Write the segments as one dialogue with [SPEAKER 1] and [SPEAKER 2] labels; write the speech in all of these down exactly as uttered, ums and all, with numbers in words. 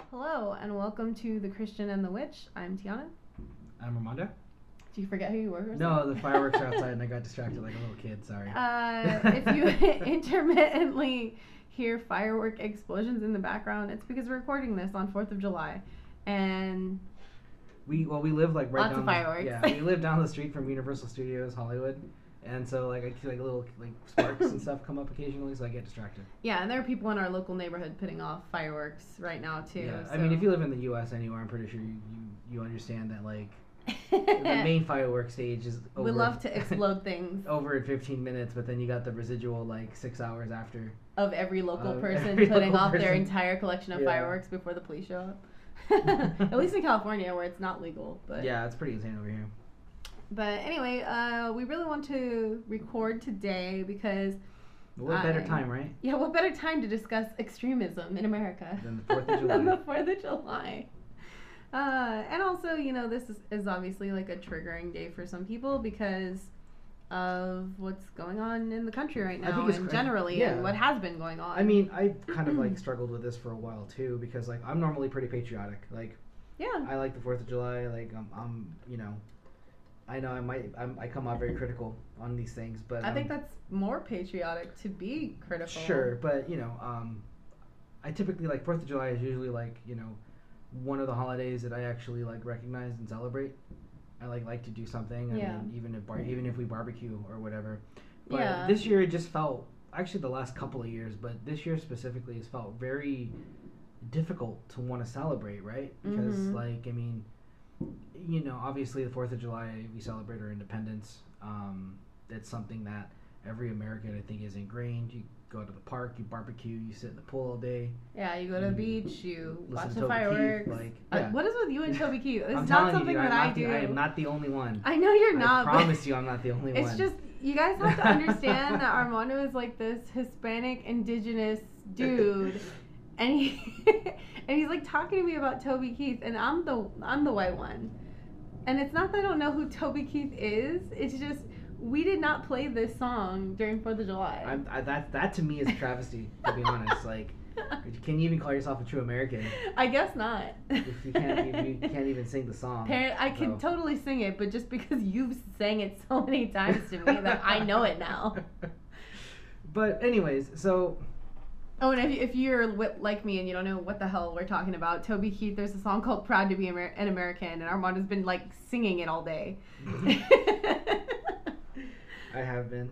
[SPEAKER 1] Hello, and welcome to The Christian and the Witch. I'm Tiana.
[SPEAKER 2] I'm Armando.
[SPEAKER 1] Do you forget who you were?
[SPEAKER 2] No, the fireworks are outside and I got distracted like a little kid, sorry.
[SPEAKER 1] Uh, if you intermittently hear firework explosions in the background, it's because we're recording this on fourth of July. And
[SPEAKER 2] we well we live like right
[SPEAKER 1] lots
[SPEAKER 2] down
[SPEAKER 1] of
[SPEAKER 2] the,
[SPEAKER 1] fireworks.
[SPEAKER 2] Yeah, we live down the street from Universal Studios Hollywood. And so like I see like little like sparks and stuff come up occasionally, so I get distracted.
[SPEAKER 1] Yeah, and there are people in our local neighborhood putting off fireworks right now too.
[SPEAKER 2] Yeah,
[SPEAKER 1] so.
[SPEAKER 2] I mean if you live in the U S anywhere, I'm pretty sure you, you, you understand that like the main fireworks stage is over.
[SPEAKER 1] We love to explode things.
[SPEAKER 2] Over in fifteen minutes, but then you got the residual like six hours after.
[SPEAKER 1] Of every local
[SPEAKER 2] uh,
[SPEAKER 1] person
[SPEAKER 2] every
[SPEAKER 1] putting
[SPEAKER 2] local
[SPEAKER 1] off
[SPEAKER 2] person.
[SPEAKER 1] their entire collection of
[SPEAKER 2] Yeah.
[SPEAKER 1] fireworks before the police show up. At least in California where it's not legal. But
[SPEAKER 2] Yeah, it's pretty insane over here.
[SPEAKER 1] But anyway, uh, we really want to record today because...
[SPEAKER 2] What better
[SPEAKER 1] I-
[SPEAKER 2] time, right?
[SPEAKER 1] Yeah, what better time to discuss extremism in America
[SPEAKER 2] Than the fourth of July.
[SPEAKER 1] than the fourth of July. Uh, and also, you know, this is, is obviously like a triggering day for some people because of what's going on in the country right
[SPEAKER 2] I
[SPEAKER 1] now
[SPEAKER 2] think it's
[SPEAKER 1] and
[SPEAKER 2] cra-
[SPEAKER 1] generally
[SPEAKER 2] yeah.
[SPEAKER 1] and what has been going on.
[SPEAKER 2] I mean, I kind of like struggled with this for a while too because like I'm normally pretty patriotic. Like
[SPEAKER 1] yeah.
[SPEAKER 2] I like the Fourth of July. Like I'm, I'm you know, I know I might I'm, I come out very critical on these things, but
[SPEAKER 1] I
[SPEAKER 2] um,
[SPEAKER 1] think that's more patriotic to be critical.
[SPEAKER 2] sure. But you know, um, I typically like Fourth of July is usually like you know, one of the holidays that I actually like recognize and celebrate. I like like to do something. I
[SPEAKER 1] Yeah.
[SPEAKER 2] mean, even if bar- even if we barbecue or whatever. But
[SPEAKER 1] Yeah.
[SPEAKER 2] this year it just felt actually the last couple of years, but this year specifically has felt very difficult to want to celebrate, right? Because
[SPEAKER 1] Mhm.
[SPEAKER 2] like I mean, you know, obviously the Fourth of July we celebrate our independence. Um, it's something that every American I think is ingrained. You go to the park, you barbecue, you sit in the pool all day.
[SPEAKER 1] Yeah, you go to the
[SPEAKER 2] Mm.
[SPEAKER 1] beach, you
[SPEAKER 2] Listen
[SPEAKER 1] watch
[SPEAKER 2] to
[SPEAKER 1] the
[SPEAKER 2] Toby Keith,
[SPEAKER 1] fireworks.
[SPEAKER 2] like,
[SPEAKER 1] Uh,
[SPEAKER 2] yeah.
[SPEAKER 1] what is with you and Toby Keith? It's
[SPEAKER 2] I'm
[SPEAKER 1] not
[SPEAKER 2] telling
[SPEAKER 1] something
[SPEAKER 2] you,
[SPEAKER 1] that
[SPEAKER 2] I'm
[SPEAKER 1] I
[SPEAKER 2] not the,
[SPEAKER 1] do.
[SPEAKER 2] I am not the only one.
[SPEAKER 1] I know you're not.
[SPEAKER 2] I
[SPEAKER 1] but
[SPEAKER 2] promise you, I'm not the only
[SPEAKER 1] it's
[SPEAKER 2] one.
[SPEAKER 1] just you guys have to understand that Armando is like this Hispanic indigenous dude, and he and he's like talking to me about Toby Keith, and I'm the I'm the white one, and it's not that I don't know who Toby Keith is. It's just we did not play this song during Fourth of July.
[SPEAKER 2] I'm, I, that that to me is a travesty. To be honest, like, can you even call yourself a true American
[SPEAKER 1] I guess not.
[SPEAKER 2] if you can't if you can't even sing the song?
[SPEAKER 1] Parent, I can
[SPEAKER 2] So.
[SPEAKER 1] totally sing it, but just because you've sang it so many times to me that I know it now.
[SPEAKER 2] But anyways, so
[SPEAKER 1] Oh, and if, if you're wi- like me and you don't know what the hell we're talking about, Toby Keith, there's a song called Proud to be Amer- an American, and Armando's been like singing it all day.
[SPEAKER 2] I have been.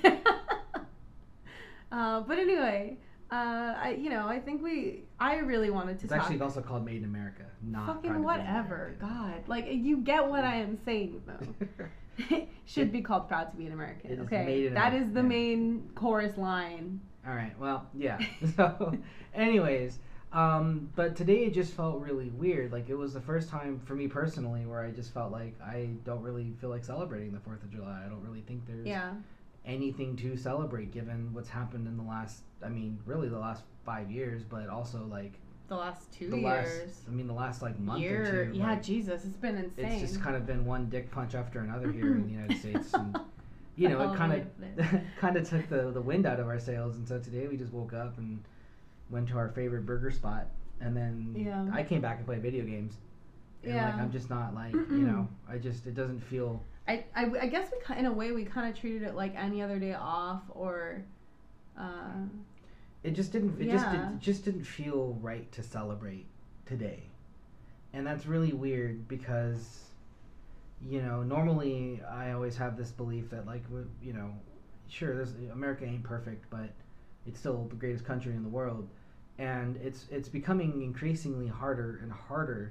[SPEAKER 1] uh, but anyway, uh, I you know I think we I really wanted to
[SPEAKER 2] It's
[SPEAKER 1] talk.
[SPEAKER 2] actually also called Made in America, not Proud to
[SPEAKER 1] Fucking
[SPEAKER 2] be
[SPEAKER 1] whatever,
[SPEAKER 2] American.
[SPEAKER 1] God, like you get what I am saying though. Should be called Proud to be an American.
[SPEAKER 2] It is
[SPEAKER 1] Okay,
[SPEAKER 2] made in
[SPEAKER 1] that
[SPEAKER 2] America,
[SPEAKER 1] is the
[SPEAKER 2] yeah.
[SPEAKER 1] main chorus line.
[SPEAKER 2] All right. Well, yeah. So, anyways, um, but today it just felt really weird. Like it was the first time for me personally where I just felt like I don't really feel like celebrating the Fourth of July. I don't really think there's
[SPEAKER 1] Yeah.
[SPEAKER 2] anything to celebrate given what's happened in the last. I mean, really the last five years, but also like
[SPEAKER 1] The last two
[SPEAKER 2] the
[SPEAKER 1] years.
[SPEAKER 2] last. I mean, the last like month
[SPEAKER 1] Year,
[SPEAKER 2] or two.
[SPEAKER 1] yeah,
[SPEAKER 2] like,
[SPEAKER 1] Jesus, it's been insane.
[SPEAKER 2] it's just kind of been one dick punch after another here in the United States. And, you know,
[SPEAKER 1] Oh,
[SPEAKER 2] it kind
[SPEAKER 1] yeah.
[SPEAKER 2] of kind of took the, the wind out of our sails, and so today we just woke up and went to our favorite burger spot, and then
[SPEAKER 1] Yeah.
[SPEAKER 2] I came back and played video games. And
[SPEAKER 1] Yeah.
[SPEAKER 2] like I'm just not like you know I just it doesn't feel
[SPEAKER 1] I, I, I guess we ki- in a way we kind of treated it like any other day off, or uh,
[SPEAKER 2] it just didn't it just
[SPEAKER 1] Yeah.
[SPEAKER 2] did, it just didn't feel right to celebrate today, and that's really weird because you know normally I always have this belief that like w- you know sure there's America ain't perfect, but it's still the greatest country in the world, and it's it's becoming increasingly harder and harder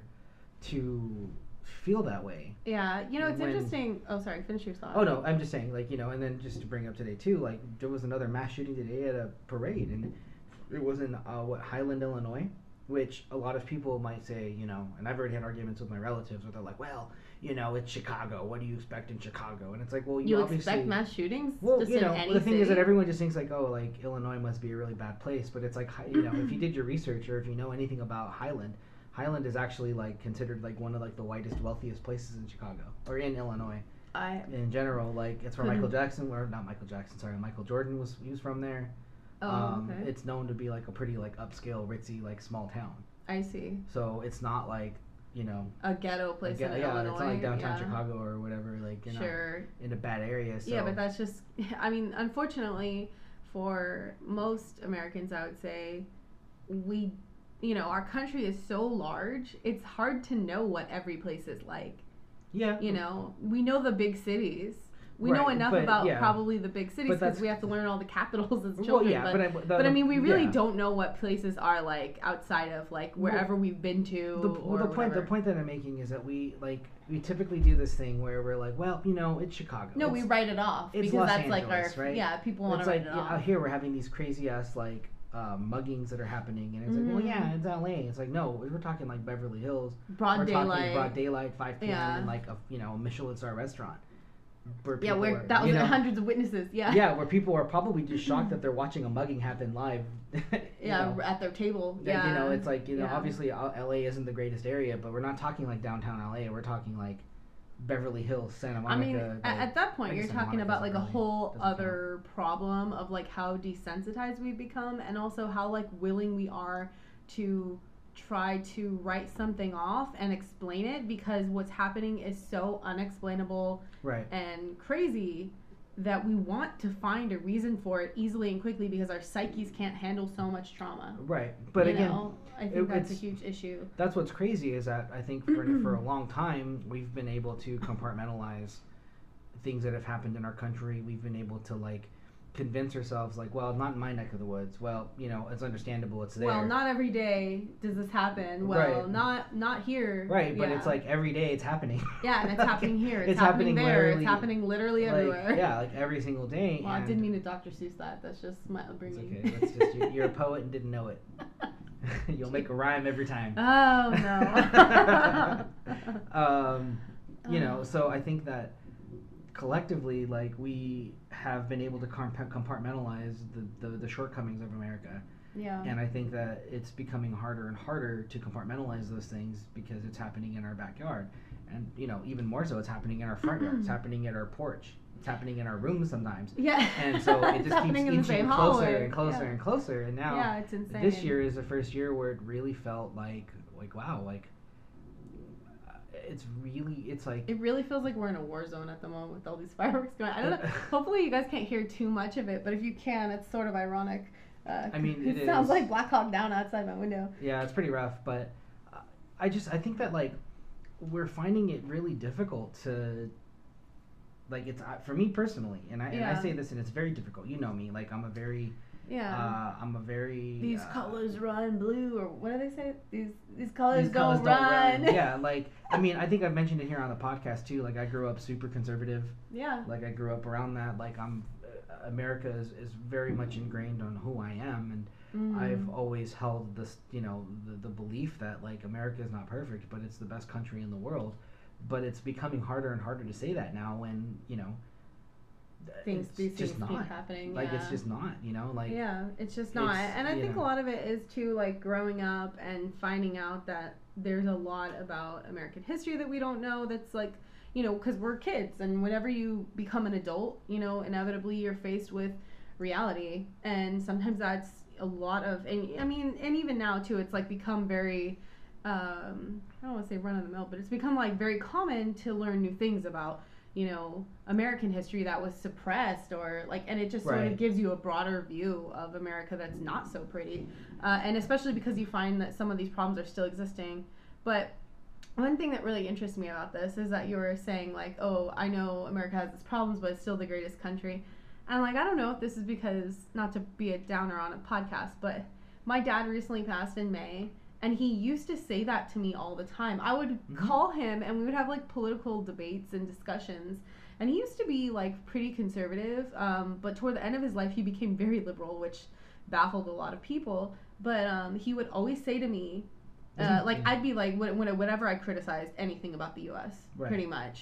[SPEAKER 2] to feel that way.
[SPEAKER 1] yeah, you know it's
[SPEAKER 2] When-
[SPEAKER 1] interesting. Oh, sorry, finish your thought.
[SPEAKER 2] Oh no, I'm just saying, like you know, and then just to bring up today too, like there was another mass shooting today at a parade, and it was in uh, what Highland, Illinois, which a lot of people might say, you know, and I've already had arguments with my relatives where they're like, well, you know, it's Chicago. What do you expect in Chicago? And it's like, well, you,
[SPEAKER 1] You
[SPEAKER 2] obviously
[SPEAKER 1] expect mass shootings?
[SPEAKER 2] well,
[SPEAKER 1] just
[SPEAKER 2] you know,
[SPEAKER 1] in any
[SPEAKER 2] the thing
[SPEAKER 1] city?
[SPEAKER 2] is that everyone just thinks like, oh, like Illinois must be a really bad place, but it's like, hi- you know, if you did your research or if you know anything about Highland, Highland is actually like considered like one of like the whitest, wealthiest places in Chicago or in Illinois.
[SPEAKER 1] I
[SPEAKER 2] In general, like it's where
[SPEAKER 1] Couldn't-
[SPEAKER 2] Michael Jackson, or not Michael Jackson, sorry, Michael Jordan was he was from there.
[SPEAKER 1] oh
[SPEAKER 2] um,
[SPEAKER 1] okay.
[SPEAKER 2] It's known to be like a pretty like upscale, ritzy, like small town.
[SPEAKER 1] I see.
[SPEAKER 2] So it's not like, you know,
[SPEAKER 1] a ghetto place
[SPEAKER 2] ghetto,
[SPEAKER 1] in
[SPEAKER 2] yeah,
[SPEAKER 1] Illinois.
[SPEAKER 2] it's not like downtown
[SPEAKER 1] yeah.
[SPEAKER 2] Chicago or whatever. Like, you're
[SPEAKER 1] sure.
[SPEAKER 2] not in a bad area. So.
[SPEAKER 1] Yeah, but that's just. I mean, unfortunately, for most Americans, I would say, we, you know, our country is so large. It's hard to know what every place is like.
[SPEAKER 2] Yeah.
[SPEAKER 1] You know, we know the big cities. We
[SPEAKER 2] right,
[SPEAKER 1] know enough
[SPEAKER 2] but,
[SPEAKER 1] about
[SPEAKER 2] yeah.
[SPEAKER 1] probably the big cities because we have to learn all the capitals as children.
[SPEAKER 2] Well, yeah,
[SPEAKER 1] but,
[SPEAKER 2] but, I, the,
[SPEAKER 1] but I mean, we really
[SPEAKER 2] yeah.
[SPEAKER 1] don't know what places are like outside of like wherever
[SPEAKER 2] well,
[SPEAKER 1] we've been to.
[SPEAKER 2] The,
[SPEAKER 1] or
[SPEAKER 2] well, the point,
[SPEAKER 1] whatever.
[SPEAKER 2] the point that I'm making is that we like we typically do this thing where we're like, well, you know, it's Chicago.
[SPEAKER 1] No,
[SPEAKER 2] it's,
[SPEAKER 1] we write it off
[SPEAKER 2] it's
[SPEAKER 1] because
[SPEAKER 2] Los
[SPEAKER 1] that's
[SPEAKER 2] Angeles,
[SPEAKER 1] like our
[SPEAKER 2] right?
[SPEAKER 1] yeah. People want to
[SPEAKER 2] like,
[SPEAKER 1] write it
[SPEAKER 2] yeah,
[SPEAKER 1] off.
[SPEAKER 2] out here we're having these crazy ass like uh, muggings that are happening, and it's mm-hmm. like, well, yeah, it's L A. It's like, no, we're talking like Beverly Hills,
[SPEAKER 1] broad
[SPEAKER 2] we're
[SPEAKER 1] daylight,
[SPEAKER 2] talking broad daylight, five p.m.
[SPEAKER 1] yeah.
[SPEAKER 2] in like a you know a Michelin star restaurant.
[SPEAKER 1] Where yeah, where are, that was you know, hundreds of witnesses. Yeah.
[SPEAKER 2] Yeah, where people are probably just shocked that they're watching a mugging happen live.
[SPEAKER 1] yeah,
[SPEAKER 2] know.
[SPEAKER 1] at their table. Yeah.
[SPEAKER 2] You know, it's like you know,
[SPEAKER 1] yeah.
[SPEAKER 2] obviously L A isn't the greatest area, but we're not talking like downtown L A. We're talking like Beverly Hills, Santa Monica.
[SPEAKER 1] I mean,
[SPEAKER 2] like,
[SPEAKER 1] at, at that point, you're
[SPEAKER 2] Santa
[SPEAKER 1] talking
[SPEAKER 2] Monica
[SPEAKER 1] about like
[SPEAKER 2] really,
[SPEAKER 1] a whole other count. problem of like how desensitized we've become, and also how like willing we are to try to write something off and explain it because what's happening is so unexplainable
[SPEAKER 2] right.
[SPEAKER 1] and crazy that we want to find a reason for it easily and quickly because our psyches can't handle so much trauma.
[SPEAKER 2] Right. But
[SPEAKER 1] you
[SPEAKER 2] again,
[SPEAKER 1] know? I think
[SPEAKER 2] it,
[SPEAKER 1] that's a huge issue.
[SPEAKER 2] That's what's crazy is that I think for for a long time we've been able to compartmentalize things that have happened in our country. We've been able to like convince ourselves like, well, not in my neck of the woods. Well, you know, it's understandable. It's there.
[SPEAKER 1] Well, not every day does this happen. Well,
[SPEAKER 2] right.
[SPEAKER 1] not not here.
[SPEAKER 2] Right, but
[SPEAKER 1] yeah.
[SPEAKER 2] it's like every day it's happening.
[SPEAKER 1] Yeah, and it's happening here. It's,
[SPEAKER 2] it's
[SPEAKER 1] happening,
[SPEAKER 2] happening
[SPEAKER 1] there. It's happening literally
[SPEAKER 2] like,
[SPEAKER 1] everywhere.
[SPEAKER 2] Yeah, like every single day.
[SPEAKER 1] Well, I didn't mean to Doctor Seuss that. That's just my upbringing.
[SPEAKER 2] It's okay. That's just you're, you're a poet and didn't know it. You'll make a rhyme every time.
[SPEAKER 1] Oh
[SPEAKER 2] no. um, you know, so I think that collectively, like, we have been able to compartmentalize the, the, the shortcomings of America.
[SPEAKER 1] Yeah.
[SPEAKER 2] And I think that it's becoming harder and harder to compartmentalize those things because it's happening in our backyard. And, you know, even more so, it's happening in our front yard. It's happening at our porch. It's happening in our room sometimes.
[SPEAKER 1] Yeah.
[SPEAKER 2] And so it just keeps inching closer
[SPEAKER 1] hallway.
[SPEAKER 2] and closer
[SPEAKER 1] yeah.
[SPEAKER 2] and closer. And now
[SPEAKER 1] yeah, it's insane.
[SPEAKER 2] This year is the first year where it really felt like, like, wow, like, it's really, it's like...
[SPEAKER 1] It really feels like we're in a war zone at the moment with all these fireworks going on. I don't know. Hopefully you guys can't hear too much of it, but if you can, it's sort of ironic. Uh,
[SPEAKER 2] I mean, it,
[SPEAKER 1] it
[SPEAKER 2] is.
[SPEAKER 1] sounds like Black Hawk Down outside my window.
[SPEAKER 2] Yeah, it's pretty rough, but uh, I just, I think that, like, we're finding it really difficult to... Like, it's, uh, for me personally, and I,
[SPEAKER 1] yeah.
[SPEAKER 2] and I say this, and it's very difficult. You know me, like, I'm a very...
[SPEAKER 1] Yeah.
[SPEAKER 2] Uh, I'm a very...
[SPEAKER 1] These
[SPEAKER 2] uh,
[SPEAKER 1] colors run blue, or what do they say? These these colors,
[SPEAKER 2] these
[SPEAKER 1] don't,
[SPEAKER 2] colors
[SPEAKER 1] run.
[SPEAKER 2] don't run. Yeah, like, I mean, I think I've mentioned it here on the podcast, too. Like, I grew up super conservative.
[SPEAKER 1] Yeah.
[SPEAKER 2] Like, I grew up around that. Like, I'm... Uh, America is, is very much ingrained on who I am, and mm-hmm. I've always held this, you know, the, the belief that, like, America is not perfect, but it's the best country in the world. But it's becoming harder and harder to say that now when, you know,
[SPEAKER 1] things
[SPEAKER 2] it's
[SPEAKER 1] these
[SPEAKER 2] just
[SPEAKER 1] things
[SPEAKER 2] not
[SPEAKER 1] keep happening.
[SPEAKER 2] like
[SPEAKER 1] yeah.
[SPEAKER 2] it's just not, you know, like
[SPEAKER 1] yeah, it's just not.
[SPEAKER 2] it's,
[SPEAKER 1] and I think
[SPEAKER 2] know.
[SPEAKER 1] a lot of it is too like growing up and finding out that there's a lot about American history that we don't know. That's like, you know, because we're kids, and whenever you become an adult, you know, inevitably you're faced with reality, and sometimes that's a lot of. And I mean, and even now too, it's like become very. Um, I don't want to say run of the mill, but it's become like very common to learn new things about, you know, American history that was suppressed, or like, and it just sort
[SPEAKER 2] right.
[SPEAKER 1] of gives you a broader view of America that's not so pretty, uh, and especially because you find that some of these problems are still existing. But one thing that really interests me about this is that you were saying like, oh, I know America has its problems, but it's still the greatest country. And like, I don't know if this is because, not to be a downer on a podcast, but my dad recently passed in May. And he used to say that to me all the time. I would mm-hmm. call him and we would have like political debates and discussions. And he used to be like pretty conservative. Um, but toward the end of his life, he became very liberal, which baffled a lot of people. But um, he would always say to me, uh, like I'd be like, when, whenever I criticized anything about the U S, right. pretty much,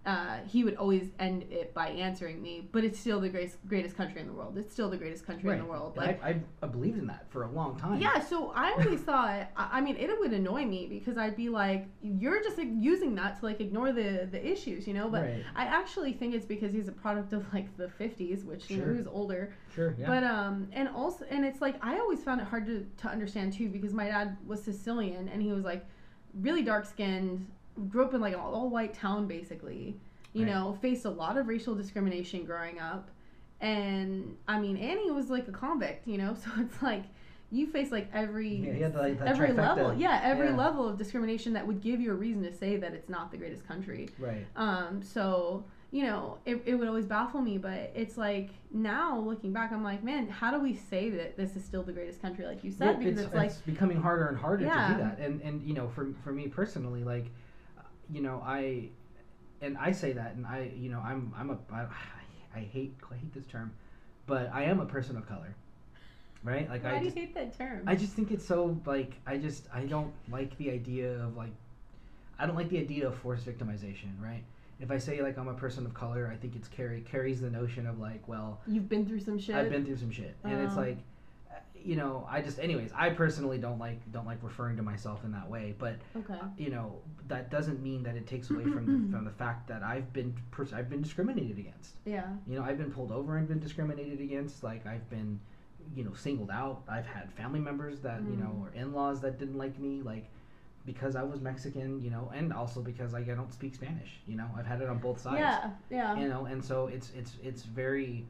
[SPEAKER 1] uh, he would always end it by answering me, but it's still the greatest greatest country in the world. It's still the greatest country
[SPEAKER 2] right.
[SPEAKER 1] in the world.
[SPEAKER 2] And
[SPEAKER 1] Like
[SPEAKER 2] I, I, I believed in that for a long time.
[SPEAKER 1] yeah, so I always thought, I I mean, it would annoy me because I'd be like, you're just like, using that to like ignore the, the issues, you know? But
[SPEAKER 2] right.
[SPEAKER 1] I actually think it's because he's a product of like the fifties, which you
[SPEAKER 2] Sure.
[SPEAKER 1] know, he was older.
[SPEAKER 2] Sure, yeah.
[SPEAKER 1] But um, and also, and it's like I always found it hard to to understand too because my dad was Sicilian and he was like really dark skinned, grew up in like an all white town basically. You
[SPEAKER 2] Right.
[SPEAKER 1] know, faced a lot of racial discrimination growing up. And, I mean, Annie was like a convict, you know? So it's like, you face like every
[SPEAKER 2] Yeah, he had, like, that
[SPEAKER 1] every
[SPEAKER 2] trifecta.
[SPEAKER 1] level. Yeah, every
[SPEAKER 2] Yeah.
[SPEAKER 1] level of discrimination that would give you a reason to say that it's not the greatest country.
[SPEAKER 2] Right.
[SPEAKER 1] Um, so, you know, it, it would always baffle me. But it's like, now looking back, I'm like, man, how do we say that this is still the greatest country, like you said?
[SPEAKER 2] Well,
[SPEAKER 1] because
[SPEAKER 2] it's,
[SPEAKER 1] it's, like,
[SPEAKER 2] it's becoming harder and harder
[SPEAKER 1] Yeah.
[SPEAKER 2] to do that. And, and you know, for, for me personally, like, uh, you know, I... And I say that, and I, you know, I'm, I'm a, I, I hate, I hate this term, but I am a person of color, right? Like,
[SPEAKER 1] why
[SPEAKER 2] I
[SPEAKER 1] do
[SPEAKER 2] just,
[SPEAKER 1] you hate that term?
[SPEAKER 2] I just think it's so, like, I just, I don't like the idea of, like, I don't like the idea of forced victimization, right? If I say, like, I'm a person of color, I think it's carry carries the notion of, like, well,
[SPEAKER 1] You've been through some shit.
[SPEAKER 2] I've been through some shit, and it's
[SPEAKER 1] Oh.
[SPEAKER 2] like, uh, you know, I just, anyways, I personally don't like, don't like referring to myself in that way, but
[SPEAKER 1] Okay.
[SPEAKER 2] you know, that doesn't mean that it takes away from the, from the fact that I've been pers- I've been discriminated against.
[SPEAKER 1] Yeah.
[SPEAKER 2] You know, I've been pulled over and been discriminated against. Like, I've been, you know, singled out. I've had family members that you know,
[SPEAKER 1] Mm.
[SPEAKER 2] or in-laws that didn't like me, like because I was Mexican. You know, and also because like I don't speak Spanish. You know, I've had it on both sides.
[SPEAKER 1] Yeah. Yeah.
[SPEAKER 2] You know, and so it's it's it's very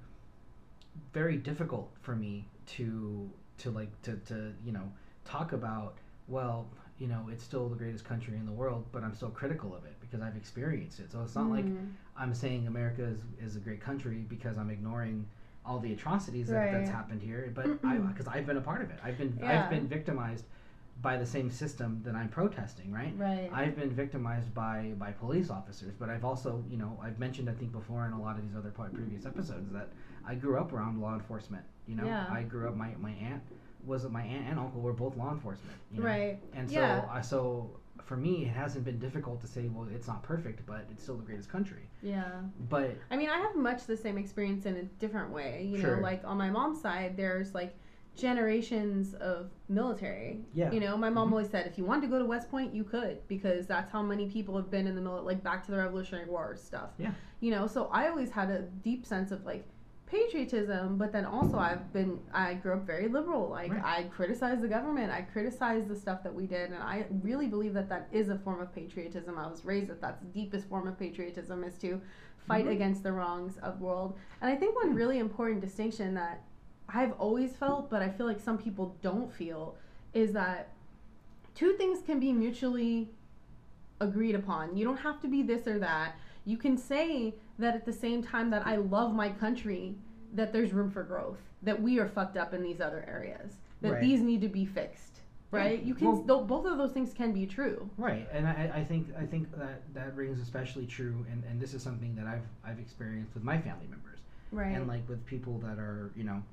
[SPEAKER 2] very difficult for me to to like to to you know talk about, well, you know, it's still the greatest country in the world, but I'm still critical of it because I've experienced it. So it's not like
[SPEAKER 1] Mm.
[SPEAKER 2] I'm saying America is, is a great country because I'm ignoring all the atrocities that,
[SPEAKER 1] Right.
[SPEAKER 2] that's happened here, but I because I've been a part of it. I've been
[SPEAKER 1] Yeah.
[SPEAKER 2] I've been victimized by the same system that I'm protesting, right?
[SPEAKER 1] Right.
[SPEAKER 2] I've been victimized by by police officers, but I've also, you know, I've mentioned I think before in a lot of these other part- previous episodes that I grew up around law enforcement. You know,
[SPEAKER 1] Yeah.
[SPEAKER 2] I grew up. My my aunt was my aunt and uncle were both law enforcement. You know?
[SPEAKER 1] Right.
[SPEAKER 2] And so
[SPEAKER 1] Yeah.
[SPEAKER 2] I so for me, it hasn't been difficult to say, well, it's not perfect, but it's still the greatest country.
[SPEAKER 1] Yeah.
[SPEAKER 2] But
[SPEAKER 1] I mean, I have much the same experience in a different way. You
[SPEAKER 2] Sure.
[SPEAKER 1] know, like on my mom's side, there's like generations of military.
[SPEAKER 2] Yeah.
[SPEAKER 1] You know, my mom
[SPEAKER 2] Mhm.
[SPEAKER 1] always said if you wanted to go to West Point, you could because that's how many people have been in the military, like back to the Revolutionary War stuff.
[SPEAKER 2] Yeah.
[SPEAKER 1] You know, so I always had a deep sense of like patriotism, but then also I've been I grew up very liberal. Like
[SPEAKER 2] Right.
[SPEAKER 1] I criticized the government, I criticized the stuff that we did, and I really believe that that is a form of patriotism. I was raised that that's the deepest form of patriotism is to fight
[SPEAKER 2] Mhm.
[SPEAKER 1] against the wrongs of the world. And I think one really important distinction that I've always felt, but I feel like some people don't feel, is that two things can be mutually agreed upon. You don't have to be this or that. You can say that at the same time that I love my country, that there's room for growth, that we are fucked up in these other areas, that
[SPEAKER 2] Right.
[SPEAKER 1] these need to be fixed, right?
[SPEAKER 2] Yeah.
[SPEAKER 1] You can,
[SPEAKER 2] Well-
[SPEAKER 1] th- both of those things can be true.
[SPEAKER 2] Right, and I, I think I think that that rings especially true, and, and this is something that I've I've experienced with my family members,
[SPEAKER 1] Right.
[SPEAKER 2] and like with people that are you know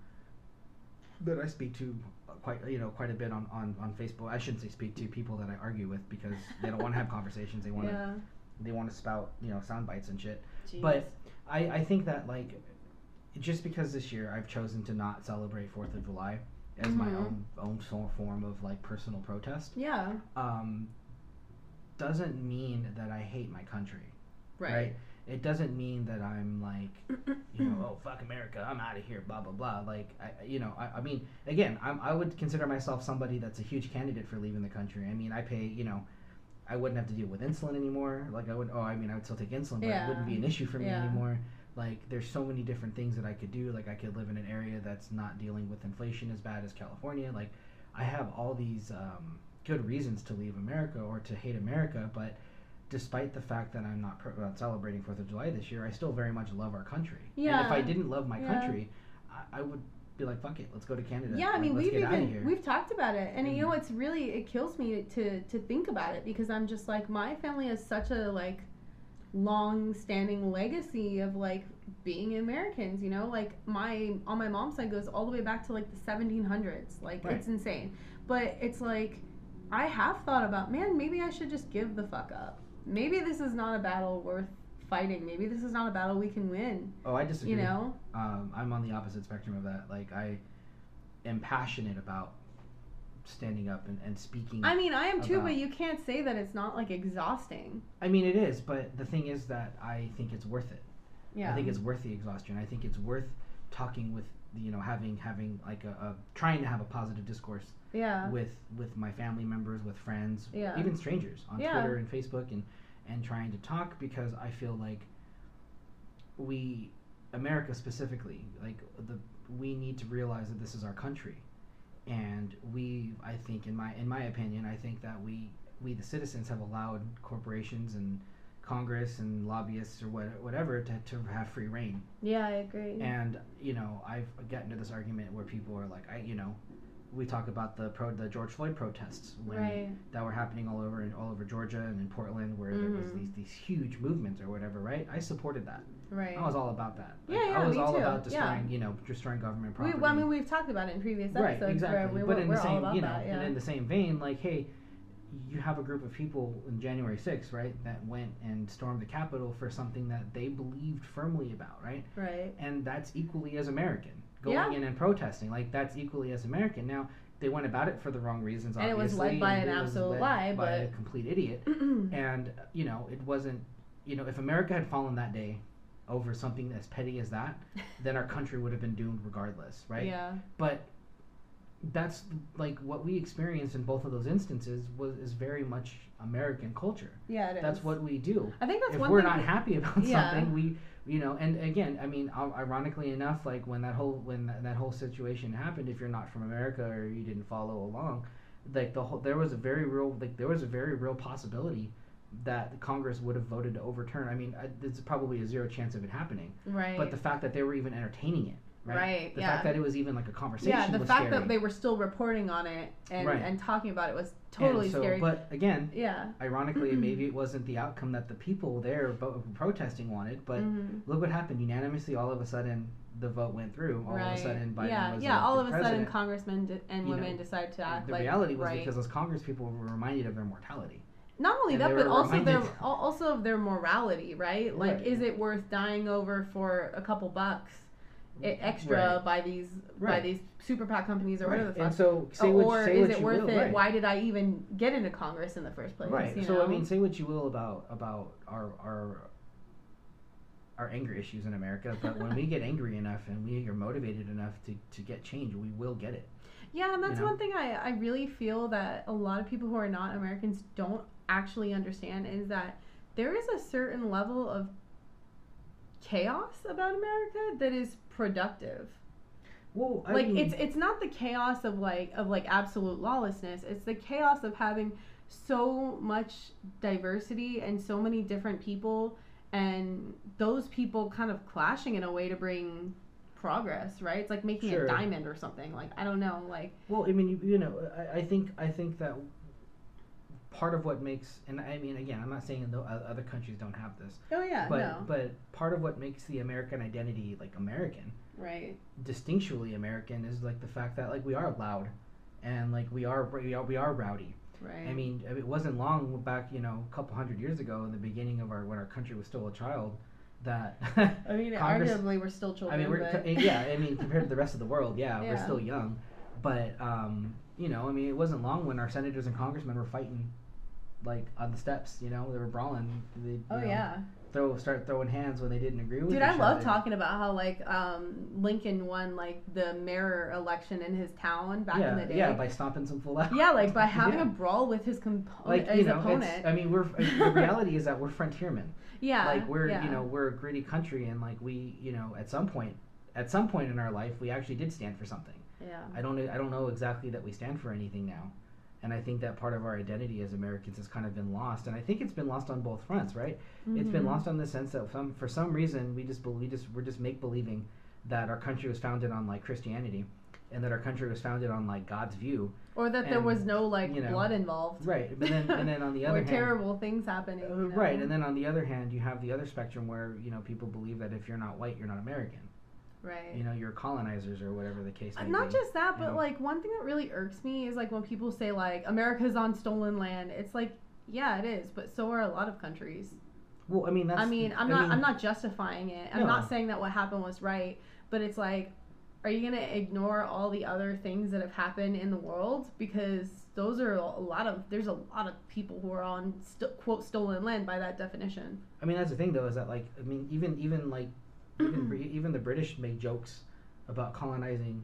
[SPEAKER 2] that I speak to quite you know quite a bit on, on, on Facebook. I shouldn't say speak to people that I argue with because they don't want to have conversations. They want to
[SPEAKER 1] yeah.
[SPEAKER 2] they want to spout you know sound bites and shit.
[SPEAKER 1] Jeez.
[SPEAKER 2] But I, I think that like just because this year I've chosen to not celebrate Fourth of July as my
[SPEAKER 1] Mhm.
[SPEAKER 2] own own sort form of like personal protest,
[SPEAKER 1] Yeah.
[SPEAKER 2] um, doesn't mean that I hate my country.
[SPEAKER 1] Right.
[SPEAKER 2] Right. It doesn't mean that I'm like, you know, oh fuck America, I'm out of here, blah blah blah. Like, I, you know, I, I mean, again, I'm, I would consider myself somebody that's a huge candidate for leaving the country. I mean, I pay, you know, I wouldn't have to deal with insulin anymore. Like, I would, oh, I mean, I would still take insulin, but
[SPEAKER 1] Yeah.
[SPEAKER 2] it wouldn't be an issue for me
[SPEAKER 1] Yeah.
[SPEAKER 2] anymore. Like, there's so many different things that I could do. Like, I could live in an area that's not dealing with inflation as bad as California. Like, I have all these um, good reasons to leave America or to hate America, but despite the fact that I'm not pro- uh, celebrating Fourth of July this year, I still very much love our country.
[SPEAKER 1] Yeah.
[SPEAKER 2] And if I didn't love my
[SPEAKER 1] Yeah.
[SPEAKER 2] country, I, I would be like, fuck it, let's go to Canada.
[SPEAKER 1] Yeah, I
[SPEAKER 2] Like,
[SPEAKER 1] mean,
[SPEAKER 2] let's
[SPEAKER 1] we've
[SPEAKER 2] get out of
[SPEAKER 1] even
[SPEAKER 2] here.
[SPEAKER 1] we've talked about it, and you know,
[SPEAKER 2] Mhm.
[SPEAKER 1] it's really it kills me to to think about it because I'm just like my family has such a like long-standing legacy of like being Americans. You know, like my on my mom's side goes all the way back to like the seventeen hundreds. Like
[SPEAKER 2] Right.
[SPEAKER 1] it's insane, but it's like I have thought about, man, maybe I should just give the fuck up. Maybe this is not a battle worth fighting. Maybe this is not a battle we can win.
[SPEAKER 2] Oh, I disagree.
[SPEAKER 1] You know?
[SPEAKER 2] Um, I'm on the opposite spectrum of that. Like, I am passionate about standing up and, and speaking.
[SPEAKER 1] I mean, I am too,
[SPEAKER 2] about,
[SPEAKER 1] but you can't say that it's not, like, exhausting.
[SPEAKER 2] I mean, it is, but the thing is that I think it's worth it.
[SPEAKER 1] Yeah.
[SPEAKER 2] I think it's worth the exhaustion. I think it's worth talking with, you know, having, having like, a, a trying to have a positive discourse.
[SPEAKER 1] Yeah.
[SPEAKER 2] With, with my family members, with friends,
[SPEAKER 1] yeah.
[SPEAKER 2] even strangers on
[SPEAKER 1] yeah.
[SPEAKER 2] Twitter and Facebook, and, and trying to talk, because I feel like we, America specifically, like, the we need to realize that this is our country. And we, I think, in my in my opinion, I think that we, we the citizens have allowed corporations and Congress and lobbyists or what, whatever to, to have free reign.
[SPEAKER 1] Yeah, I agree.
[SPEAKER 2] And, you know, I've gotten into this argument where people are like, I, you know, we talk about the pro the George Floyd protests when
[SPEAKER 1] right.
[SPEAKER 2] that were happening all over in all over Georgia and in Portland, where mm-hmm. there was these these huge movements or whatever, right? I supported that.
[SPEAKER 1] Right.
[SPEAKER 2] I was all about that.
[SPEAKER 1] Like,
[SPEAKER 2] yeah,
[SPEAKER 1] yeah,
[SPEAKER 2] I was
[SPEAKER 1] me
[SPEAKER 2] all
[SPEAKER 1] too.
[SPEAKER 2] about destroying,
[SPEAKER 1] yeah.
[SPEAKER 2] you know, destroying government property.
[SPEAKER 1] We, well, I mean, we've talked about it in previous episodes.
[SPEAKER 2] Right, exactly.
[SPEAKER 1] We,
[SPEAKER 2] but
[SPEAKER 1] we're,
[SPEAKER 2] in the
[SPEAKER 1] we're
[SPEAKER 2] same,
[SPEAKER 1] all about
[SPEAKER 2] you know,
[SPEAKER 1] that, yeah.
[SPEAKER 2] and in the same vein, like, hey, you have a group of people in January sixth, right, that went and stormed the Capitol for something that they believed firmly about, right?
[SPEAKER 1] Right.
[SPEAKER 2] And that's equally as American. Going
[SPEAKER 1] yeah.
[SPEAKER 2] in and protesting, like, that's equally as American. Now, they went about it for the wrong reasons,
[SPEAKER 1] and
[SPEAKER 2] obviously.
[SPEAKER 1] And it was led by
[SPEAKER 2] an
[SPEAKER 1] absolute lie,
[SPEAKER 2] by
[SPEAKER 1] but
[SPEAKER 2] a complete idiot. And, you know, it wasn't, you know, if America had fallen that day over something as petty as that, then our country would have been doomed regardless, right?
[SPEAKER 1] Yeah.
[SPEAKER 2] But that's, like, what we experienced in both of those instances was is very much American culture.
[SPEAKER 1] Yeah, it is.
[SPEAKER 2] That's what we do.
[SPEAKER 1] I think that's
[SPEAKER 2] if
[SPEAKER 1] one
[SPEAKER 2] we're
[SPEAKER 1] thing
[SPEAKER 2] not
[SPEAKER 1] that,
[SPEAKER 2] happy about
[SPEAKER 1] yeah.
[SPEAKER 2] something, we, you know, and again, I mean, ironically enough, like, when that whole when that, that whole situation happened, if you're not from America or you didn't follow along, like, the whole there was a very real like there was a very real possibility that Congress would have voted to overturn. I mean, I, there's probably a zero chance of it happening.
[SPEAKER 1] Right.
[SPEAKER 2] But the fact that they were even entertaining it. Right.
[SPEAKER 1] Right,
[SPEAKER 2] the
[SPEAKER 1] yeah.
[SPEAKER 2] fact that it was even like a conversation.
[SPEAKER 1] Yeah, the
[SPEAKER 2] was
[SPEAKER 1] fact
[SPEAKER 2] scary.
[SPEAKER 1] that they were still reporting on it and,
[SPEAKER 2] right.
[SPEAKER 1] and talking about it was totally
[SPEAKER 2] and so,
[SPEAKER 1] scary.
[SPEAKER 2] But again,
[SPEAKER 1] yeah.
[SPEAKER 2] ironically, maybe it wasn't the outcome that the people there bo- protesting wanted. But
[SPEAKER 1] mm-hmm.
[SPEAKER 2] look what happened. Unanimously, all of a sudden, the vote went through. All
[SPEAKER 1] right.
[SPEAKER 2] of a sudden, Biden
[SPEAKER 1] yeah,
[SPEAKER 2] was
[SPEAKER 1] yeah. All of a
[SPEAKER 2] president.
[SPEAKER 1] sudden, congressmen di- and
[SPEAKER 2] you
[SPEAKER 1] women
[SPEAKER 2] know,
[SPEAKER 1] decided to act
[SPEAKER 2] the
[SPEAKER 1] like.
[SPEAKER 2] The reality was
[SPEAKER 1] right.
[SPEAKER 2] because those Congress people were reminded of their mortality.
[SPEAKER 1] Not only
[SPEAKER 2] and
[SPEAKER 1] that, but also
[SPEAKER 2] reminded.
[SPEAKER 1] their also of their morality, right? Like,
[SPEAKER 2] right.
[SPEAKER 1] is it worth dying over for a couple bucks? Extra
[SPEAKER 2] right.
[SPEAKER 1] by these
[SPEAKER 2] right.
[SPEAKER 1] by these super PAC companies or
[SPEAKER 2] right.
[SPEAKER 1] whatever the fuck.
[SPEAKER 2] And so, say
[SPEAKER 1] or
[SPEAKER 2] what, say
[SPEAKER 1] is
[SPEAKER 2] what
[SPEAKER 1] it
[SPEAKER 2] you
[SPEAKER 1] worth
[SPEAKER 2] will,
[SPEAKER 1] it?
[SPEAKER 2] right.
[SPEAKER 1] Why did I even get into Congress in the first place?
[SPEAKER 2] Right.
[SPEAKER 1] You
[SPEAKER 2] so
[SPEAKER 1] know?
[SPEAKER 2] I mean, say what you will about about our our our anger issues in America, but when we get angry enough and we are motivated enough to, to get change, we will get it.
[SPEAKER 1] Yeah, and that's
[SPEAKER 2] you know?
[SPEAKER 1] one thing I I really feel that a lot of people who are not Americans don't actually understand is that there is a certain level of chaos about America that is productive.
[SPEAKER 2] Well, I
[SPEAKER 1] like
[SPEAKER 2] mean,
[SPEAKER 1] it's it's not the chaos of like of like absolute lawlessness. It's the chaos of having so much diversity and so many different people, and those people kind of clashing in a way to bring progress, right? It's like making
[SPEAKER 2] sure.
[SPEAKER 1] a diamond or something. Like, I don't know, like.
[SPEAKER 2] Well, I mean, you, you know, I, I think I think that part of what makes, and I mean, again, I'm not saying no, other countries don't have this.
[SPEAKER 1] Oh yeah,
[SPEAKER 2] but,
[SPEAKER 1] no.
[SPEAKER 2] But part of what makes the American identity like American,
[SPEAKER 1] right,
[SPEAKER 2] distinctually American, is like the fact that like we are loud, and like we are we are we are rowdy.
[SPEAKER 1] Right.
[SPEAKER 2] I mean, it wasn't long back, you know, a couple hundred years ago, in the beginning of our when our country was still a child, that.
[SPEAKER 1] I mean,
[SPEAKER 2] Congress,
[SPEAKER 1] arguably we're still children.
[SPEAKER 2] I mean, we're
[SPEAKER 1] but...
[SPEAKER 2] yeah. I mean, compared to the rest of the world, yeah,
[SPEAKER 1] yeah.
[SPEAKER 2] we're still young, but um, you know, I mean, it wasn't long when our senators and congressmen were fighting, like on the steps. You know, they were brawling. They, you
[SPEAKER 1] oh
[SPEAKER 2] know,
[SPEAKER 1] yeah.
[SPEAKER 2] Throw start throwing hands when they didn't agree with
[SPEAKER 1] Dude,
[SPEAKER 2] each
[SPEAKER 1] I love
[SPEAKER 2] other.
[SPEAKER 1] talking about how like um, Lincoln won like the mayor election in his town back
[SPEAKER 2] yeah,
[SPEAKER 1] in the day.
[SPEAKER 2] Yeah, by stomping some fool out.
[SPEAKER 1] Yeah, like by having
[SPEAKER 2] yeah.
[SPEAKER 1] a brawl with his comp-
[SPEAKER 2] like
[SPEAKER 1] his
[SPEAKER 2] you know,
[SPEAKER 1] opponent.
[SPEAKER 2] It's, I mean, we're the reality is that we're frontiermen.
[SPEAKER 1] Yeah,
[SPEAKER 2] like we're
[SPEAKER 1] yeah.
[SPEAKER 2] you know we're a gritty country, and like we you know at some point at some point in our life we actually did stand for something.
[SPEAKER 1] Yeah.
[SPEAKER 2] I don't know I don't know exactly that we stand for anything now. And I think that part of our identity as Americans has kind of been lost, and I think it's been lost on both fronts, right? Mm-hmm. It's been lost on the sense that some, for some reason we just believe, we just we're just make believing that our country was founded on like Christianity, and that our country was founded on like God's view,
[SPEAKER 1] or that
[SPEAKER 2] and,
[SPEAKER 1] there was no like
[SPEAKER 2] you know,
[SPEAKER 1] blood involved,
[SPEAKER 2] right? But then and then on the other
[SPEAKER 1] or
[SPEAKER 2] hand,
[SPEAKER 1] terrible things happening,
[SPEAKER 2] uh,
[SPEAKER 1] you know?
[SPEAKER 2] right? And then on the other hand, you have the other spectrum where you know people believe that if you're not white, you're not American.
[SPEAKER 1] Right.
[SPEAKER 2] You know, you're colonizers or whatever the case may
[SPEAKER 1] Not
[SPEAKER 2] be.
[SPEAKER 1] just that, but
[SPEAKER 2] know?
[SPEAKER 1] like one thing that really irks me is like when people say like America's on stolen land. It's like, yeah, it is, but so are a lot of countries.
[SPEAKER 2] Well, I mean, that's.
[SPEAKER 1] I mean, I'm
[SPEAKER 2] I
[SPEAKER 1] not.
[SPEAKER 2] mean,
[SPEAKER 1] I'm not justifying it. I'm
[SPEAKER 2] No.
[SPEAKER 1] not saying that what happened was right, but it's like, are you gonna ignore all the other things that have happened in the world? Because those are a lot of. There's a lot of people who are on st- quote stolen land by that definition.
[SPEAKER 2] I mean, that's the thing though, is that like, I mean, even even like, even Br- even the British make jokes about colonizing,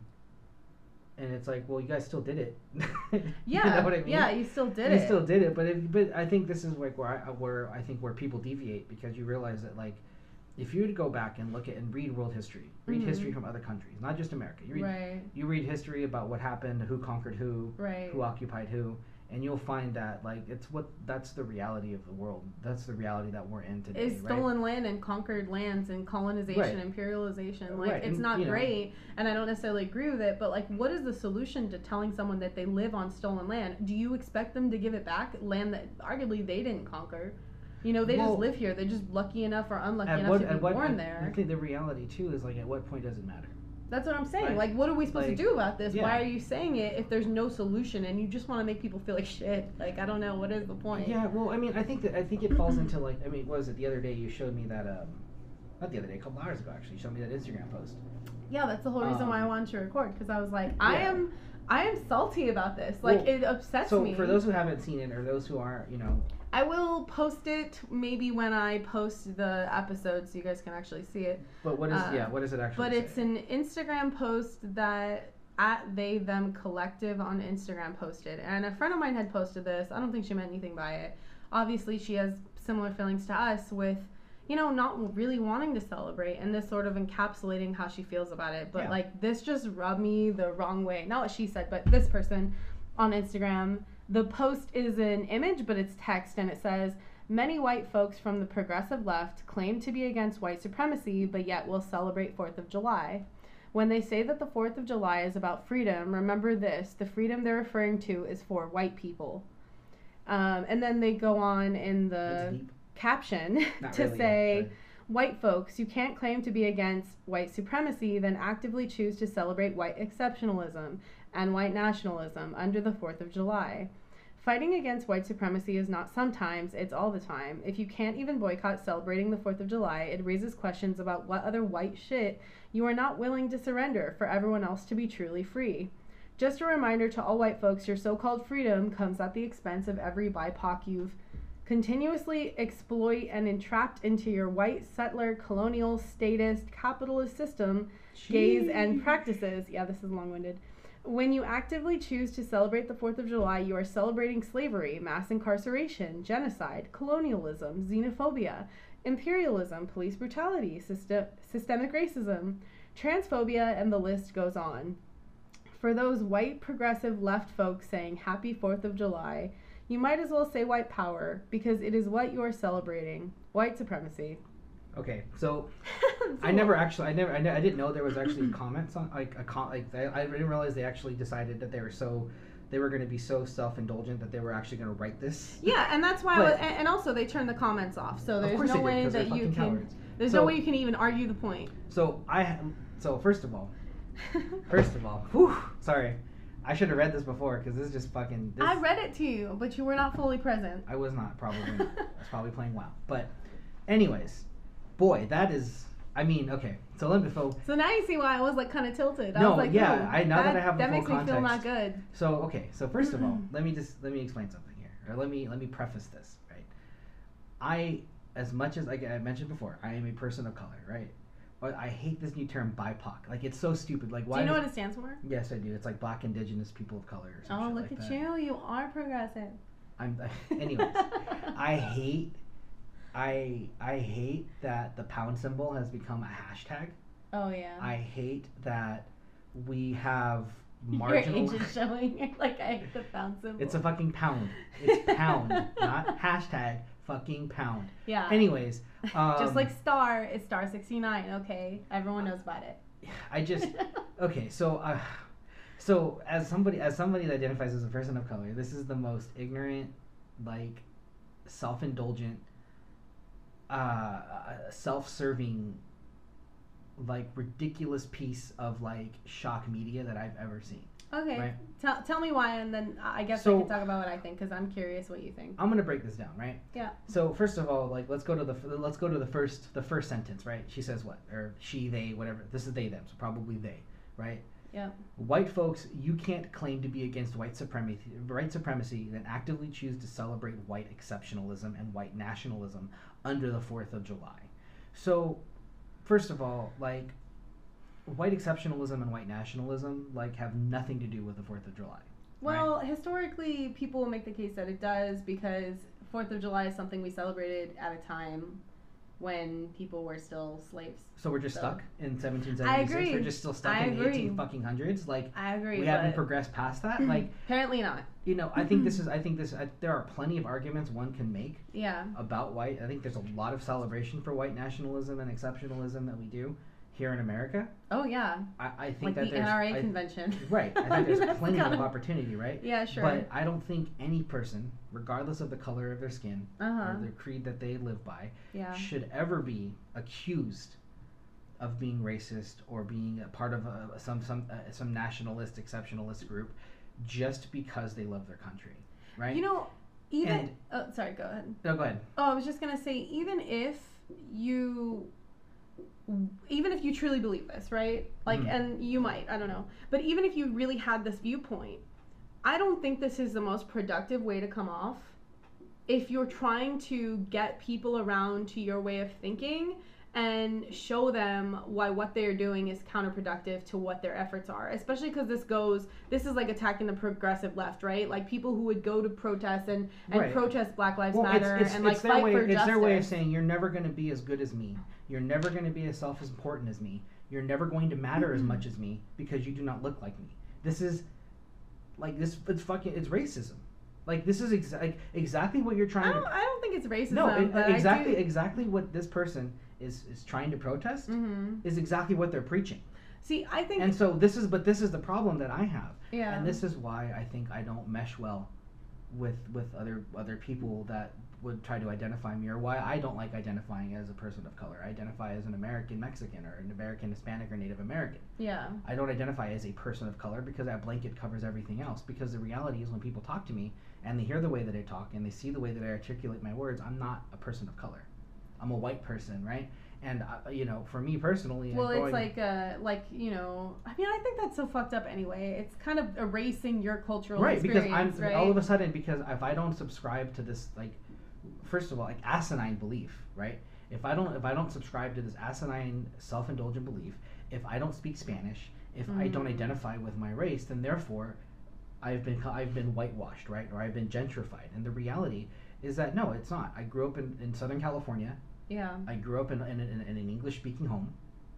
[SPEAKER 2] and it's like, well, you guys still did it.
[SPEAKER 1] Yeah,
[SPEAKER 2] you know what I mean?
[SPEAKER 1] yeah, you still did
[SPEAKER 2] you
[SPEAKER 1] it.
[SPEAKER 2] still did it, but if, but I think this is like where I where I think where people deviate, because you realize that like, if you were to go back and look at and read world history, read
[SPEAKER 1] Mhm.
[SPEAKER 2] history from other countries, not just America. You read
[SPEAKER 1] Right,
[SPEAKER 2] you read history about what happened, who conquered who,
[SPEAKER 1] right.
[SPEAKER 2] who occupied who, and you'll find that like it's what that's the reality of the world. That's the reality that we're in today.
[SPEAKER 1] Is
[SPEAKER 2] right?
[SPEAKER 1] stolen land and conquered lands and colonization,
[SPEAKER 2] Right.
[SPEAKER 1] imperialization. Like,
[SPEAKER 2] Right,
[SPEAKER 1] it's
[SPEAKER 2] and,
[SPEAKER 1] not
[SPEAKER 2] you know-
[SPEAKER 1] great, and I don't necessarily agree with it, but, like, what is the solution to telling someone that they live on stolen land? Do you expect them to give it back? Land that arguably they didn't conquer. You know, they
[SPEAKER 2] Well-
[SPEAKER 1] just live here. They're just lucky enough or unlucky
[SPEAKER 2] At
[SPEAKER 1] enough
[SPEAKER 2] what,
[SPEAKER 1] to be
[SPEAKER 2] at what,
[SPEAKER 1] born
[SPEAKER 2] I-
[SPEAKER 1] there.
[SPEAKER 2] I think the reality too is like, at what point does it matter?
[SPEAKER 1] That's what I'm saying.
[SPEAKER 2] Right.
[SPEAKER 1] Like, what are we supposed
[SPEAKER 2] Like,
[SPEAKER 1] to do about this?
[SPEAKER 2] yeah.
[SPEAKER 1] Why are you saying it if there's no solution and you just want to make people feel like shit? Like, I don't know. What is the point?
[SPEAKER 2] Yeah, well, I mean, I think that I think it falls into like, I mean, what was it the other day? You showed me that, um, not the other day, a couple hours ago actually. You showed me that Instagram post.
[SPEAKER 1] Yeah, that's the whole reason
[SPEAKER 2] Um,
[SPEAKER 1] why I wanted to record, because I was like, I
[SPEAKER 2] yeah.
[SPEAKER 1] am, I am salty about this. Like,
[SPEAKER 2] Well,
[SPEAKER 1] it upsets
[SPEAKER 2] So
[SPEAKER 1] me.
[SPEAKER 2] for those who haven't seen it, or those who aren't, you know,
[SPEAKER 1] I will post it maybe when I post the episode, so you guys can actually see it.
[SPEAKER 2] but what is
[SPEAKER 1] Uh,
[SPEAKER 2] yeah, what does it actually?
[SPEAKER 1] But
[SPEAKER 2] say?
[SPEAKER 1] it's an Instagram post that at they them collective on Instagram posted, and a friend of mine had posted this. I don't think she meant anything by it. Obviously, she has similar feelings to us with, you know, not really wanting to celebrate, and this sort of encapsulating how she feels about it. But
[SPEAKER 2] Yeah.
[SPEAKER 1] like, this just rubbed me the wrong way. Not what she said, but this person on Instagram. The post is an image, but it's text, and it says, "Many white folks from the progressive left claim to be against white supremacy, but yet will celebrate fourth of July. When they say that the fourth of July is about freedom, remember this: the freedom they're referring to is for white people." Um, and then they go on in
[SPEAKER 2] It's
[SPEAKER 1] the
[SPEAKER 2] deep.
[SPEAKER 1] caption
[SPEAKER 2] Not
[SPEAKER 1] to
[SPEAKER 2] really,
[SPEAKER 1] say,
[SPEAKER 2] but-
[SPEAKER 1] "White folks, you can't claim to be against white supremacy, then actively choose to celebrate white exceptionalism and white nationalism under the fourth of July. Fighting against white supremacy is not sometimes, it's all the time. If you can't even boycott celebrating the fourth of July, it raises questions about what other white shit you are not willing to surrender for everyone else to be truly free. Just a reminder to all white folks, your so-called freedom comes at the expense of every B I P O C you've continuously exploit and entrapped into your white settler colonial statist capitalist system gaze and
[SPEAKER 2] Sheesh.
[SPEAKER 1] practices." Yeah, this is long-winded. "When you actively choose to celebrate the fourth of July, you are celebrating slavery, mass incarceration, genocide, colonialism, xenophobia, imperialism, police brutality, system, systemic racism, transphobia, and the list goes on. For those white progressive left folks saying happy fourth of July, you might as well say white power, because it is what you are celebrating, white supremacy."
[SPEAKER 2] Okay, so I never actually, I never, I, ne- I didn't know there was actually comments on like a con- like I, I didn't realize they actually decided that they were so, they were going to be so self-indulgent that they were actually going to write this.
[SPEAKER 1] Yeah, and that's why,
[SPEAKER 2] But-
[SPEAKER 1] I was, and, and also they turned the comments off, so
[SPEAKER 2] Of
[SPEAKER 1] there's
[SPEAKER 2] course
[SPEAKER 1] no
[SPEAKER 2] they did,
[SPEAKER 1] way
[SPEAKER 2] 'cause they're
[SPEAKER 1] that you
[SPEAKER 2] fucking
[SPEAKER 1] can.
[SPEAKER 2] cowards.
[SPEAKER 1] There's
[SPEAKER 2] So-
[SPEAKER 1] no way you can even argue the point.
[SPEAKER 2] So I, so first of all, first of all, whew, sorry, I should have read this before because this is just fucking. This,
[SPEAKER 1] I read it to you, but you were not fully present.
[SPEAKER 2] I was not probably. Not. I was probably playing WoW. But, anyways, boy, that is. I mean, okay. So let me. So,
[SPEAKER 1] So now you see why I was like kind of tilted. I
[SPEAKER 2] No,
[SPEAKER 1] was like,
[SPEAKER 2] yeah,
[SPEAKER 1] "Ooh,
[SPEAKER 2] I- now that I have the
[SPEAKER 1] that
[SPEAKER 2] full
[SPEAKER 1] makes me feel not
[SPEAKER 2] context."
[SPEAKER 1] good.
[SPEAKER 2] so okay. So first of all, let me just let me explain something here, or let me let me preface this. Right. I, as much as like I mentioned before, I am a person of color. Right. But I hate this new term B I P O C. Like it's so stupid. Like why?
[SPEAKER 1] Do you know
[SPEAKER 2] does-
[SPEAKER 1] what it stands for?
[SPEAKER 2] Yes, I do. It's like Black Indigenous People of Color. Or some
[SPEAKER 1] Oh,
[SPEAKER 2] shit
[SPEAKER 1] look
[SPEAKER 2] like
[SPEAKER 1] at
[SPEAKER 2] that.
[SPEAKER 1] you. You are progressive.
[SPEAKER 2] I'm. Anyways, I hate. I I hate that the pound symbol has become a hashtag.
[SPEAKER 1] Oh, yeah.
[SPEAKER 2] I hate that we have
[SPEAKER 1] Your
[SPEAKER 2] marginal.
[SPEAKER 1] age is showing. Like, I hate the pound symbol.
[SPEAKER 2] It's a fucking pound. It's pound, not hashtag fucking pound.
[SPEAKER 1] Yeah.
[SPEAKER 2] Anyways, um,
[SPEAKER 1] Just like star is star sixty-nine, okay? Everyone knows about it.
[SPEAKER 2] I just okay. So, uh, so as somebody as somebody that identifies as a person of color, this is the most ignorant, like, self-indulgent, uh, self-serving, like ridiculous piece of like shock media that I've ever seen.
[SPEAKER 1] Okay.
[SPEAKER 2] Right?
[SPEAKER 1] Tell tell me why, and then I guess
[SPEAKER 2] So-
[SPEAKER 1] I can talk about what I think because I'm curious what you think.
[SPEAKER 2] I'm gonna break this down, right?
[SPEAKER 1] Yeah.
[SPEAKER 2] So first of all, like let's go to the let's go to the first the first sentence, right? She says what, or she, they, whatever. This is they, them, so probably they, right?
[SPEAKER 1] Yeah.
[SPEAKER 2] White folks, you can't claim to be against white supremacy, white supremacy, then actively choose to celebrate white exceptionalism and white nationalism under the Fourth of July. So, first of all, like, white exceptionalism and white nationalism like have nothing to do with the Fourth of July.
[SPEAKER 1] Well, right? Historically, people will make the case that it does because Fourth of July is something we celebrated at a time when people were still slaves.
[SPEAKER 2] So we're just
[SPEAKER 1] So-
[SPEAKER 2] stuck in seventeen seventy-six.
[SPEAKER 1] I agree.
[SPEAKER 2] We're just still stuck
[SPEAKER 1] I
[SPEAKER 2] in the
[SPEAKER 1] agree.
[SPEAKER 2] eighteen fucking hundreds. Like
[SPEAKER 1] I agree.
[SPEAKER 2] we
[SPEAKER 1] but
[SPEAKER 2] haven't progressed past that. Like
[SPEAKER 1] apparently not.
[SPEAKER 2] you know, I think this is. I think this. I, there are plenty of arguments one can make
[SPEAKER 1] Yeah.
[SPEAKER 2] about white. I think there's a lot of celebration for white nationalism and exceptionalism that we do here in America.
[SPEAKER 1] Oh yeah.
[SPEAKER 2] I, I think
[SPEAKER 1] Like
[SPEAKER 2] that
[SPEAKER 1] the
[SPEAKER 2] there's
[SPEAKER 1] N R A
[SPEAKER 2] I-
[SPEAKER 1] convention.
[SPEAKER 2] right. I
[SPEAKER 1] mean,
[SPEAKER 2] think there's
[SPEAKER 1] that's
[SPEAKER 2] plenty
[SPEAKER 1] kind
[SPEAKER 2] of opportunity, right?
[SPEAKER 1] Yeah, sure.
[SPEAKER 2] But I don't think any person, regardless of the color of their skin
[SPEAKER 1] uh huh.
[SPEAKER 2] or the creed that they live by,
[SPEAKER 1] Yeah.
[SPEAKER 2] should ever be accused of being racist or being a part of a, some some uh, some nationalist exceptionalist group just because they love their country, right?
[SPEAKER 1] You know, even.
[SPEAKER 2] And-
[SPEAKER 1] oh, sorry. Go ahead.
[SPEAKER 2] no, go ahead.
[SPEAKER 1] Oh, I was just gonna say, even if you, even if you truly believe this, right? Like,
[SPEAKER 2] Mhm.
[SPEAKER 1] and you might, I don't know, but even if you really had this viewpoint, I don't think this is the most productive way to come off. If you're trying to get people around to your way of thinking and show them why what they're doing is counterproductive to what their efforts are, especially because this goes, this is like attacking the progressive left, right? Like people who would go to protests and, and
[SPEAKER 2] Right.
[SPEAKER 1] protest Black Lives
[SPEAKER 2] Well,
[SPEAKER 1] Matter
[SPEAKER 2] it's, it's,
[SPEAKER 1] and
[SPEAKER 2] it's
[SPEAKER 1] like
[SPEAKER 2] their
[SPEAKER 1] fight
[SPEAKER 2] way.
[SPEAKER 1] for
[SPEAKER 2] It's
[SPEAKER 1] justice.
[SPEAKER 2] their way of saying you're never going to be as good as me. You're never going to be as self-important as me. You're never going to matter as much as me because you do not look like me. This is like this. It's fucking. It's racism. Like this is exa- like, exactly what you're
[SPEAKER 1] I
[SPEAKER 2] trying
[SPEAKER 1] don't,
[SPEAKER 2] to.
[SPEAKER 1] I don't think it's racism.
[SPEAKER 2] No, it,
[SPEAKER 1] but
[SPEAKER 2] exactly,
[SPEAKER 1] I do,
[SPEAKER 2] exactly what this person is is trying to protest
[SPEAKER 1] hmm
[SPEAKER 2] is exactly what they're preaching.
[SPEAKER 1] See, I think.
[SPEAKER 2] And so this is, but this is the problem that I have,
[SPEAKER 1] yeah.
[SPEAKER 2] and this is why I think I don't mesh well with with other other people that would try to identify me, or why I don't like identifying as a person of color. I identify as an American Mexican or an American Hispanic or Native American.
[SPEAKER 1] Yeah.
[SPEAKER 2] I don't identify as a person of color because that blanket covers everything else. Because the reality is when people talk to me and they hear the way that I talk and they see the way that I articulate my words, I'm not a person of color. I'm a white person, right? And uh, you know, for me personally,
[SPEAKER 1] Well,
[SPEAKER 2] going,
[SPEAKER 1] it's like, uh, like you know, I mean, I think that's so fucked up anyway. It's kind of erasing your cultural
[SPEAKER 2] right because I'm
[SPEAKER 1] experience, right?
[SPEAKER 2] all of a sudden because if I don't subscribe to this like, first of all, like asinine belief, right? If I don't if I don't subscribe to this asinine self-indulgent belief, if I don't speak Spanish, if I don't
[SPEAKER 1] Mm.
[SPEAKER 2] identify with my race, then therefore I've been I've been whitewashed, right? Or I've been gentrified. And the reality is that no, it's not. I grew up in, in Southern California.
[SPEAKER 1] Yeah.
[SPEAKER 2] I grew up in, in, in, in an English-speaking home.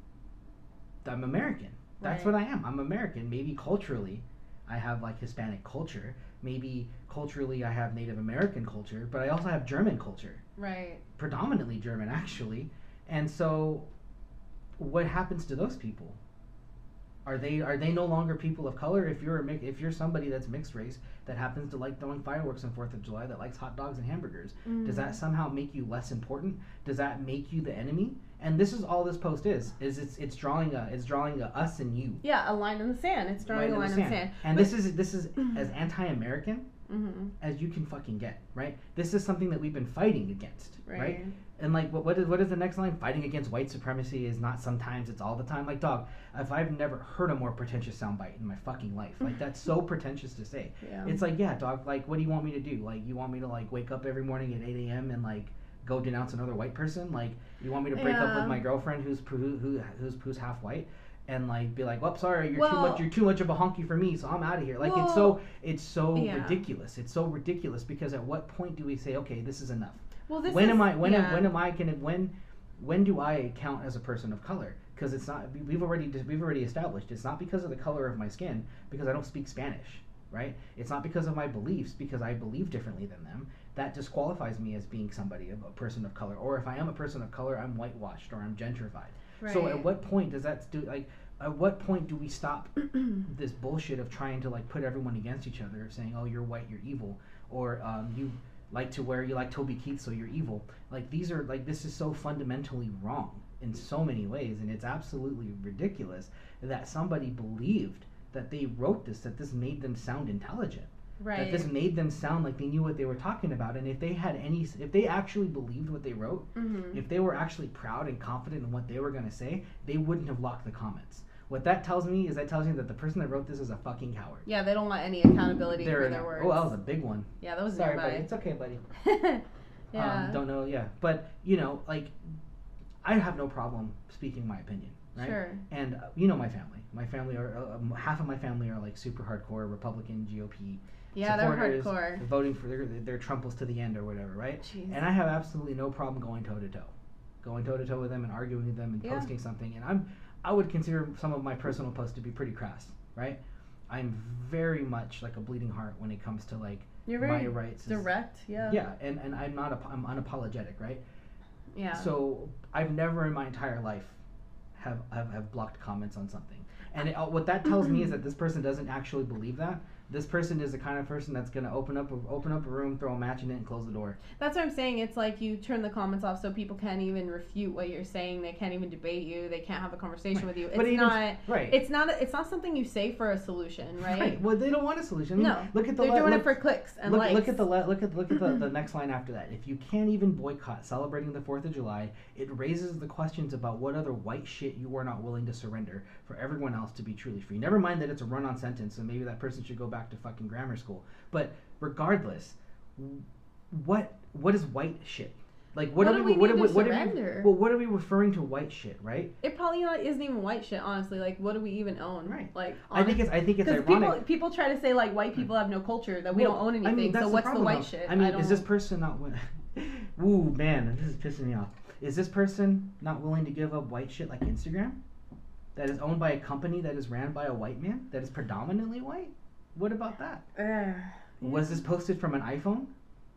[SPEAKER 2] I'm American. That's
[SPEAKER 1] Right.
[SPEAKER 2] what I am. I'm American. Maybe culturally, I have like Hispanic culture. Maybe culturally, I have Native American culture. But I also have German culture,
[SPEAKER 1] Right.
[SPEAKER 2] predominantly German, actually. And so, what happens to those people? Are they are they no longer people of color? If you're a mi- if you're somebody that's mixed race that happens to like throwing fireworks on Fourth of July, that likes hot dogs and hamburgers, does that
[SPEAKER 1] Mm.
[SPEAKER 2] somehow make you less important? Does that make you the enemy? And this is all this post is is it's it's drawing a it's drawing a us and you.
[SPEAKER 1] Yeah, a line in the sand. It's drawing a line in the sand.
[SPEAKER 2] And
[SPEAKER 1] But-
[SPEAKER 2] this is this is as anti-American
[SPEAKER 1] Mhm.
[SPEAKER 2] as you can fucking get, right? This is something that we've been fighting against, right?
[SPEAKER 1] Right.
[SPEAKER 2] And like, what what is what is the next line? Fighting against white supremacy is not sometimes, it's all the time. Like, dog, if I've never heard a more pretentious soundbite in my fucking life, like that's so pretentious to say.
[SPEAKER 1] Yeah.
[SPEAKER 2] It's like, yeah, dog, like, what do you want me to do? Like, you want me to like wake up every morning at eight a.m. and like go denounce another white person? Like, you want me to break up
[SPEAKER 1] Yeah.
[SPEAKER 2] with my girlfriend who's who, who who's who's half white? And like be like, well, sorry, you're too
[SPEAKER 1] Well-
[SPEAKER 2] much. You're too much of a honky for me, so I'm out of here. Like it's
[SPEAKER 1] Well,
[SPEAKER 2] so, it's so
[SPEAKER 1] yeah.
[SPEAKER 2] ridiculous. It's so ridiculous because at what point do we say, okay, this is enough?
[SPEAKER 1] Well, this
[SPEAKER 2] when
[SPEAKER 1] is,
[SPEAKER 2] am I? When
[SPEAKER 1] yeah.
[SPEAKER 2] am, when am I gonna? When when do I count as a person of color? Because it's not. we- We've already we've already established it's not because of the color of my skin, because I don't speak Spanish, right? It's not because of my beliefs, because I believe differently than them. That disqualifies me as being somebody, a person of color. Or if I am a person of color, I'm whitewashed or I'm gentrified. So
[SPEAKER 1] Right.
[SPEAKER 2] at what point does that do? Like, at what point do we stop this bullshit of trying to like put everyone against each other, of saying, oh, you're white, you're evil, or um, you like to wear, you like Toby Keith, so you're evil. Like these are like this is so fundamentally wrong in so many ways, and it's absolutely ridiculous that somebody believed that they wrote this, that this made them sound intelligent.
[SPEAKER 1] Right.
[SPEAKER 2] That this made them sound like they knew what they were talking about. And if they had any, if they actually believed what they wrote,
[SPEAKER 1] mm-hmm.
[SPEAKER 2] if they were actually proud and confident in what they were going to say, they wouldn't have locked the comments. What that tells me is that tells me that the person that wrote this is a fucking coward.
[SPEAKER 1] Yeah, they don't want any accountability
[SPEAKER 2] They're
[SPEAKER 1] for their words.
[SPEAKER 2] Oh, that was a big one.
[SPEAKER 1] Yeah, that was
[SPEAKER 2] Sorry,
[SPEAKER 1] nearby.
[SPEAKER 2] buddy. It's okay, buddy.
[SPEAKER 1] yeah.
[SPEAKER 2] Um, don't know, yeah. But, you know, like, I have no problem speaking my opinion, right?
[SPEAKER 1] Sure.
[SPEAKER 2] And uh, you know my family. My family are, uh, um, half of my family are, like, super hardcore Republican, G O P.
[SPEAKER 1] Yeah, they're hardcore.
[SPEAKER 2] Voting for, their, their Trumples to the end or whatever, right?
[SPEAKER 1] Jeez.
[SPEAKER 2] And I have absolutely no problem going toe-to-toe. Going toe-to-toe with them and arguing with them and
[SPEAKER 1] yeah.
[SPEAKER 2] posting something. And I'm, I would consider some of my personal posts to be pretty crass, right? I'm very much like a bleeding heart when it comes to, like,
[SPEAKER 1] You're very
[SPEAKER 2] my rights.
[SPEAKER 1] direct, is, yeah.
[SPEAKER 2] Yeah, and, and I'm not, a, I'm unapologetic, right?
[SPEAKER 1] Yeah.
[SPEAKER 2] So I've never in my entire life have have, have blocked comments on something, and it, uh, what that tells me is that this person doesn't actually believe that. This person is the kind of person that's gonna open up a, open up a room, throw a match in it, and close the door.
[SPEAKER 1] That's what I'm saying. It's like you turn the comments off so people can't even refute what you're saying. They can't even debate you. They can't have a conversation
[SPEAKER 2] right.
[SPEAKER 1] with you. It's
[SPEAKER 2] but even,
[SPEAKER 1] not.
[SPEAKER 2] Right.
[SPEAKER 1] It's not. A, it's not something you say for a solution, right?
[SPEAKER 2] Right. Well, they don't want a solution. I mean,
[SPEAKER 1] no.
[SPEAKER 2] Look at the
[SPEAKER 1] They're
[SPEAKER 2] le-
[SPEAKER 1] doing
[SPEAKER 2] look,
[SPEAKER 1] it for clicks and
[SPEAKER 2] look,
[SPEAKER 1] likes.
[SPEAKER 2] Look at the le- look at look at the, the next line after that. If you can't even boycott celebrating the Fourth of July, it raises the questions about what other white shit you are not willing to surrender for everyone else to be truly free. Never mind that it's a run-on sentence, and maybe that person should go back to fucking grammar school. But regardless, what what is white shit? Like what,
[SPEAKER 1] what
[SPEAKER 2] are
[SPEAKER 1] do
[SPEAKER 2] we,
[SPEAKER 1] we
[SPEAKER 2] what,
[SPEAKER 1] need
[SPEAKER 2] are,
[SPEAKER 1] to
[SPEAKER 2] what
[SPEAKER 1] surrender?
[SPEAKER 2] are we, well, what are we referring to white shit, right?
[SPEAKER 1] It probably not isn't even white shit, honestly. Like, what do we even own?
[SPEAKER 2] Right.
[SPEAKER 1] Like,
[SPEAKER 2] I think it's I think it's ironic.
[SPEAKER 1] People, people try to say like white people have no culture, that we
[SPEAKER 2] well,
[SPEAKER 1] don't own anything.
[SPEAKER 2] I mean, that's
[SPEAKER 1] so
[SPEAKER 2] the
[SPEAKER 1] what's
[SPEAKER 2] problem,
[SPEAKER 1] the white
[SPEAKER 2] though.
[SPEAKER 1] shit?
[SPEAKER 2] I mean,
[SPEAKER 1] I don't...
[SPEAKER 2] is this person not? Ooh, man, this is pissing me off. Is this person not willing to give up white shit like Instagram? That is owned by a company that is ran by a white man that is predominantly white? What about that?
[SPEAKER 1] Uh, yeah.
[SPEAKER 2] Was this posted from an iPhone?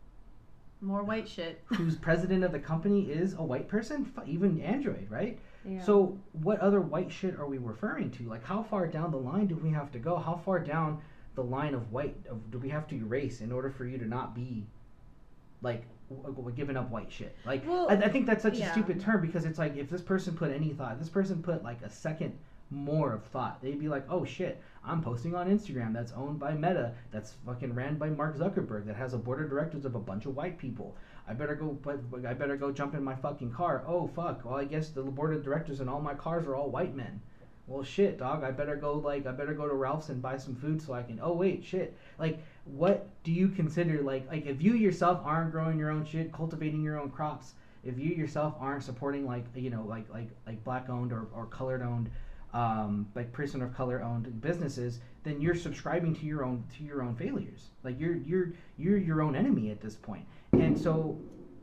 [SPEAKER 1] More white shit.
[SPEAKER 2] Whose president of the company is a white person? Even Android, right?
[SPEAKER 1] Yeah.
[SPEAKER 2] So what other white shit are we referring to? Like, how far down the line do we have to go? How far down the line of white of, do we have to erase in order for you to not be, like, w- giving up white shit? Like,
[SPEAKER 1] well,
[SPEAKER 2] I, I think that's such
[SPEAKER 1] yeah.
[SPEAKER 2] a stupid term, because it's like, if this person put any thought, this person put like a second more of thought, they'd be like, oh shit, I'm posting on Instagram that's owned by Meta, that's fucking ran by Mark Zuckerberg, that has a board of directors of a bunch of white people. I better go, but I better go jump in my fucking car. Oh fuck, well I guess the board of directors and all my cars are all white men. Well shit, dog, I better go like I better go to Ralph's and buy some food so I can. Oh wait, shit. Like, what do you consider, like like if you yourself aren't growing your own shit, cultivating your own crops, if you yourself aren't supporting, like, you know, like like like black owned or, or colored owned, um, like person of color owned businesses, then you're subscribing to your own to your own failures. Like, you're you're you're your own enemy at this point. And so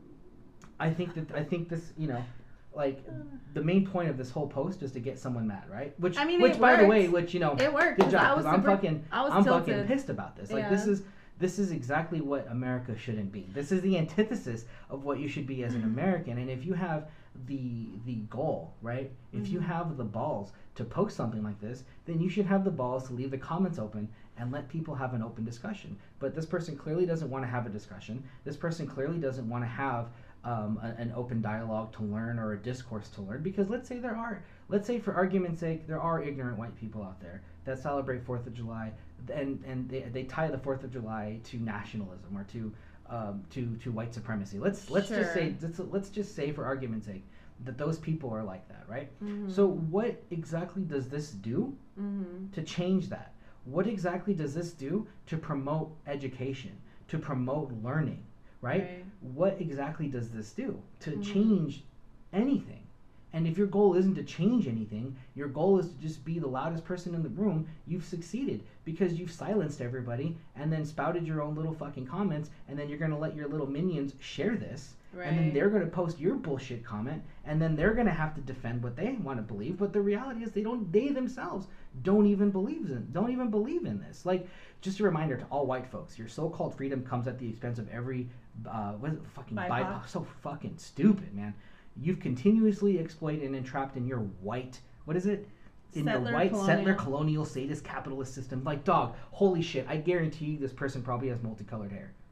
[SPEAKER 2] I think that I think this, you know, like, the main point of this whole post is to get someone mad, right? Which,
[SPEAKER 1] I mean,
[SPEAKER 2] which
[SPEAKER 1] it
[SPEAKER 2] by
[SPEAKER 1] worked.
[SPEAKER 2] the way, which, you know,
[SPEAKER 1] It worked,
[SPEAKER 2] good
[SPEAKER 1] 'cause
[SPEAKER 2] job,
[SPEAKER 1] I was
[SPEAKER 2] because I'm
[SPEAKER 1] super-
[SPEAKER 2] fucking,
[SPEAKER 1] I was
[SPEAKER 2] I'm
[SPEAKER 1] tilted.
[SPEAKER 2] fucking pissed about this. Like,
[SPEAKER 1] Yeah.
[SPEAKER 2] this is this is exactly what America shouldn't be. This is the antithesis of what you should be as an American. And if you have the the goal, right? If you
[SPEAKER 1] Mm-hmm.
[SPEAKER 2] have the balls to post something like this, then you should have the balls to leave the comments open and let people have an open discussion. But this person clearly doesn't want to have a discussion. This person clearly doesn't want to have um, a, an open dialogue to learn, or a discourse to learn. Because let's say there are, let's say for argument's sake, there are ignorant white people out there that celebrate Fourth of July, and and they, they tie the Fourth of July to nationalism or to um, to to white supremacy. Let's let's just
[SPEAKER 1] Sure.
[SPEAKER 2] say let's, let's just say for argument's sake that those people are like that, right?
[SPEAKER 1] Mhm.
[SPEAKER 2] So what exactly does this do
[SPEAKER 1] Mhm.
[SPEAKER 2] to change that? What exactly does this do to promote education, to promote learning, right?
[SPEAKER 1] Right.
[SPEAKER 2] What exactly does this do to
[SPEAKER 1] Mhm.
[SPEAKER 2] change anything? And if your goal isn't to change anything, your goal is to just be the loudest person in the room, you've succeeded, because you've silenced everybody and then spouted your own little fucking comments, and then you're going to let your little minions share this.
[SPEAKER 1] Right.
[SPEAKER 2] And then they're going to post your bullshit comment, and then they're going to have to defend what they want to believe. But the reality is, they don't. They themselves don't even believe in. Don't even believe in this. Like, just a reminder to all white folks: your so-called freedom comes at the expense of every. Uh, what is it? Fucking
[SPEAKER 1] B I P O C.
[SPEAKER 2] B I P O C. So fucking stupid, man. You've continuously exploited and entrapped in your white. What is it? In
[SPEAKER 1] Settler
[SPEAKER 2] your white
[SPEAKER 1] colonial.
[SPEAKER 2] settler colonial sadist capitalist system. Like, dog. Holy shit! I guarantee you, this person probably has multicolored hair.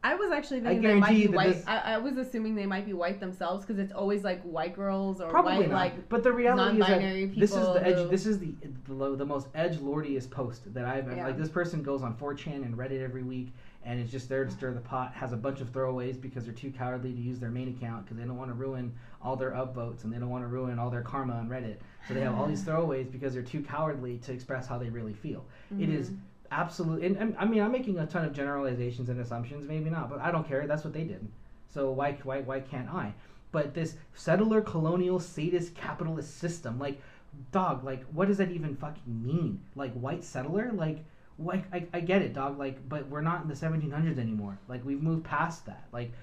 [SPEAKER 1] I was actually
[SPEAKER 2] I
[SPEAKER 1] thinking they might
[SPEAKER 2] guarantee
[SPEAKER 1] be
[SPEAKER 2] that
[SPEAKER 1] white.
[SPEAKER 2] this-
[SPEAKER 1] I, I was assuming they might be white themselves because it's always like white girls or
[SPEAKER 2] Probably
[SPEAKER 1] white
[SPEAKER 2] not.
[SPEAKER 1] like
[SPEAKER 2] But the reality is that
[SPEAKER 1] non-binary
[SPEAKER 2] this is
[SPEAKER 1] people
[SPEAKER 2] the edge.
[SPEAKER 1] who-
[SPEAKER 2] This is the the, the most edge lordiest post that I've ever.
[SPEAKER 1] Yeah.
[SPEAKER 2] Like this person goes on four chan and Reddit every week, and it's just there to stir the pot. Has a bunch of throwaways because they're too cowardly to use their main account because they don't want to ruin all their upvotes and they don't want to ruin all their karma on Reddit. So they have all these throwaways because they're too cowardly to express how they really feel.
[SPEAKER 1] Mm-hmm.
[SPEAKER 2] It is absolute. And, and I mean, I'm making a ton of generalizations and assumptions. Maybe not, but I don't care. That's what they did. So why why why can't I? But this settler, colonial, sadist, capitalist system, like, dog, like, what does that even fucking mean? Like, white settler, like, like I, I get it, dog, like, but we're not in the seventeen hundreds anymore. Like, we've moved past that. Like,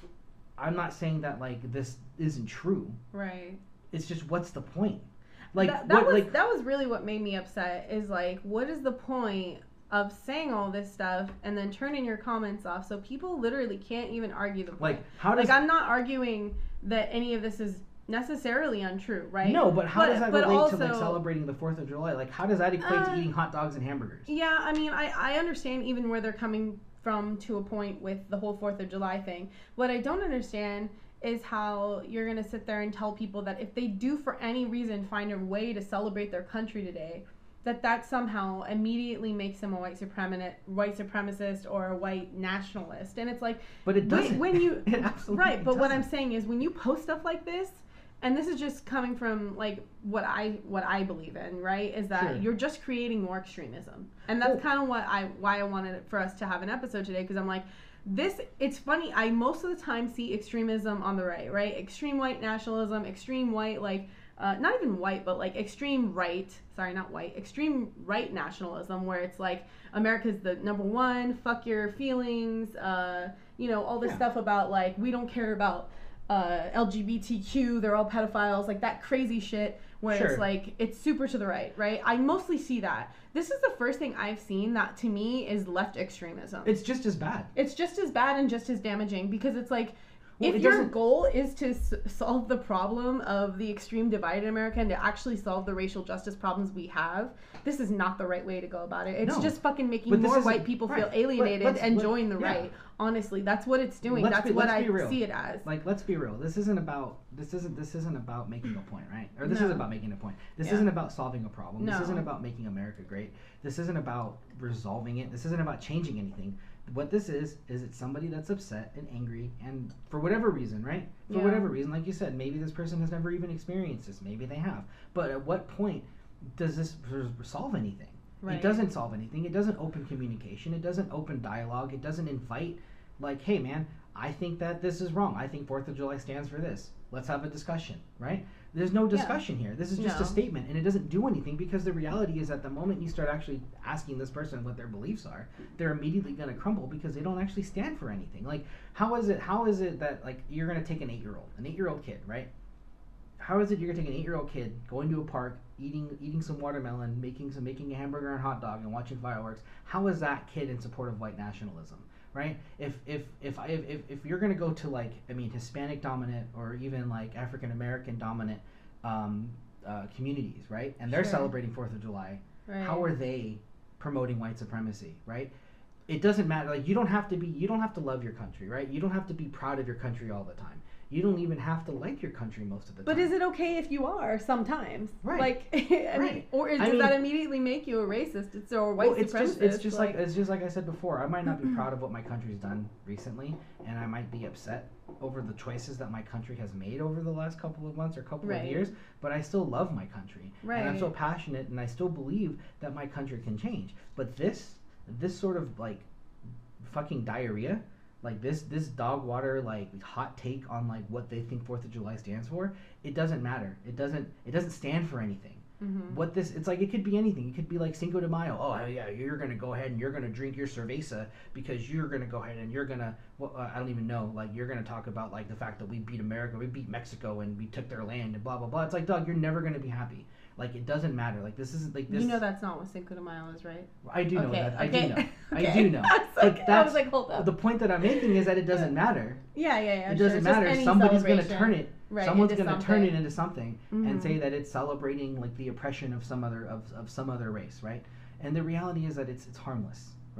[SPEAKER 2] I'm not saying that like this isn't true.
[SPEAKER 1] Right.
[SPEAKER 2] It's just what's the point? Like
[SPEAKER 1] that, that
[SPEAKER 2] what
[SPEAKER 1] was
[SPEAKER 2] like
[SPEAKER 1] that was really what made me upset. Is like, what is the point of saying all this stuff and then turning your comments off so people literally can't even argue the point?
[SPEAKER 2] like how does
[SPEAKER 1] like I'm not arguing that any of this is necessarily untrue, right?
[SPEAKER 2] no, but how
[SPEAKER 1] But-
[SPEAKER 2] does that
[SPEAKER 1] but
[SPEAKER 2] relate to like
[SPEAKER 1] also-
[SPEAKER 2] celebrating the Fourth of July? Like how does that equate
[SPEAKER 1] Uh,
[SPEAKER 2] to eating hot dogs and hamburgers?
[SPEAKER 1] Yeah, I mean, I, I understand even where they're coming from to a point with the whole fourth of July thing. What I don't understand is how you're going to sit there and tell people that if they do for any reason find a way to celebrate their country today, that that somehow immediately makes them a white supremacist, white supremacist or a white nationalist. And it's like,
[SPEAKER 2] But it doesn't.
[SPEAKER 1] when, when you
[SPEAKER 2] It absolutely
[SPEAKER 1] right, but what I'm
[SPEAKER 2] doesn't.
[SPEAKER 1] saying is when you post stuff like this, and this is just coming from like what I what I believe in, right? Is that
[SPEAKER 2] Sure.
[SPEAKER 1] you're just creating more extremism, and that's
[SPEAKER 2] Well-
[SPEAKER 1] kind of what I why I wanted for us to have an episode today, because I'm like, this. It's funny. I most of the time see extremism on the right, right? Extreme white nationalism, extreme white like. Uh, not even white, but like extreme right, sorry, not white, extreme right nationalism, where it's like America's the number one, fuck your feelings, uh, you know, all this
[SPEAKER 2] Yeah.
[SPEAKER 1] stuff about like, we don't care about uh, L G B T Q, they're all pedophiles, like that crazy shit, where
[SPEAKER 2] Sure.
[SPEAKER 1] it's like, it's super to the right, right? I mostly see that. This is the first thing I've seen that to me is left extremism.
[SPEAKER 2] It's just as bad.
[SPEAKER 1] It's just as bad and just as damaging, because it's like,
[SPEAKER 2] Well,
[SPEAKER 1] if
[SPEAKER 2] it
[SPEAKER 1] your
[SPEAKER 2] doesn't-
[SPEAKER 1] goal is to s- solve the problem of the extreme divide in America and to actually solve the racial justice problems we have, this is not the right way to go about it. It's
[SPEAKER 2] No.
[SPEAKER 1] just fucking making
[SPEAKER 2] But this
[SPEAKER 1] more
[SPEAKER 2] isn't-
[SPEAKER 1] white people feel
[SPEAKER 2] right. Let-
[SPEAKER 1] alienated
[SPEAKER 2] let's-
[SPEAKER 1] and
[SPEAKER 2] let-
[SPEAKER 1] join the
[SPEAKER 2] yeah.
[SPEAKER 1] right. Honestly, that's what it's doing.
[SPEAKER 2] Let's
[SPEAKER 1] that's
[SPEAKER 2] be-
[SPEAKER 1] what
[SPEAKER 2] let's
[SPEAKER 1] I
[SPEAKER 2] be real.
[SPEAKER 1] see it as.
[SPEAKER 2] Like, let's be real. This isn't about this isn't this isn't about making a point, right? Or this
[SPEAKER 1] No.
[SPEAKER 2] is about making a point. This
[SPEAKER 1] Yeah.
[SPEAKER 2] isn't about solving a problem. This
[SPEAKER 1] No.
[SPEAKER 2] isn't about making America great. This isn't about resolving it. This isn't about changing anything. What this is is it's somebody that's upset and angry, and for whatever reason, right? For
[SPEAKER 1] Yeah.
[SPEAKER 2] whatever reason, like you said, maybe this person has never even experienced this. Maybe they have. But at what point does this res- solve anything?
[SPEAKER 1] Right.
[SPEAKER 2] It doesn't solve anything. It doesn't open communication. It doesn't open dialogue. It doesn't invite, like, hey, man, I think that this is wrong. I think Fourth of July stands for this. Let's have a discussion, right? There's no discussion here. This is just
[SPEAKER 1] No.
[SPEAKER 2] a statement, and it doesn't do anything, because the reality is that the moment you start actually asking this person what their beliefs are, they're immediately going to crumble because they don't actually stand for anything. Like, how is it? How is it that, like, you're going to take an eight-year-old, an eight-year-old kid, right? How is it you're gonna take an eight-year-old kid going to a park, eating eating some watermelon, making some making a hamburger and hot dog, and watching fireworks? How is that kid in support of white nationalism, right? If if if I, if if you're gonna go to, like, I mean, Hispanic dominant or even like African American dominant um, uh, communities, right? And they're
[SPEAKER 1] Sure.
[SPEAKER 2] celebrating Fourth of July.
[SPEAKER 1] Right.
[SPEAKER 2] How are they promoting white supremacy, right? It doesn't matter. Like, you don't have to be. You don't have to love your country, right? You don't have to be proud of your country all the time. You don't even have to like your country most of the
[SPEAKER 1] But
[SPEAKER 2] time.
[SPEAKER 1] is it okay if you are sometimes?
[SPEAKER 2] Right.
[SPEAKER 1] Like, I mean,
[SPEAKER 2] Right.
[SPEAKER 1] or is,
[SPEAKER 2] I
[SPEAKER 1] does
[SPEAKER 2] mean-
[SPEAKER 1] that immediately make you a racist? It's or a white
[SPEAKER 2] Well, it's
[SPEAKER 1] supremacist?
[SPEAKER 2] just it's just like, it's just like I said before. I might not be proud of what my country's done recently, and I might be upset over the choices that my country has made over the last couple of months or couple
[SPEAKER 1] Right.
[SPEAKER 2] of years. But I still love my country, and I'm
[SPEAKER 1] Right.
[SPEAKER 2] so passionate, and I still believe that my country can change. But this this sort of like fucking diarrhea, like this this dog water like hot take on like what they think Fourth of July stands for, it doesn't matter. It doesn't it doesn't stand for anything.
[SPEAKER 1] Mhm.
[SPEAKER 2] What this, it's like, it could be anything. It could be like Cinco de Mayo. Oh yeah, you're gonna go ahead and you're gonna drink your cerveza because you're gonna go ahead and you're gonna, well, uh, I don't even know, like, you're gonna talk about like the fact that we beat America, we beat Mexico, and we took their land and blah blah blah. It's like, dog, you're never gonna be happy. Like, it doesn't matter. Like, this isn't like this.
[SPEAKER 1] You know that's not what Cinco de Mayo is, right?
[SPEAKER 2] I do know
[SPEAKER 1] okay,
[SPEAKER 2] that. I
[SPEAKER 1] okay.
[SPEAKER 2] do know. I
[SPEAKER 1] Okay.
[SPEAKER 2] do know.
[SPEAKER 1] I was
[SPEAKER 2] But
[SPEAKER 1] like, I
[SPEAKER 2] that's
[SPEAKER 1] was like, hold up.
[SPEAKER 2] the point that I'm making is that it doesn't matter.
[SPEAKER 1] Yeah, yeah, yeah.
[SPEAKER 2] It
[SPEAKER 1] sure.
[SPEAKER 2] doesn't
[SPEAKER 1] It's just
[SPEAKER 2] matter.
[SPEAKER 1] any
[SPEAKER 2] Somebody's gonna
[SPEAKER 1] celebration.
[SPEAKER 2] turn it.
[SPEAKER 1] Right,
[SPEAKER 2] Someone's
[SPEAKER 1] into
[SPEAKER 2] gonna turn
[SPEAKER 1] something.
[SPEAKER 2] it into something
[SPEAKER 1] Mhm.
[SPEAKER 2] and say that it's celebrating like the oppression of some other of, of some other race, right? And the reality is that it's it's harmless, right?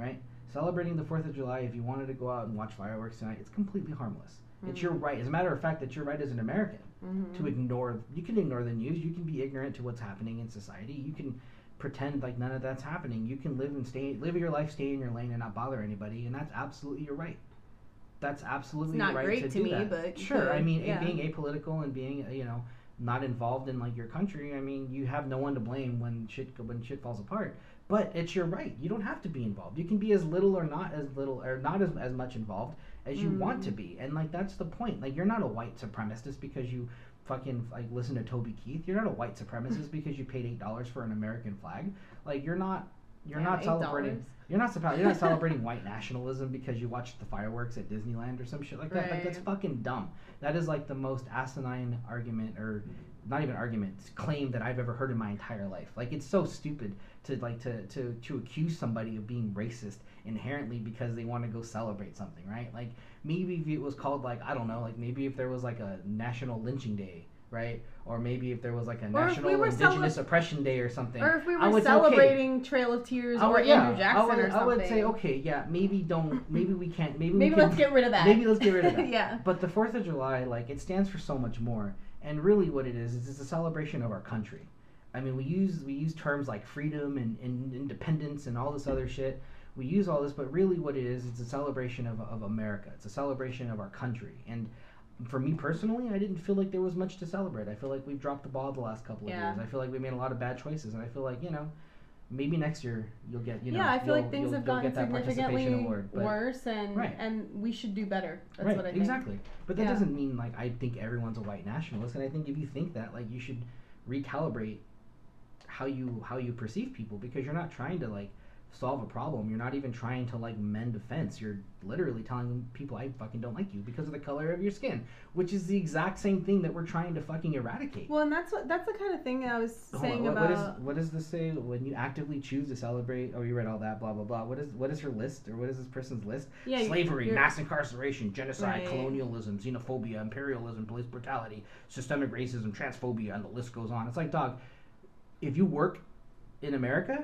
[SPEAKER 2] Celebrating the fourth of July, if you wanted to go out and watch fireworks tonight, it's completely harmless. Mm-hmm. It's your right. As a matter of fact, it's your right as an American mm-hmm. to ignore. You can ignore the news. You can be ignorant to what's happening in society. You can pretend like none of that's happening. You can live and stay, live your life, stay in your lane, and not bother anybody. And that's absolutely your right. That's absolutely
[SPEAKER 1] it's not
[SPEAKER 2] your right
[SPEAKER 1] great
[SPEAKER 2] to,
[SPEAKER 1] to
[SPEAKER 2] do
[SPEAKER 1] me,
[SPEAKER 2] that.
[SPEAKER 1] But
[SPEAKER 2] sure, I mean,
[SPEAKER 1] yeah.
[SPEAKER 2] being apolitical and being, you know, not involved in like your country. I mean, you have no one to blame when shit when shit falls apart. But it's your right. You don't have to be involved. You can be as little or not as little or not as, as much involved as you mm. want to be. And like that's the point. Like you're not a white supremacist because you fucking like listen to Toby Keith. You're not a white supremacist because you paid eight dollars for an American flag. Like you're not you're yeah, not celebrating eight dollars. You're not you're not celebrating white nationalism because you watched the fireworks at Disneyland or some shit like that.
[SPEAKER 1] Right.
[SPEAKER 2] Like that's fucking dumb. That is like the most asinine argument or not even argument, claim that I've ever heard in my entire life. Like it's so stupid to like to, to, to accuse somebody of being racist inherently because they want to go celebrate something, right? Like maybe if it was called like I don't know, like maybe if there was like a National Lynching Day, right? Or maybe if there was like a or National we Indigenous cele- Oppression Day or something.
[SPEAKER 1] Or if we were celebrating say, okay, Trail of Tears or would, yeah, Andrew Jackson
[SPEAKER 2] I would,
[SPEAKER 1] or something.
[SPEAKER 2] I would say okay, yeah, maybe don't, maybe we can't, maybe
[SPEAKER 1] maybe
[SPEAKER 2] we can,
[SPEAKER 1] let's get rid of that.
[SPEAKER 2] Maybe let's get rid of that.
[SPEAKER 1] Yeah.
[SPEAKER 2] But the Fourth of July, like it stands for so much more. And really, what it is is it's a celebration of our country. I mean, we use we use terms like freedom and, and independence and all this other shit. We use all this, but really, what it is, it's a celebration of of America. It's a celebration of our country. And for me personally, I didn't feel like there was much to celebrate. I feel like we've dropped the ball the last couple of
[SPEAKER 1] yeah.
[SPEAKER 2] years. I feel like we made a lot of bad choices, and I feel like you know, maybe next year you'll get you know.
[SPEAKER 1] Yeah, I feel like things
[SPEAKER 2] you'll,
[SPEAKER 1] have
[SPEAKER 2] you'll
[SPEAKER 1] gotten significantly
[SPEAKER 2] award, but,
[SPEAKER 1] worse, and
[SPEAKER 2] right.
[SPEAKER 1] and we should do better. That's
[SPEAKER 2] right,
[SPEAKER 1] what I think.
[SPEAKER 2] Exactly. But that
[SPEAKER 1] yeah.
[SPEAKER 2] doesn't mean like I think everyone's a white nationalist, and I think if you think that, like you should recalibrate how you how you perceive people because you're not trying to like solve a problem. You're not even trying to like mend a fence. You're literally telling people I fucking don't like you because of the color of your skin, which is the exact same thing that we're trying to fucking eradicate.
[SPEAKER 1] Well, and that's what that's the kind of thing I was saying
[SPEAKER 2] what,
[SPEAKER 1] about.
[SPEAKER 2] What, is, what does this say when you actively choose to celebrate? Oh, you read all that, blah blah blah. What is what is her list or what is this person's list?
[SPEAKER 1] Yeah,
[SPEAKER 2] slavery, mass incarceration, genocide,
[SPEAKER 1] right.
[SPEAKER 2] colonialism, xenophobia, imperialism, police brutality, systemic racism, transphobia, and the list goes on. It's like, dog, if you work in America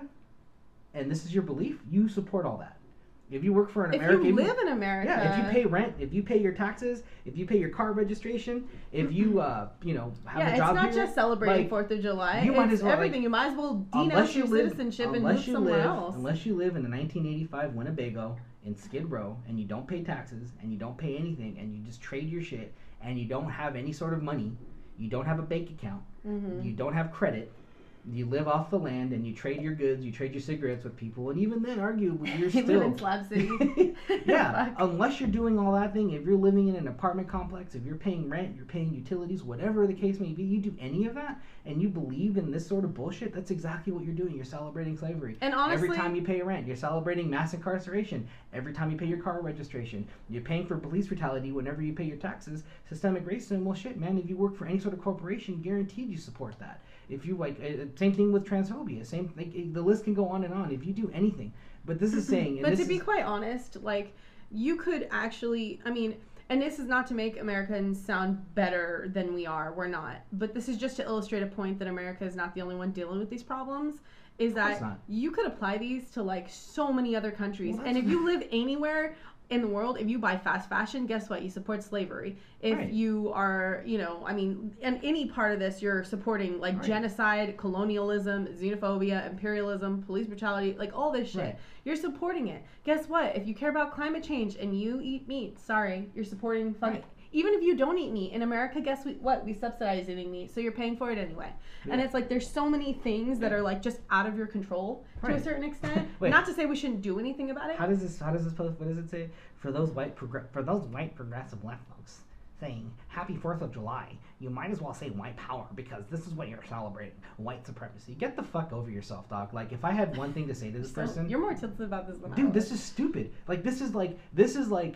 [SPEAKER 2] and this is your belief, you support all that. If you work for an American...
[SPEAKER 1] If you live in America...
[SPEAKER 2] Yeah, if you pay rent, if you pay your taxes, if you pay your car registration, if you, uh, you know, have
[SPEAKER 1] yeah,
[SPEAKER 2] a job
[SPEAKER 1] here... Yeah, it's not
[SPEAKER 2] here,
[SPEAKER 1] just celebrating
[SPEAKER 2] like,
[SPEAKER 1] fourth of July.
[SPEAKER 2] You
[SPEAKER 1] it's
[SPEAKER 2] might as well,
[SPEAKER 1] everything.
[SPEAKER 2] like,
[SPEAKER 1] you might as well denounce your
[SPEAKER 2] live,
[SPEAKER 1] citizenship and move somewhere
[SPEAKER 2] live,
[SPEAKER 1] else.
[SPEAKER 2] Unless you live in a nineteen eighty-five Winnebago in Skid Row and you don't pay taxes and you don't pay anything and you just trade your shit and you don't have any sort of money, you don't have a bank account, mm-hmm. you don't have credit, you live off the land and you trade your goods, you trade your cigarettes with people, and even then, arguably, you're still...
[SPEAKER 1] You live in Slab City.
[SPEAKER 2] Yeah, unless you're doing all that thing, if you're living in an apartment complex, if you're paying rent, you're paying utilities, whatever the case may be, you do any of that, and you believe in this sort of bullshit, that's exactly what you're doing. You're celebrating slavery.
[SPEAKER 1] And honestly...
[SPEAKER 2] Every time you pay rent, you're celebrating mass incarceration. Every time you pay your car registration, you're paying for police brutality whenever you pay your taxes. Systemic racism, well, shit, man, if you work for any sort of corporation, guaranteed you support that. If you like, uh, same thing with transphobia. Same, like, the list can go on and on. If you do anything, but this is saying.
[SPEAKER 1] But
[SPEAKER 2] this
[SPEAKER 1] to be
[SPEAKER 2] is,
[SPEAKER 1] quite honest, like you could actually, I mean, and this is not to make Americans sound better than we are. We're not. But this is just to illustrate a point that America is not the only one dealing with these problems. Is that you could apply these to like so many other countries, well, and if you live anywhere in the world, if you buy fast fashion, guess what? You support slavery. If
[SPEAKER 2] right.
[SPEAKER 1] you are, you know, I mean, in any part of this, you're supporting like right. genocide, colonialism, xenophobia, imperialism, police brutality, like all this shit. Right. You're supporting it. Guess what? If you care about climate change and you eat meat, sorry, you're supporting fucking... Right. Even if you don't eat meat, in America, guess we, what? We subsidize eating meat, so you're paying for it anyway. Yeah. And it's like there's so many things that are like just out of your control to right. a certain extent. Not to say we shouldn't do anything about it.
[SPEAKER 2] How does this? How does this post? What does it say? For those white progr- for those white progressive black folks saying Happy Fourth of July, you might as well say white power because this is what you're celebrating: white supremacy. Get the fuck over yourself, dog. Like if I had one thing to say to this
[SPEAKER 1] so,
[SPEAKER 2] person,
[SPEAKER 1] you're more tilted about this than I
[SPEAKER 2] dude.
[SPEAKER 1] was.
[SPEAKER 2] This is stupid. Like this is like this is like.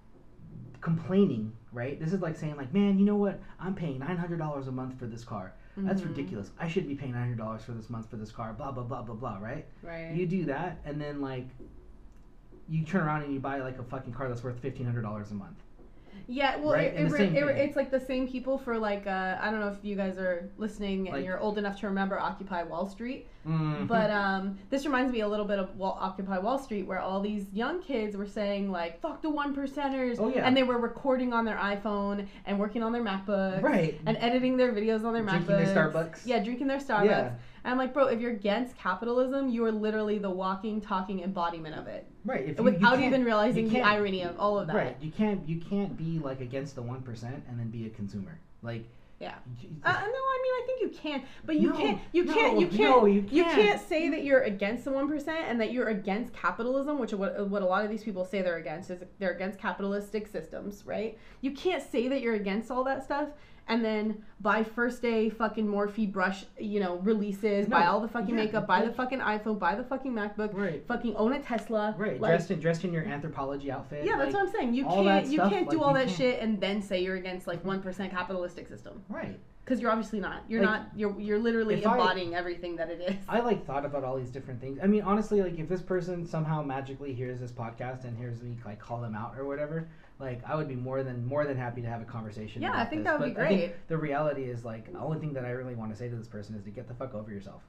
[SPEAKER 2] complaining, right? This is like saying like, man, you know what? I'm paying nine hundred dollars a month for this car. That's mm-hmm. ridiculous. I should be paying nine hundred dollars for this month for this car, blah, blah, blah, blah, blah, right?
[SPEAKER 1] Right.
[SPEAKER 2] You do that, and then like, you turn around and you buy like a fucking car that's worth fifteen hundred dollars a month.
[SPEAKER 1] Yeah, well,
[SPEAKER 2] right?
[SPEAKER 1] it,
[SPEAKER 2] In
[SPEAKER 1] it,
[SPEAKER 2] the
[SPEAKER 1] it,
[SPEAKER 2] same
[SPEAKER 1] it,
[SPEAKER 2] vein.
[SPEAKER 1] it's like the same people for like uh, I don't know if you guys are listening and
[SPEAKER 2] Like-
[SPEAKER 1] you're old enough to remember Occupy Wall Street,
[SPEAKER 2] Mhm.
[SPEAKER 1] but um, this reminds me a little bit of Wall, Occupy Wall Street, where all these young kids were saying like "fuck the one percenters,"
[SPEAKER 2] Oh, yeah.
[SPEAKER 1] and they were recording on their iPhone and working on their MacBooks,
[SPEAKER 2] Right.
[SPEAKER 1] and editing their videos on their
[SPEAKER 2] Drinking
[SPEAKER 1] MacBooks.
[SPEAKER 2] their Starbucks.
[SPEAKER 1] Yeah, drinking their Starbucks.
[SPEAKER 2] Yeah.
[SPEAKER 1] And I'm like, bro, if you're against capitalism, you are literally the walking, talking embodiment of it,
[SPEAKER 2] Right. If you, you
[SPEAKER 1] without
[SPEAKER 2] can't-
[SPEAKER 1] even realizing
[SPEAKER 2] you
[SPEAKER 1] the
[SPEAKER 2] can't-
[SPEAKER 1] irony of all of that.
[SPEAKER 2] Right. You can't you can't be like against the one percent and then be a consumer. Like
[SPEAKER 1] Yeah.
[SPEAKER 2] you-
[SPEAKER 1] Uh, no, I mean I think you can, but you
[SPEAKER 2] No,
[SPEAKER 1] can't. You
[SPEAKER 2] no,
[SPEAKER 1] can't. You can't.
[SPEAKER 2] no, you
[SPEAKER 1] you
[SPEAKER 2] can't.
[SPEAKER 1] can't say that you're against the one percent and that you're against capitalism, which is what what a lot of these people say they're against. Is they're against capitalistic systems, right? You can't say that you're against all that stuff and then buy first day fucking Morphe brush, you know, releases,
[SPEAKER 2] No,
[SPEAKER 1] buy all the fucking
[SPEAKER 2] yeah,
[SPEAKER 1] makeup, buy the
[SPEAKER 2] like-
[SPEAKER 1] fucking iPhone, buy the fucking MacBook,
[SPEAKER 2] Right.
[SPEAKER 1] fucking own a Tesla,
[SPEAKER 2] Right.
[SPEAKER 1] like-
[SPEAKER 2] dressed in dressed in your anthropology outfit.
[SPEAKER 1] yeah, that's
[SPEAKER 2] like,
[SPEAKER 1] what I'm saying. You
[SPEAKER 2] all
[SPEAKER 1] can't.
[SPEAKER 2] that
[SPEAKER 1] You
[SPEAKER 2] stuff,
[SPEAKER 1] can't do
[SPEAKER 2] like,
[SPEAKER 1] all
[SPEAKER 2] you
[SPEAKER 1] that
[SPEAKER 2] can't-
[SPEAKER 1] shit and then say you're against like one percent capitalistic system.
[SPEAKER 2] Right.
[SPEAKER 1] Because you're obviously not. You're
[SPEAKER 2] Like,
[SPEAKER 1] not. You're you're literally
[SPEAKER 2] if I-
[SPEAKER 1] embodying everything that it is.
[SPEAKER 2] I like thought about all these different things. I mean, honestly, like if this person somehow magically hears this podcast and hears me like call them out or whatever, like I would be more than more than happy to have a conversation.
[SPEAKER 1] Yeah,
[SPEAKER 2] about
[SPEAKER 1] I think
[SPEAKER 2] this.
[SPEAKER 1] that would
[SPEAKER 2] But
[SPEAKER 1] be
[SPEAKER 2] I think
[SPEAKER 1] great.
[SPEAKER 2] the reality is like the only thing that I really want to say to this person is to get the fuck over yourself.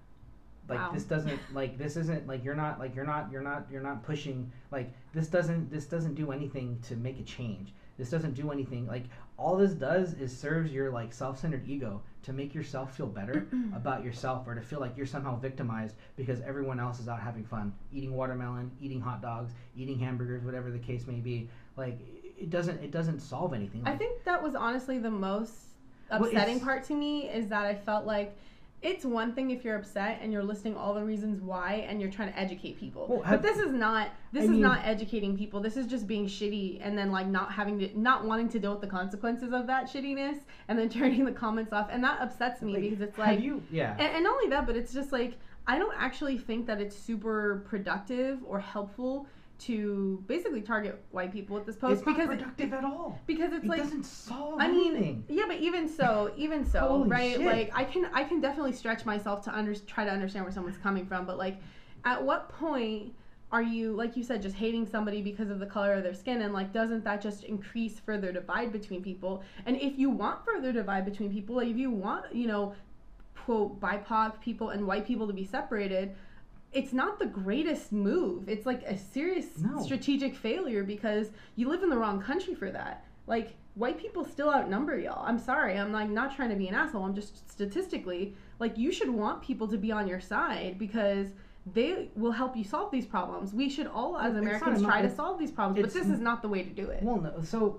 [SPEAKER 2] Like
[SPEAKER 1] Wow.
[SPEAKER 2] this doesn't like this isn't like you're not like you're not you're not you're not pushing like this doesn't this doesn't do anything to make a change. This doesn't do anything like all this does is serves your like self-centered ego to make yourself feel better about yourself or to feel like you're somehow victimized because everyone else is out having fun, eating watermelon, eating hot dogs, eating hamburgers, whatever the case may be. Like it doesn't it doesn't solve anything.
[SPEAKER 1] I
[SPEAKER 2] Like,
[SPEAKER 1] think that was honestly the most
[SPEAKER 2] Well,
[SPEAKER 1] upsetting
[SPEAKER 2] it's-
[SPEAKER 1] part to me is that I felt like it's one thing if you're upset and you're listing all the reasons why and you're trying to educate people.
[SPEAKER 2] Well,
[SPEAKER 1] but
[SPEAKER 2] have-
[SPEAKER 1] this is not this
[SPEAKER 2] I
[SPEAKER 1] is
[SPEAKER 2] mean-
[SPEAKER 1] not educating people. This is just being shitty and then like not having to not wanting to deal with the consequences of that shittiness and then turning the comments off. And that upsets me
[SPEAKER 2] like,
[SPEAKER 1] because it's
[SPEAKER 2] have
[SPEAKER 1] like
[SPEAKER 2] you yeah.
[SPEAKER 1] and, and not only that, but it's just like I don't actually think that it's super productive or helpful to basically target white people with this post
[SPEAKER 2] it's not
[SPEAKER 1] because
[SPEAKER 2] productive at all.
[SPEAKER 1] because it's
[SPEAKER 2] It
[SPEAKER 1] like
[SPEAKER 2] doesn't solve
[SPEAKER 1] I mean,
[SPEAKER 2] anything.
[SPEAKER 1] yeah, but even so, even so,
[SPEAKER 2] Holy
[SPEAKER 1] right?
[SPEAKER 2] shit.
[SPEAKER 1] Like, I can, I can definitely stretch myself to under, try to understand where someone's coming from. But like, at what point are you, like you said, just hating somebody because of the color of their skin? And like, doesn't that just increase further divide between people? And if you want further divide between people, like if you want, you know, quote B I P O C people and white people to be separated. It's not the greatest move. It's like a serious
[SPEAKER 2] No.
[SPEAKER 1] strategic failure because you live in the wrong country for that. Like, white people still outnumber y'all. I'm sorry. I'm like not trying to be an asshole. I'm just statistically, like, you should want people to be on your side because they will help you solve these problems. We should all, as
[SPEAKER 2] It's not
[SPEAKER 1] Americans,
[SPEAKER 2] enough-
[SPEAKER 1] try to
[SPEAKER 2] it's-
[SPEAKER 1] solve these problems. But
[SPEAKER 2] it's-
[SPEAKER 1] this is not the way to do it.
[SPEAKER 2] Well, no. So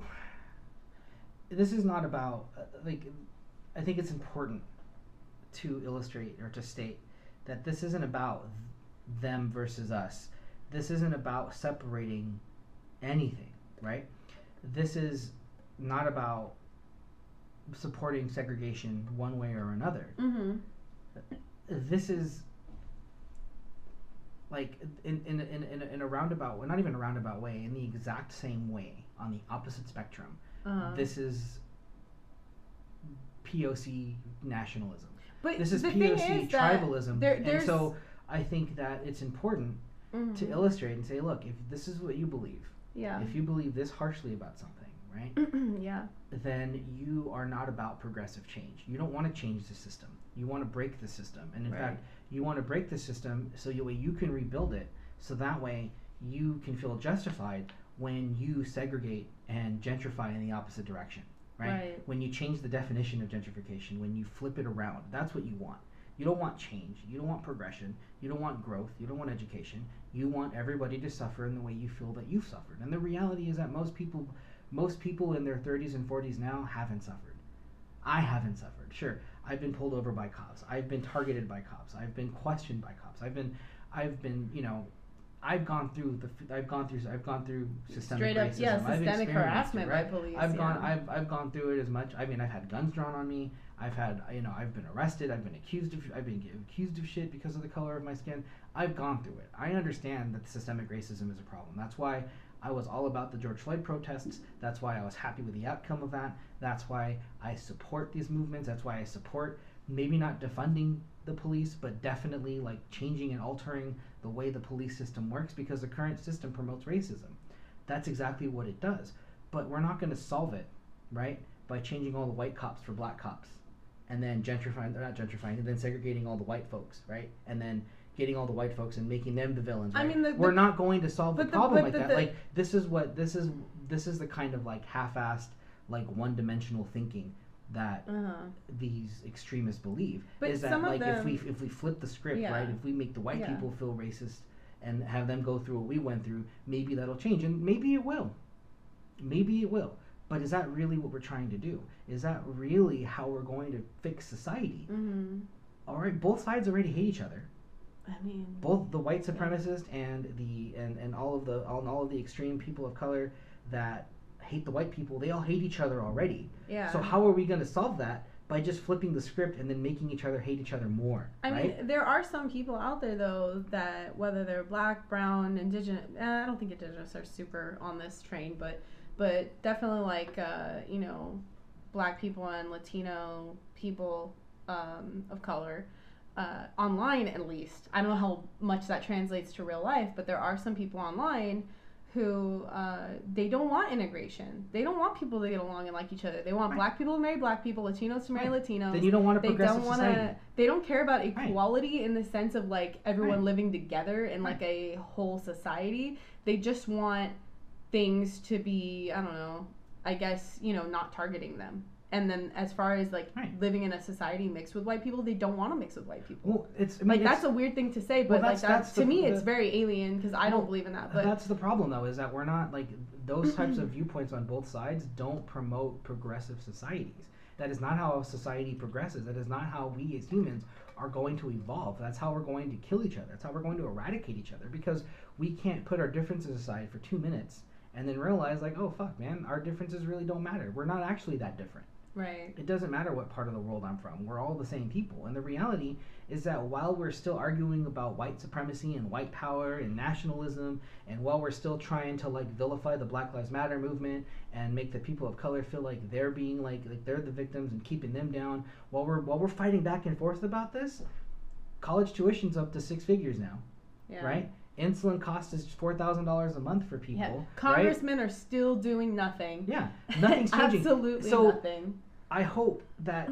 [SPEAKER 2] this is not about uh, like. I think it's important to illustrate or to state that this isn't about them versus us. This isn't about separating anything, right? This is not about supporting segregation one way or another.
[SPEAKER 1] Mm-hmm.
[SPEAKER 2] This is like in in in in a, in a roundabout, well, not even a roundabout way, in the exact same way on the opposite spectrum.
[SPEAKER 1] Uh,
[SPEAKER 2] This is P O C nationalism.
[SPEAKER 1] but
[SPEAKER 2] This is
[SPEAKER 1] the
[SPEAKER 2] P O
[SPEAKER 1] thing
[SPEAKER 2] C
[SPEAKER 1] is that
[SPEAKER 2] tribalism,
[SPEAKER 1] there-
[SPEAKER 2] and
[SPEAKER 1] there's-
[SPEAKER 2] so I think that it's important
[SPEAKER 1] mhm.
[SPEAKER 2] to illustrate and say, look, if this is what you believe,
[SPEAKER 1] Yeah.
[SPEAKER 2] if you believe this harshly about something, right,
[SPEAKER 1] yeah.
[SPEAKER 2] then you are not about progressive change. You don't want to change the system. You want to break the system, and in
[SPEAKER 1] Right.
[SPEAKER 2] fact, you want to break the system so you you can rebuild it. So that way, you can feel justified when you segregate and gentrify in the opposite direction, right?
[SPEAKER 1] Right.
[SPEAKER 2] When you change the definition of gentrification, when you flip it around, that's what you want. You don't want change. You don't want progression. You don't want growth. You don't want education. You want everybody to suffer in the way you feel that you've suffered. And the reality is that most people, most people in their thirties and forties now haven't suffered. I haven't suffered. Sure, I've been pulled over by cops. I've been targeted by cops. I've been questioned by cops. I've been, I've been, you know, I've gone through the, I've gone through, I've gone through systemic
[SPEAKER 1] Straight up,
[SPEAKER 2] racism.
[SPEAKER 1] yeah,
[SPEAKER 2] I've
[SPEAKER 1] systemic
[SPEAKER 2] experienced
[SPEAKER 1] harassment
[SPEAKER 2] it,
[SPEAKER 1] by
[SPEAKER 2] right?
[SPEAKER 1] police.
[SPEAKER 2] I've gone,
[SPEAKER 1] yeah.
[SPEAKER 2] I've, I've gone through it as much. I mean, I've had guns drawn on me. I've had, you know, I've been arrested. I've been accused of, I've been accused of shit because of the color of my skin. I've gone through it. I understand that systemic racism is a problem. That's why I was all about the George Floyd protests. That's why I was happy with the outcome of that. That's why I support these movements. That's why I support maybe not defunding the police, but definitely like changing and altering the way the police system works because the current system promotes racism. That's exactly what it does. but we're not going to solve it, right, by changing all the white cops for black cops, and then gentrifying, or not gentrifying, and then segregating all the white folks, right, and then getting all the white folks and making them the villains. Right? I mean, the, the, we're not going to solve the problem the, like the, that. The, like this is what this is. This is the kind of like half-assed, like one-dimensional thinking that uh-huh. these extremists believe. But is that like them, if we if we flip the script, yeah. right? If we make the white yeah. people feel racist and have them go through what we went through, maybe that'll change, and maybe it will. Maybe it will. But is that really what we're trying to do? Is that really how we're going to fix society? Mm-hmm. All right, both sides already hate each other.
[SPEAKER 1] I mean,
[SPEAKER 2] both the white supremacist yeah. and the and, and all of the all, all of the extreme people of color that hate the white people, they all hate each other already.
[SPEAKER 1] Yeah.
[SPEAKER 2] So how are we going to solve that? By just flipping the script and then making each other hate each other more.
[SPEAKER 1] I
[SPEAKER 2] right?
[SPEAKER 1] mean, there are some people out there though that whether they're black, brown, indigenous, eh, I don't think indigenous are super on this train, but but definitely like uh, you know, black people and Latino people um, of color. Uh, online at least. I don't know how much that translates to real life, but there are some people online who uh, they don't want integration. They don't want people to get along and like each other. They want right. black people to marry black people, Latinos to marry right. Latinos.
[SPEAKER 2] Then you don't want a
[SPEAKER 1] they
[SPEAKER 2] progressive
[SPEAKER 1] don't wanna,
[SPEAKER 2] society.
[SPEAKER 1] They don't care about equality right. in the sense of like everyone
[SPEAKER 2] right.
[SPEAKER 1] living together in like right. a whole society. They just want things to be, I don't know, I guess, you know, not targeting them. And then, as far as like right. living in a society mixed with white people, they don't want to mix with white people.
[SPEAKER 2] Well, it's I mean,
[SPEAKER 1] like
[SPEAKER 2] it's,
[SPEAKER 1] that's a weird thing to say, but
[SPEAKER 2] well,
[SPEAKER 1] like that's, to
[SPEAKER 2] the,
[SPEAKER 1] me,
[SPEAKER 2] the,
[SPEAKER 1] it's very alien because I
[SPEAKER 2] well,
[SPEAKER 1] don't believe in that. But
[SPEAKER 2] that's the problem, though, is that we're not like those types of viewpoints on both sides don't promote progressive societies. That is not how society progresses. That is not how we as humans are going to evolve. That's how we're going to kill each other. That's how we're going to eradicate each other because we can't put our differences aside for two minutes and then realize like, oh fuck, man, our differences really don't matter. We're not actually that different.
[SPEAKER 1] Right.
[SPEAKER 2] It doesn't matter what part of the world I'm from. We're all the same people. And the reality is that while we're still arguing about white supremacy and white power and nationalism, and while we're still trying to like vilify the Black Lives Matter movement and make the people of color feel like they're being like like they're the victims and keeping them down, while we're while we're fighting back and forth about this, college tuition's up to six figures now. Yeah. Right? Insulin cost is four thousand dollars a month for people. Yeah.
[SPEAKER 1] Congressmen
[SPEAKER 2] right?
[SPEAKER 1] are still doing nothing.
[SPEAKER 2] Yeah, nothing's changing.
[SPEAKER 1] Absolutely
[SPEAKER 2] so,
[SPEAKER 1] nothing.
[SPEAKER 2] I hope that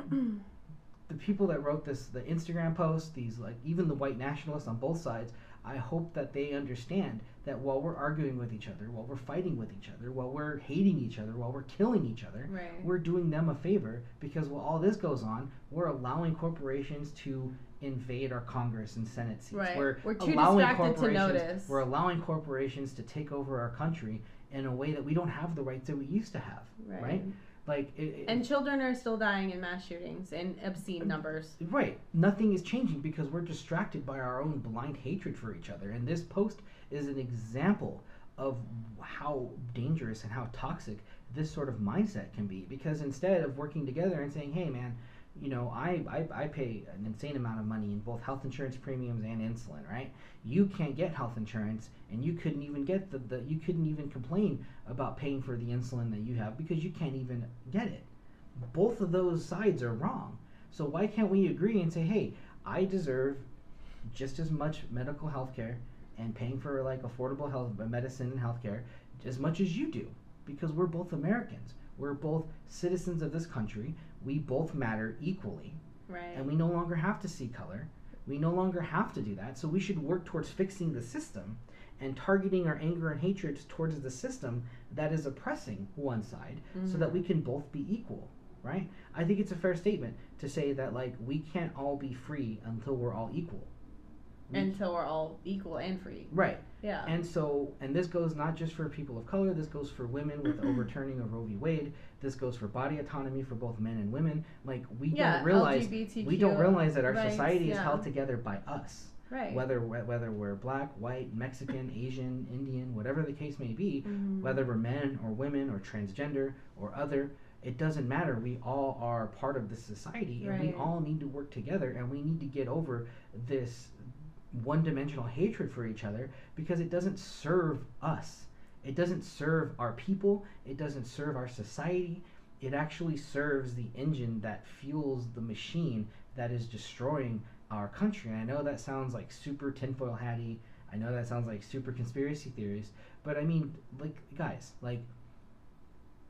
[SPEAKER 2] the people that wrote this, the Instagram posts, these like even the white nationalists on both sides, I hope that they understand that while we're arguing with each other, while we're fighting with each other, while we're hating each other, while we're killing each other,
[SPEAKER 1] right.
[SPEAKER 2] we're doing them a favor because while all this goes on, we're allowing corporations to invade our Congress and Senate seats.
[SPEAKER 1] Right.
[SPEAKER 2] We're,
[SPEAKER 1] we're too
[SPEAKER 2] allowing
[SPEAKER 1] distracted to
[SPEAKER 2] corporations,
[SPEAKER 1] notice.
[SPEAKER 2] We're allowing corporations to take over our country in a way that we don't have the rights that we used to have.
[SPEAKER 1] Right.
[SPEAKER 2] right? Like it, it,
[SPEAKER 1] and children are still dying in mass shootings in obscene numbers.
[SPEAKER 2] Right. Nothing is changing because we're distracted by our own blind hatred for each other. And this post is an example of how dangerous and how toxic this sort of mindset can be. Because instead of working together and saying, hey, man, you know, I, I, I pay an insane amount of money in both health insurance premiums and insulin, right? You can't get health insurance, and you couldn't even get the, the you couldn't even complain about paying for the insulin that you have because you can't even get it. Both of those sides are wrong. So why can't we agree and say, hey, I deserve just as much medical health care and paying for like affordable health medicine and health care as much as you do, because we're both Americans. We're both citizens of this country. We both matter equally.
[SPEAKER 1] Right.
[SPEAKER 2] And we no longer have to see color. We no longer have to do that. So we should work towards fixing the system and targeting our anger and hatred towards the system that is oppressing one side, mm-hmm. so that we can both be equal, right? I think it's a fair statement to say that like we can't all be free until we're all equal. We
[SPEAKER 1] until we're all equal and free.
[SPEAKER 2] Right.
[SPEAKER 1] Yeah.
[SPEAKER 2] And so, and this goes not just for people of color, this goes for women with the overturning of Roe v. Wade. This goes for body autonomy for both men and women. Like we
[SPEAKER 1] yeah,
[SPEAKER 2] don't realize
[SPEAKER 1] L G B T Q
[SPEAKER 2] we don't realize that our
[SPEAKER 1] rights,
[SPEAKER 2] society
[SPEAKER 1] yeah.
[SPEAKER 2] is held together by us.
[SPEAKER 1] Right.
[SPEAKER 2] Whether whether we're black, white, Mexican, Asian, Indian, whatever the case may be,
[SPEAKER 1] mm-hmm.
[SPEAKER 2] whether we're men or women or transgender or other, it doesn't matter. We all are part of this society, and
[SPEAKER 1] right.
[SPEAKER 2] we all need to work together, and we need to get over this one-dimensional hatred for each other because it doesn't serve us. It doesn't serve our people. It doesn't serve our society. It actually serves the engine that fuels the machine that is destroying our country. And I know that sounds like super tinfoil hatty. I know that sounds like super conspiracy theories. But I mean, like, guys, like,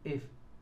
[SPEAKER 2] if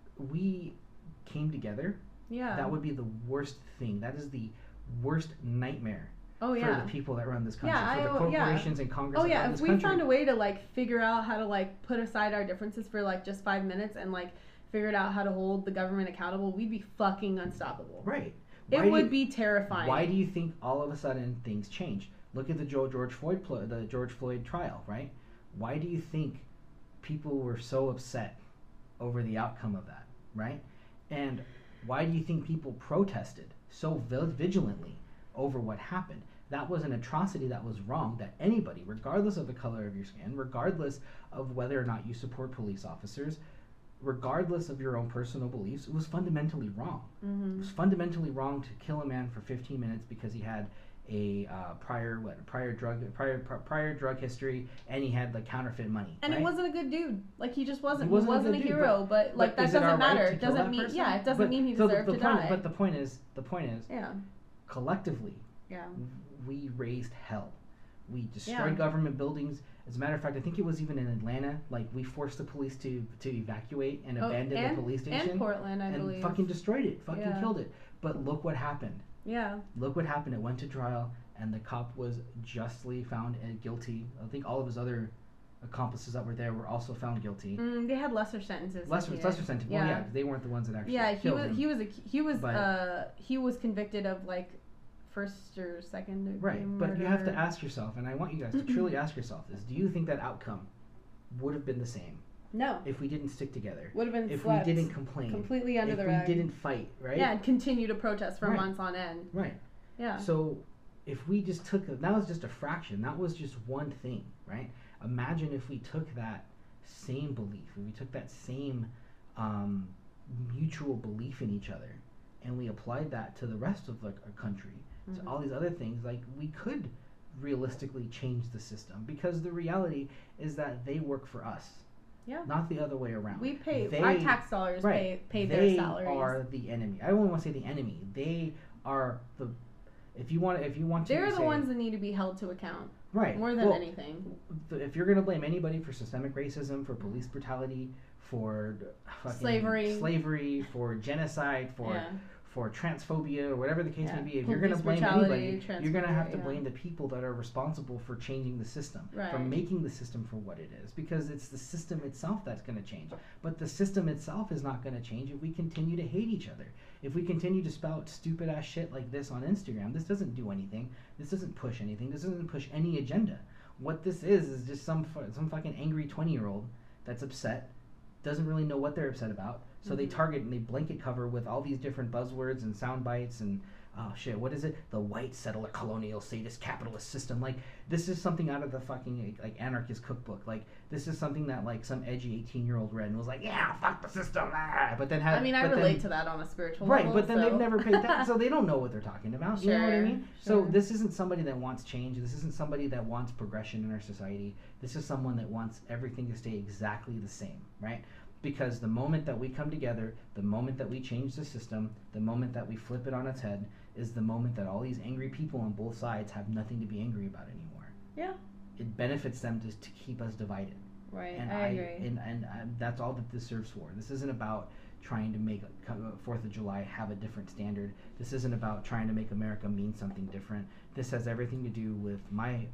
[SPEAKER 2] we came together,
[SPEAKER 1] yeah,
[SPEAKER 2] that would be the worst thing. That is the worst nightmare.
[SPEAKER 1] Oh yeah.
[SPEAKER 2] For the people that run this country,
[SPEAKER 1] Yeah,
[SPEAKER 2] for the
[SPEAKER 1] I-
[SPEAKER 2] corporations
[SPEAKER 1] yeah.
[SPEAKER 2] and Congress
[SPEAKER 1] Oh
[SPEAKER 2] that
[SPEAKER 1] yeah,
[SPEAKER 2] run
[SPEAKER 1] if
[SPEAKER 2] this
[SPEAKER 1] we
[SPEAKER 2] country.
[SPEAKER 1] found a way to like figure out how to like put aside our differences for like just five minutes and like figured out how to hold the government accountable, we'd be fucking unstoppable.
[SPEAKER 2] Right.
[SPEAKER 1] It
[SPEAKER 2] Why do
[SPEAKER 1] would
[SPEAKER 2] you-
[SPEAKER 1] be terrifying.
[SPEAKER 2] Why do you think all of a sudden things change? Look at the Joe George Floyd pl- the George Floyd trial, right? Why do you think people were so upset over the outcome of that, right? And why do you think people protested so vil- vigilantly over what happened? That was an atrocity that was wrong, that anybody, regardless of the color of your skin, regardless of whether or not you support police officers, regardless of your own personal beliefs, it was fundamentally wrong.
[SPEAKER 1] Mm-hmm.
[SPEAKER 2] It was fundamentally wrong to kill a man for fifteen minutes because he had a uh, prior what prior drug prior pr- prior drug history and he had like counterfeit money.
[SPEAKER 1] And
[SPEAKER 2] right?
[SPEAKER 1] he wasn't a good dude. Like he just wasn't.
[SPEAKER 2] He wasn't a
[SPEAKER 1] wasn't
[SPEAKER 2] good
[SPEAKER 1] a
[SPEAKER 2] dude,
[SPEAKER 1] hero. But,
[SPEAKER 2] but-
[SPEAKER 1] like
[SPEAKER 2] but is
[SPEAKER 1] that
[SPEAKER 2] it our
[SPEAKER 1] doesn't
[SPEAKER 2] right
[SPEAKER 1] matter.
[SPEAKER 2] to
[SPEAKER 1] It
[SPEAKER 2] kill
[SPEAKER 1] doesn't
[SPEAKER 2] that
[SPEAKER 1] mean.
[SPEAKER 2] person?
[SPEAKER 1] Yeah, it doesn't
[SPEAKER 2] But-
[SPEAKER 1] mean he
[SPEAKER 2] so the-
[SPEAKER 1] deserved
[SPEAKER 2] the
[SPEAKER 1] to
[SPEAKER 2] point,
[SPEAKER 1] die.
[SPEAKER 2] But the point is, the point is,
[SPEAKER 1] yeah.
[SPEAKER 2] collectively,
[SPEAKER 1] Yeah.
[SPEAKER 2] we raised hell. We destroyed
[SPEAKER 1] Yeah.
[SPEAKER 2] government buildings. As a matter of fact, I think it was even in Atlanta. Like we forced the police to to evacuate and
[SPEAKER 1] Oh,
[SPEAKER 2] abandon
[SPEAKER 1] and,
[SPEAKER 2] the police station
[SPEAKER 1] and Portland, I
[SPEAKER 2] and
[SPEAKER 1] believe.
[SPEAKER 2] fucking destroyed it. Fucking
[SPEAKER 1] Yeah.
[SPEAKER 2] killed it. But look what happened.
[SPEAKER 1] Yeah.
[SPEAKER 2] Look what happened. It went to trial, and the cop was justly found uh, guilty. I think all of his other accomplices that were there were also found guilty.
[SPEAKER 1] Mm, they had lesser sentences.
[SPEAKER 2] Lesser,
[SPEAKER 1] than he
[SPEAKER 2] lesser
[SPEAKER 1] did.
[SPEAKER 2] sentence.
[SPEAKER 1] Yeah.
[SPEAKER 2] Well, yeah, 'cause they weren't the ones that actually
[SPEAKER 1] Yeah, he
[SPEAKER 2] killed
[SPEAKER 1] was.
[SPEAKER 2] him.
[SPEAKER 1] He was. A, he was.
[SPEAKER 2] But-
[SPEAKER 1] uh, he was convicted of like first or second degree
[SPEAKER 2] Right,
[SPEAKER 1] murder.
[SPEAKER 2] but you have to ask yourself, and I want you guys to truly ask yourself this: do you think that outcome would have been the same
[SPEAKER 1] No.
[SPEAKER 2] if we didn't stick together?
[SPEAKER 1] Would have been
[SPEAKER 2] If
[SPEAKER 1] swept
[SPEAKER 2] we didn't complain?
[SPEAKER 1] completely under
[SPEAKER 2] if
[SPEAKER 1] the
[SPEAKER 2] we
[SPEAKER 1] rug.
[SPEAKER 2] didn't fight, right?
[SPEAKER 1] Yeah, and continue to protest for
[SPEAKER 2] Right.
[SPEAKER 1] months on end.
[SPEAKER 2] Right.
[SPEAKER 1] Yeah.
[SPEAKER 2] So if we just took that was just a fraction. That was just one thing, right? Imagine if we took that same belief, if we took that same um, mutual belief in each other, and we applied that to the rest of like our country,
[SPEAKER 1] Mhm.
[SPEAKER 2] to all these other things. Like we could realistically change the system because the reality is that they work for us.
[SPEAKER 1] Yeah.
[SPEAKER 2] Not the other way around.
[SPEAKER 1] We pay
[SPEAKER 2] They-
[SPEAKER 1] our tax dollars
[SPEAKER 2] right.
[SPEAKER 1] pay pay
[SPEAKER 2] they
[SPEAKER 1] their salaries.
[SPEAKER 2] are the enemy. I don't want to say the enemy. They are the. If you want, if you want to,
[SPEAKER 1] They're the
[SPEAKER 2] say,
[SPEAKER 1] ones that need to be held to account
[SPEAKER 2] right
[SPEAKER 1] more than
[SPEAKER 2] well,
[SPEAKER 1] anything.
[SPEAKER 2] th- If you're going to blame anybody for systemic racism, for police brutality, for fucking
[SPEAKER 1] Slavery.
[SPEAKER 2] slavery, for genocide, for
[SPEAKER 1] Yeah.
[SPEAKER 2] for transphobia or whatever the case
[SPEAKER 1] Yeah.
[SPEAKER 2] may be, if you're going to
[SPEAKER 1] Police
[SPEAKER 2] blame
[SPEAKER 1] brutality,
[SPEAKER 2] anybody, you're going to have to
[SPEAKER 1] transphobia, yeah.
[SPEAKER 2] blame the people that are responsible for changing the system, for
[SPEAKER 1] Right.
[SPEAKER 2] making the system for what it is, because it's the system itself that's going to change. But the system itself is not going to change if we continue to hate each other. If we continue to spout stupid ass shit like this on Instagram, this doesn't do anything. This doesn't push anything. This doesn't push any agenda. What this is is just some fu- some fucking angry twenty year old that's upset, doesn't really know what they're upset about. So they
[SPEAKER 1] Mhm.
[SPEAKER 2] target and they blanket cover with all these different buzzwords and sound bites and oh shit, what is it? The white settler colonial sadist capitalist system. Like this is something out of the fucking like anarchist cookbook. Like this is something that like some edgy eighteen year old read and was like, yeah, fuck the system. Ah. But then had
[SPEAKER 1] I mean, I
[SPEAKER 2] but
[SPEAKER 1] relate
[SPEAKER 2] then,
[SPEAKER 1] to that on a spiritual
[SPEAKER 2] right,
[SPEAKER 1] level.
[SPEAKER 2] but then
[SPEAKER 1] so.
[SPEAKER 2] they've never paid that, so they don't know what they're talking about. You know what I
[SPEAKER 1] Sure,
[SPEAKER 2] mean? So
[SPEAKER 1] sure.
[SPEAKER 2] this isn't somebody that wants change. This isn't somebody that wants progression in our society. This is someone that wants everything to stay exactly the same, right? Because the moment that we come together, the moment that we change the system, the moment that we flip it on its head, is the moment that all these angry people on both sides have nothing to be angry about anymore.
[SPEAKER 1] Yeah.
[SPEAKER 2] It benefits them to, to keep us divided.
[SPEAKER 1] Right.
[SPEAKER 2] And
[SPEAKER 1] I agree.
[SPEAKER 2] And, and um, that's all that this serves for. This isn't about trying to make Fourth of July have a different standard. This isn't about trying to make America mean something different. This has everything to do with my...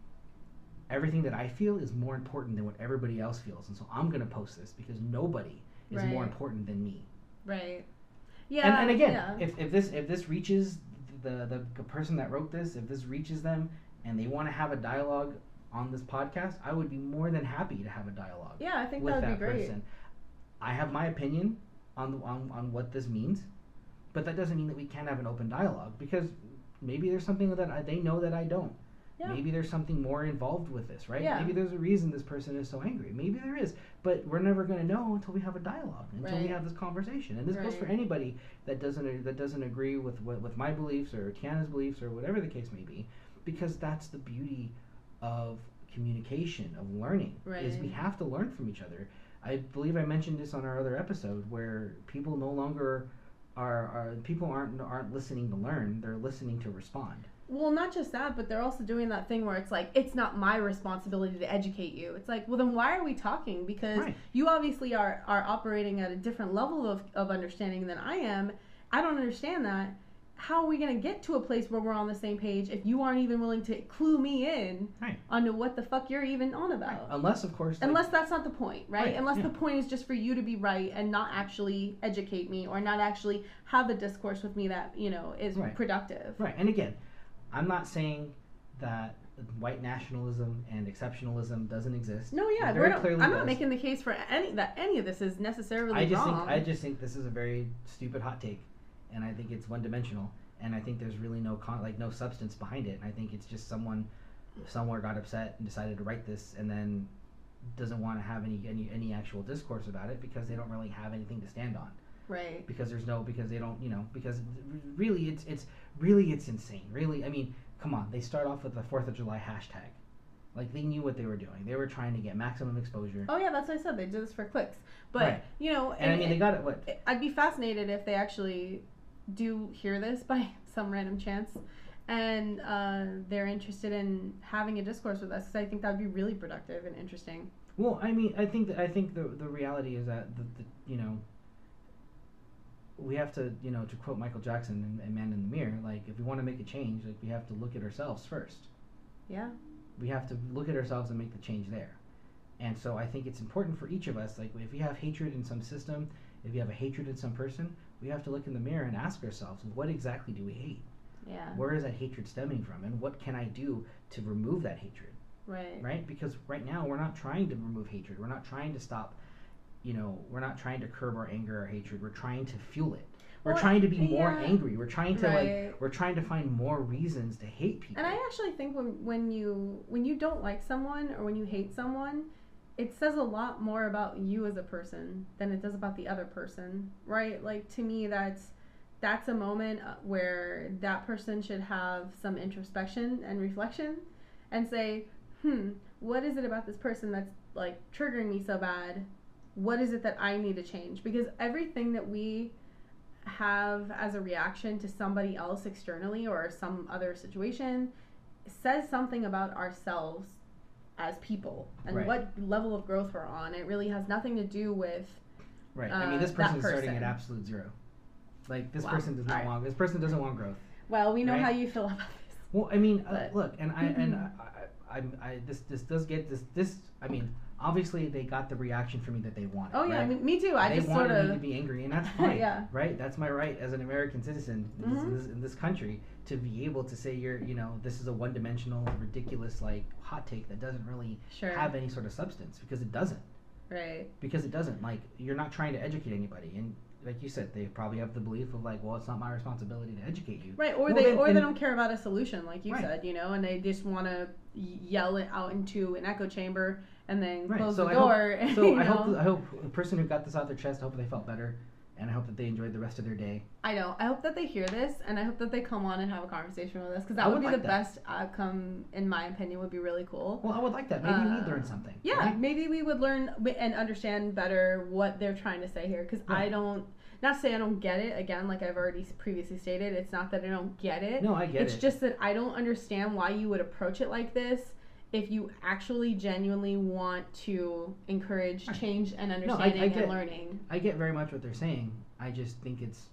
[SPEAKER 2] Everything that I feel is more important than what everybody else feels. And so I'm going to post this because nobody is more
[SPEAKER 1] Right.
[SPEAKER 2] important than me.
[SPEAKER 1] Right. Yeah.
[SPEAKER 2] and, and again,
[SPEAKER 1] yeah.
[SPEAKER 2] if, if this if this reaches the, the person that wrote this, if this reaches them and they want to have a dialogue on this podcast, I would be more than happy to have a dialogue
[SPEAKER 1] yeah, I think
[SPEAKER 2] with
[SPEAKER 1] that would
[SPEAKER 2] that
[SPEAKER 1] be great.
[SPEAKER 2] person. I have my opinion on, the, on on what this means, but that doesn't mean that we can't have an open dialogue because maybe there's something that I, they know that I don't.
[SPEAKER 1] Yeah.
[SPEAKER 2] Maybe there's something more involved with this, right?
[SPEAKER 1] Yeah.
[SPEAKER 2] Maybe there's a reason this person is so angry. Maybe there is, but we're never going to know until we have a dialogue, until we
[SPEAKER 1] Right.
[SPEAKER 2] have this conversation. And this goes for
[SPEAKER 1] Right.
[SPEAKER 2] anybody that doesn't that doesn't agree with with, with my beliefs or Tiana's beliefs or whatever the case may be, because that's the beauty of communication, of learning, is we
[SPEAKER 1] Right.
[SPEAKER 2] have to learn from each other. I believe I mentioned this on our other episode where people no longer are, are people aren't aren't listening to learn; they're listening to respond.
[SPEAKER 1] Well, not just that, but they're also doing that thing where it's like, it's not my responsibility to educate you. It's like, well, then why are we talking? Because
[SPEAKER 2] Right.
[SPEAKER 1] you obviously are, are operating at a different level of, of understanding than I am. I don't understand that. How are we going to get to a place where we're on the same page if you aren't even willing to clue me in
[SPEAKER 2] Right.
[SPEAKER 1] onto what the fuck you're even on about?
[SPEAKER 2] Right. Unless, of course... Like,
[SPEAKER 1] Unless that's not the point, right?
[SPEAKER 2] Right,
[SPEAKER 1] Unless
[SPEAKER 2] yeah.
[SPEAKER 1] the point is just for you to be right and not actually educate me or not actually have a discourse with me that, you know, is
[SPEAKER 2] Right.
[SPEAKER 1] productive.
[SPEAKER 2] Right. And again, I'm not saying that white nationalism and exceptionalism doesn't exist.
[SPEAKER 1] No, yeah,
[SPEAKER 2] It
[SPEAKER 1] we're
[SPEAKER 2] very
[SPEAKER 1] not,
[SPEAKER 2] clearly
[SPEAKER 1] I'm not
[SPEAKER 2] does.
[SPEAKER 1] making the case for any that any of this is necessarily
[SPEAKER 2] I just
[SPEAKER 1] wrong.
[SPEAKER 2] think I just think this is a very stupid hot take, and I think it's one dimensional, and I think there's really no con- like no substance behind it. And I think it's just someone somewhere got upset and decided to write this, and then doesn't want to have any any any actual discourse about it because they don't really have anything to stand on.
[SPEAKER 1] Right.
[SPEAKER 2] Because there's no because they don't you know because really it's it's really it's insane. Really, I mean, come on. They start off with the Fourth of July hashtag. Like, they knew what they were doing. They were trying to get maximum exposure.
[SPEAKER 1] Oh, yeah, that's what I said. They did this for clicks. But,
[SPEAKER 2] Right.
[SPEAKER 1] you know...
[SPEAKER 2] And, I mean, they got it, what?
[SPEAKER 1] I'd be fascinated if they actually do hear this by some random chance and uh, they're interested in having a discourse with us, because I think that would be really productive and interesting.
[SPEAKER 2] Well, I mean, I think that, I think the the reality is that, the, the you know, we have to, you know, to quote Michael Jackson in, in Man in the Mirror, like, if we want to make a change, like, we have to look at ourselves first.
[SPEAKER 1] Yeah.
[SPEAKER 2] We have to look at ourselves and make the change there. And so I think it's important for each of us, like, if we have hatred in some system, if you have a hatred in some person, we have to look in the mirror and ask ourselves, what exactly do we hate?
[SPEAKER 1] Yeah.
[SPEAKER 2] Where is that hatred stemming from? And what can I do to remove that hatred?
[SPEAKER 1] Right.
[SPEAKER 2] Right? Because right now we're not trying to remove hatred. We're not trying to stop, you know, we're not trying to curb our anger or hatred. We're trying to fuel it. We're
[SPEAKER 1] Well,
[SPEAKER 2] trying to be more
[SPEAKER 1] yeah.
[SPEAKER 2] angry. We're trying to
[SPEAKER 1] Right.
[SPEAKER 2] like we're trying to find more reasons to hate people.
[SPEAKER 1] And I actually think when when you when you don't like someone or when you hate someone, it says a lot more about you as a person than it does about the other person, right? Like, to me, that's that's a moment uh, where that person should have some introspection and reflection and say, hmm, what is it about this person that's like triggering me so bad? What is it that I need to change? Because everything that we have as a reaction to somebody else externally or some other situation says something about ourselves as people and
[SPEAKER 2] Right.
[SPEAKER 1] what level of growth we're on. It really has nothing to do with
[SPEAKER 2] Right.
[SPEAKER 1] uh,
[SPEAKER 2] I mean, this
[SPEAKER 1] that
[SPEAKER 2] person's starting
[SPEAKER 1] person.
[SPEAKER 2] at absolute zero. Like, this
[SPEAKER 1] Wow.
[SPEAKER 2] person does not
[SPEAKER 1] Alright.
[SPEAKER 2] want. This person doesn't want growth.
[SPEAKER 1] well, we know
[SPEAKER 2] Right.
[SPEAKER 1] how you feel about this.
[SPEAKER 2] Well, I mean, uh,
[SPEAKER 1] But-
[SPEAKER 2] look, and I and I, I, I, I, this this does get this this. I mean, obviously they got the reaction from me that they wanted.
[SPEAKER 1] Oh yeah,
[SPEAKER 2] right?
[SPEAKER 1] me, me too. I
[SPEAKER 2] they
[SPEAKER 1] just
[SPEAKER 2] wanted
[SPEAKER 1] sort
[SPEAKER 2] me to
[SPEAKER 1] of
[SPEAKER 2] be angry, and that's fine.
[SPEAKER 1] Yeah.
[SPEAKER 2] Right. That's my right as an American citizen in, this,
[SPEAKER 1] Mhm.
[SPEAKER 2] in, this, in this country to be able to say you're, you know, this is a one-dimensional, ridiculous, like hot take that doesn't really
[SPEAKER 1] sure.
[SPEAKER 2] have any sort of substance because it doesn't.
[SPEAKER 1] Right.
[SPEAKER 2] Because it doesn't. Like, you're not trying to educate anybody, and like you said, they probably have the belief of like, well, it's not my responsibility to educate you.
[SPEAKER 1] Right, or
[SPEAKER 2] Well,
[SPEAKER 1] they
[SPEAKER 2] then-
[SPEAKER 1] or they
[SPEAKER 2] and-
[SPEAKER 1] don't care about a solution, like you
[SPEAKER 2] Right.
[SPEAKER 1] said, you know, and they just want to yell it out into an echo chamber and then
[SPEAKER 2] Right.
[SPEAKER 1] close
[SPEAKER 2] So
[SPEAKER 1] the
[SPEAKER 2] I hope-
[SPEAKER 1] door. and,
[SPEAKER 2] So
[SPEAKER 1] you
[SPEAKER 2] I
[SPEAKER 1] know.
[SPEAKER 2] hope I hope the person who got this out their chest, I hope they felt better, and I hope that they enjoyed the rest of their day.
[SPEAKER 1] I know. I hope that they hear this, and I hope that they come on and have a conversation with us, because that
[SPEAKER 2] I
[SPEAKER 1] would,
[SPEAKER 2] would
[SPEAKER 1] be
[SPEAKER 2] like
[SPEAKER 1] the
[SPEAKER 2] that.
[SPEAKER 1] best outcome, in my opinion. Would be really cool.
[SPEAKER 2] Well, I would like that. Maybe
[SPEAKER 1] Uh,
[SPEAKER 2] we learn something.
[SPEAKER 1] Yeah,
[SPEAKER 2] right?
[SPEAKER 1] maybe we would learn wi- and understand better what they're trying to say here, because I
[SPEAKER 2] Right.
[SPEAKER 1] don't. Not to say I don't get it. Again, like I've already s- previously stated, it's not that I don't get it.
[SPEAKER 2] No, I get
[SPEAKER 1] it's
[SPEAKER 2] it.
[SPEAKER 1] just that I don't understand why you would approach it like this if you actually genuinely want to encourage
[SPEAKER 2] Right.
[SPEAKER 1] change and
[SPEAKER 2] I- I
[SPEAKER 1] understanding
[SPEAKER 2] get-
[SPEAKER 1] and learning.
[SPEAKER 2] I get very much what they're saying. I just think it's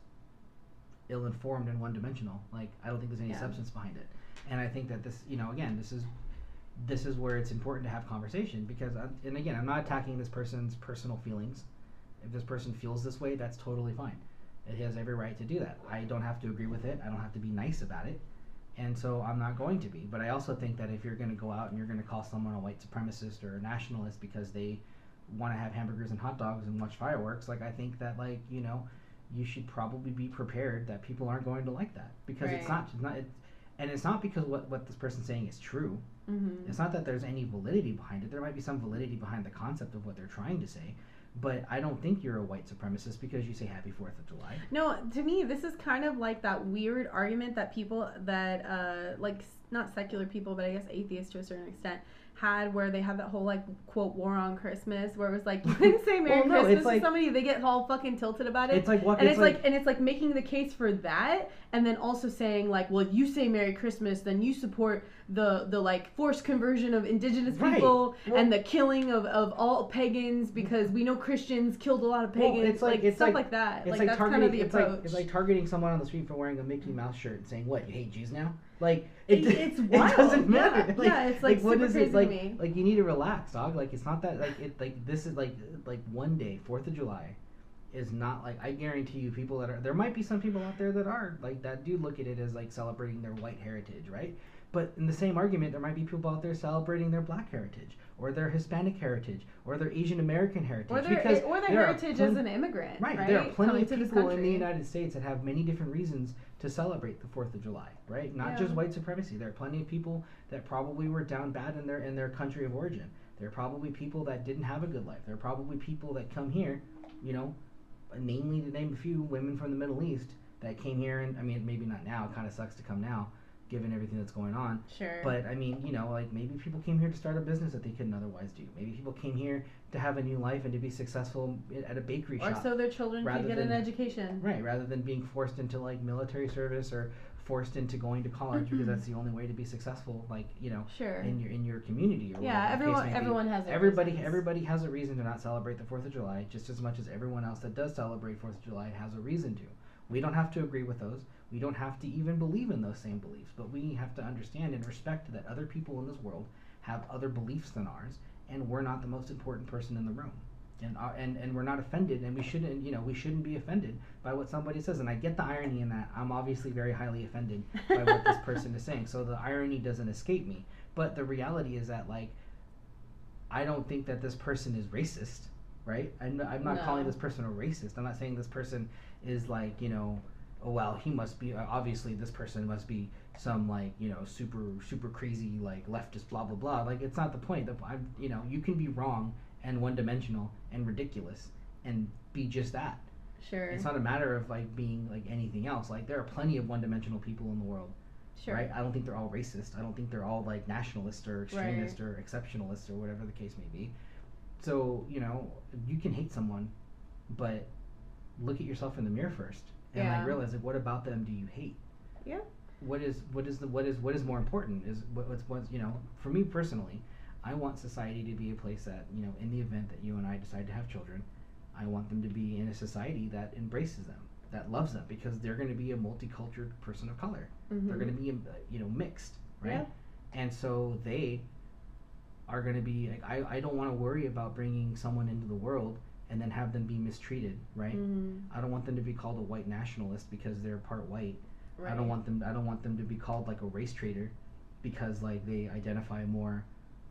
[SPEAKER 2] ill-informed and one-dimensional. Like, I don't think there's any
[SPEAKER 1] Yeah.
[SPEAKER 2] substance behind it. And I think that this, you know, again, this is this is where it's important to have conversation because, I, and again, I'm not attacking this person's personal feelings. If this person feels this way, that's totally fine. It has every right to do that. I don't have to agree with it. I don't have to be nice about it. And so I'm not going to be. But I also think that if you're going to go out and you're going to call someone a white supremacist or a nationalist because they want to have hamburgers and hot dogs and watch fireworks, like, I think that, like, you know, you should probably be prepared that people aren't going to like that because it's
[SPEAKER 1] Right.
[SPEAKER 2] not, it's not it, and it's not because what, what this person's saying is true.
[SPEAKER 1] Mm-hmm.
[SPEAKER 2] It's not that there's any validity behind it. There might be some validity behind the concept of what they're trying to say, but I don't think you're a white supremacist because you say Happy Fourth of July.
[SPEAKER 1] No, to me, this is kind of like that weird argument that people that, uh, like, s- not secular people, but I guess atheists to a certain extent, had where they had that whole like quote war on Christmas where it was like you couldn't say Merry
[SPEAKER 2] Well, no,
[SPEAKER 1] Christmas
[SPEAKER 2] it's
[SPEAKER 1] to
[SPEAKER 2] like-
[SPEAKER 1] somebody, they get all fucking tilted about it.
[SPEAKER 2] It's like what
[SPEAKER 1] and
[SPEAKER 2] it's,
[SPEAKER 1] it's like,
[SPEAKER 2] like,
[SPEAKER 1] and it's like making the case for that, and then also saying like, well, if you say Merry Christmas, then you support the the like forced conversion of indigenous
[SPEAKER 2] Right.
[SPEAKER 1] people
[SPEAKER 2] Well-
[SPEAKER 1] and the killing of, of all pagans because we know Christians killed a lot of
[SPEAKER 2] Well,
[SPEAKER 1] pagans.
[SPEAKER 2] it's like-
[SPEAKER 1] like
[SPEAKER 2] it's
[SPEAKER 1] stuff
[SPEAKER 2] like-
[SPEAKER 1] like that.
[SPEAKER 2] It's
[SPEAKER 1] Like,
[SPEAKER 2] like,
[SPEAKER 1] that's
[SPEAKER 2] targeting.
[SPEAKER 1] kind of the
[SPEAKER 2] it's
[SPEAKER 1] approach.
[SPEAKER 2] like it's like targeting someone on the street for wearing a Mickey Mouse shirt and saying, "What, you hate Jews now?" Like it,
[SPEAKER 1] It's
[SPEAKER 2] it
[SPEAKER 1] wild.
[SPEAKER 2] doesn't matter.
[SPEAKER 1] Yeah.
[SPEAKER 2] Like,
[SPEAKER 1] Yeah, it's, like,
[SPEAKER 2] what
[SPEAKER 1] super
[SPEAKER 2] is
[SPEAKER 1] crazy
[SPEAKER 2] it
[SPEAKER 1] to
[SPEAKER 2] like?
[SPEAKER 1] me.
[SPEAKER 2] Like you need to relax, dog. Like it's not that like it like this is like like one day, Fourth of July, is not like I guarantee you people that are there might be some people out there that are like that do look at it as like celebrating their white heritage, right? But in the same argument, there might be people out there celebrating their black heritage, or their Hispanic heritage, or their Asian American heritage.
[SPEAKER 1] or their,
[SPEAKER 2] because
[SPEAKER 1] or their
[SPEAKER 2] there are
[SPEAKER 1] heritage
[SPEAKER 2] plen-
[SPEAKER 1] as an immigrant,
[SPEAKER 2] Right,
[SPEAKER 1] right?
[SPEAKER 2] there are plenty
[SPEAKER 1] Coming
[SPEAKER 2] of
[SPEAKER 1] to this
[SPEAKER 2] people in the
[SPEAKER 1] country.
[SPEAKER 2] United States that have many different reasons to celebrate the Fourth of July, right? Not
[SPEAKER 1] Yeah.
[SPEAKER 2] just white supremacy. There are plenty of people that probably were down bad in their in their country of origin. There are probably people that didn't have a good life. There are probably people that come here, you know, namely to name a few, women from the Middle East that came here, and I mean maybe not now. It kind of sucks to come now, given everything that's going on.
[SPEAKER 1] Sure.
[SPEAKER 2] But I mean, you know, like maybe people came here to start a business that they couldn't otherwise do. Maybe people came here to have a new life and to be successful at a bakery
[SPEAKER 1] or
[SPEAKER 2] shop.
[SPEAKER 1] so their children
[SPEAKER 2] rather
[SPEAKER 1] can get an
[SPEAKER 2] than-
[SPEAKER 1] education.
[SPEAKER 2] Right, rather than being forced into like military service or forced into going to college because that's the only way to be successful, like, you know,
[SPEAKER 1] Sure.
[SPEAKER 2] in your in your community or
[SPEAKER 1] Yeah,
[SPEAKER 2] whatever the case
[SPEAKER 1] everyone
[SPEAKER 2] may be.
[SPEAKER 1] everyone has their
[SPEAKER 2] Everybody
[SPEAKER 1] reasons.
[SPEAKER 2] everybody has a reason to not celebrate the Fourth of July, just as much as everyone else that does celebrate Fourth of July has a reason to. We don't have to agree with those. We don't have to even believe in those same beliefs, but we have to understand and respect that other people in this world have other beliefs than ours, and we're not the most important person in the room. And, uh, and and we're not offended, and we shouldn't, you know, we shouldn't be offended by what somebody says. And I get the irony in that. I'm obviously very highly offended by what this person is saying, so the irony doesn't escape me. But the reality is that, like, I don't think that this person is racist, right? I'm, I'm not
[SPEAKER 1] No.
[SPEAKER 2] calling this person a racist. I'm not saying this person is like, you know, oh well, he must be. Uh, obviously, this person must be some like, you know, super super crazy like leftist blah blah blah. Like, it's not the point. The, I'm, you know, you can be wrong and one-dimensional and ridiculous and be just that.
[SPEAKER 1] Sure.
[SPEAKER 2] It's not a matter of like being like anything else. Like, there are plenty of one-dimensional people in the world,
[SPEAKER 1] Sure.
[SPEAKER 2] right? I don't think they're all racist. I don't think they're all like nationalist or extremist or exceptionalist or whatever the case may be. So, you know, you can hate someone, but look at yourself in the mirror first and
[SPEAKER 1] Yeah.
[SPEAKER 2] like realize, like, what about them do you hate?
[SPEAKER 1] Yeah.
[SPEAKER 2] What is what is the what is what is more important is what, what's what's you know, for me personally, I want society to be a place that, you know, in the event that you and I decide to have children, I want them to be in a society that embraces them, that loves them, because they're going to be a multicultural person of color.
[SPEAKER 1] Mhm.
[SPEAKER 2] They're going to be, uh, you know, mixed, right?
[SPEAKER 1] Yeah.
[SPEAKER 2] And so they are going to be like, I, I don't want to worry about bringing someone into the world and then have them be mistreated, right?
[SPEAKER 1] Mhm.
[SPEAKER 2] I don't want them to be called a white nationalist because they're part white.
[SPEAKER 1] Right.
[SPEAKER 2] I don't want them I don't want them to be called like a race traitor because like they identify more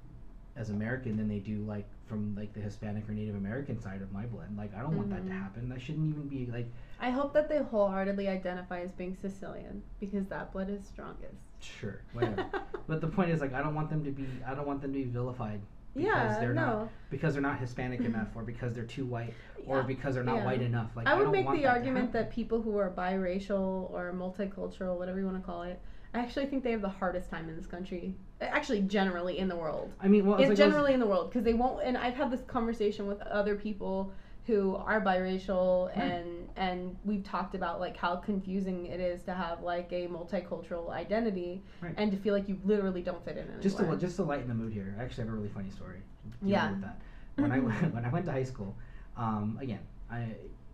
[SPEAKER 2] as American than they do like from like the Hispanic or Native American side of my blood. Like, I don't want that to
[SPEAKER 1] Mhm.
[SPEAKER 2] happen. That shouldn't even be like,
[SPEAKER 1] I hope that they wholeheartedly identify as being Sicilian because that blood is strongest.
[SPEAKER 2] sure, whatever. But the point is, like, I don't want them to be I don't want them to be vilified because
[SPEAKER 1] Yeah,
[SPEAKER 2] they're
[SPEAKER 1] no.
[SPEAKER 2] not because they're not Hispanic enough, or because they're too white, or
[SPEAKER 1] Yeah,
[SPEAKER 2] because they're not
[SPEAKER 1] yeah.
[SPEAKER 2] white enough. Like,
[SPEAKER 1] I would
[SPEAKER 2] don't
[SPEAKER 1] make
[SPEAKER 2] want
[SPEAKER 1] the
[SPEAKER 2] that to
[SPEAKER 1] argument that
[SPEAKER 2] happen.
[SPEAKER 1] people who are biracial or multicultural, whatever you want to call it, I actually think they have the hardest time in this country. Actually, generally in the world.
[SPEAKER 2] I mean, well, it's
[SPEAKER 1] It's
[SPEAKER 2] like I was-
[SPEAKER 1] generally in the world because they won't. And I've had this conversation with other people who are biracial,
[SPEAKER 2] Right.
[SPEAKER 1] and and we've talked about like how confusing it is to have like a multicultural identity,
[SPEAKER 2] Right.
[SPEAKER 1] and to feel like you literally don't fit in anywhere.
[SPEAKER 2] Just to just to lighten the mood here, I actually have a really funny story. dealing
[SPEAKER 1] Yeah.
[SPEAKER 2] With that. When I went, when I went to high school, um, again, I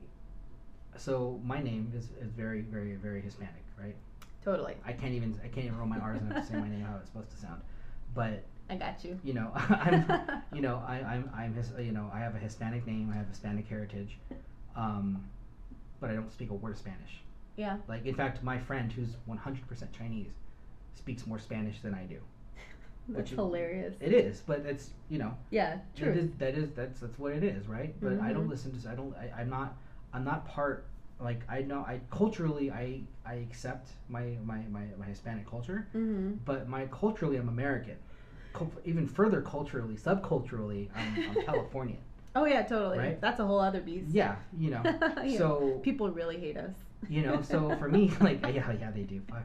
[SPEAKER 2] so my name is, is very very very Hispanic, right?
[SPEAKER 1] Totally,
[SPEAKER 2] I can't even I can't even roll my R's enough to say my name how it's supposed to sound, but
[SPEAKER 1] I got you.
[SPEAKER 2] you know I'm you know I I'm I'm his, you know I have a Hispanic name, I have Hispanic heritage, um, but I don't speak a word of Spanish.
[SPEAKER 1] Yeah.
[SPEAKER 2] Like, in fact, my friend who's one hundred percent Chinese speaks more Spanish than I do.
[SPEAKER 1] That's
[SPEAKER 2] Which-
[SPEAKER 1] hilarious.
[SPEAKER 2] It is, but it's, you know,
[SPEAKER 1] Yeah,
[SPEAKER 2] that
[SPEAKER 1] true.
[SPEAKER 2] is, that is that's that's what it is, right? But I don't
[SPEAKER 1] Mhm.
[SPEAKER 2] listen to I don't I, I'm not I'm not part, like, I know I culturally I I accept my my my, my Hispanic culture,
[SPEAKER 1] Mm-hmm.
[SPEAKER 2] but my culturally I'm American. Cul- even further culturally, subculturally, I'm, I'm Californian.
[SPEAKER 1] Oh yeah, totally.
[SPEAKER 2] Right?
[SPEAKER 1] That's a whole other beast.
[SPEAKER 2] Yeah, you know.
[SPEAKER 1] Yeah.
[SPEAKER 2] So
[SPEAKER 1] People really hate us.
[SPEAKER 2] you know, so for me, like, yeah, yeah, they do. Fuck.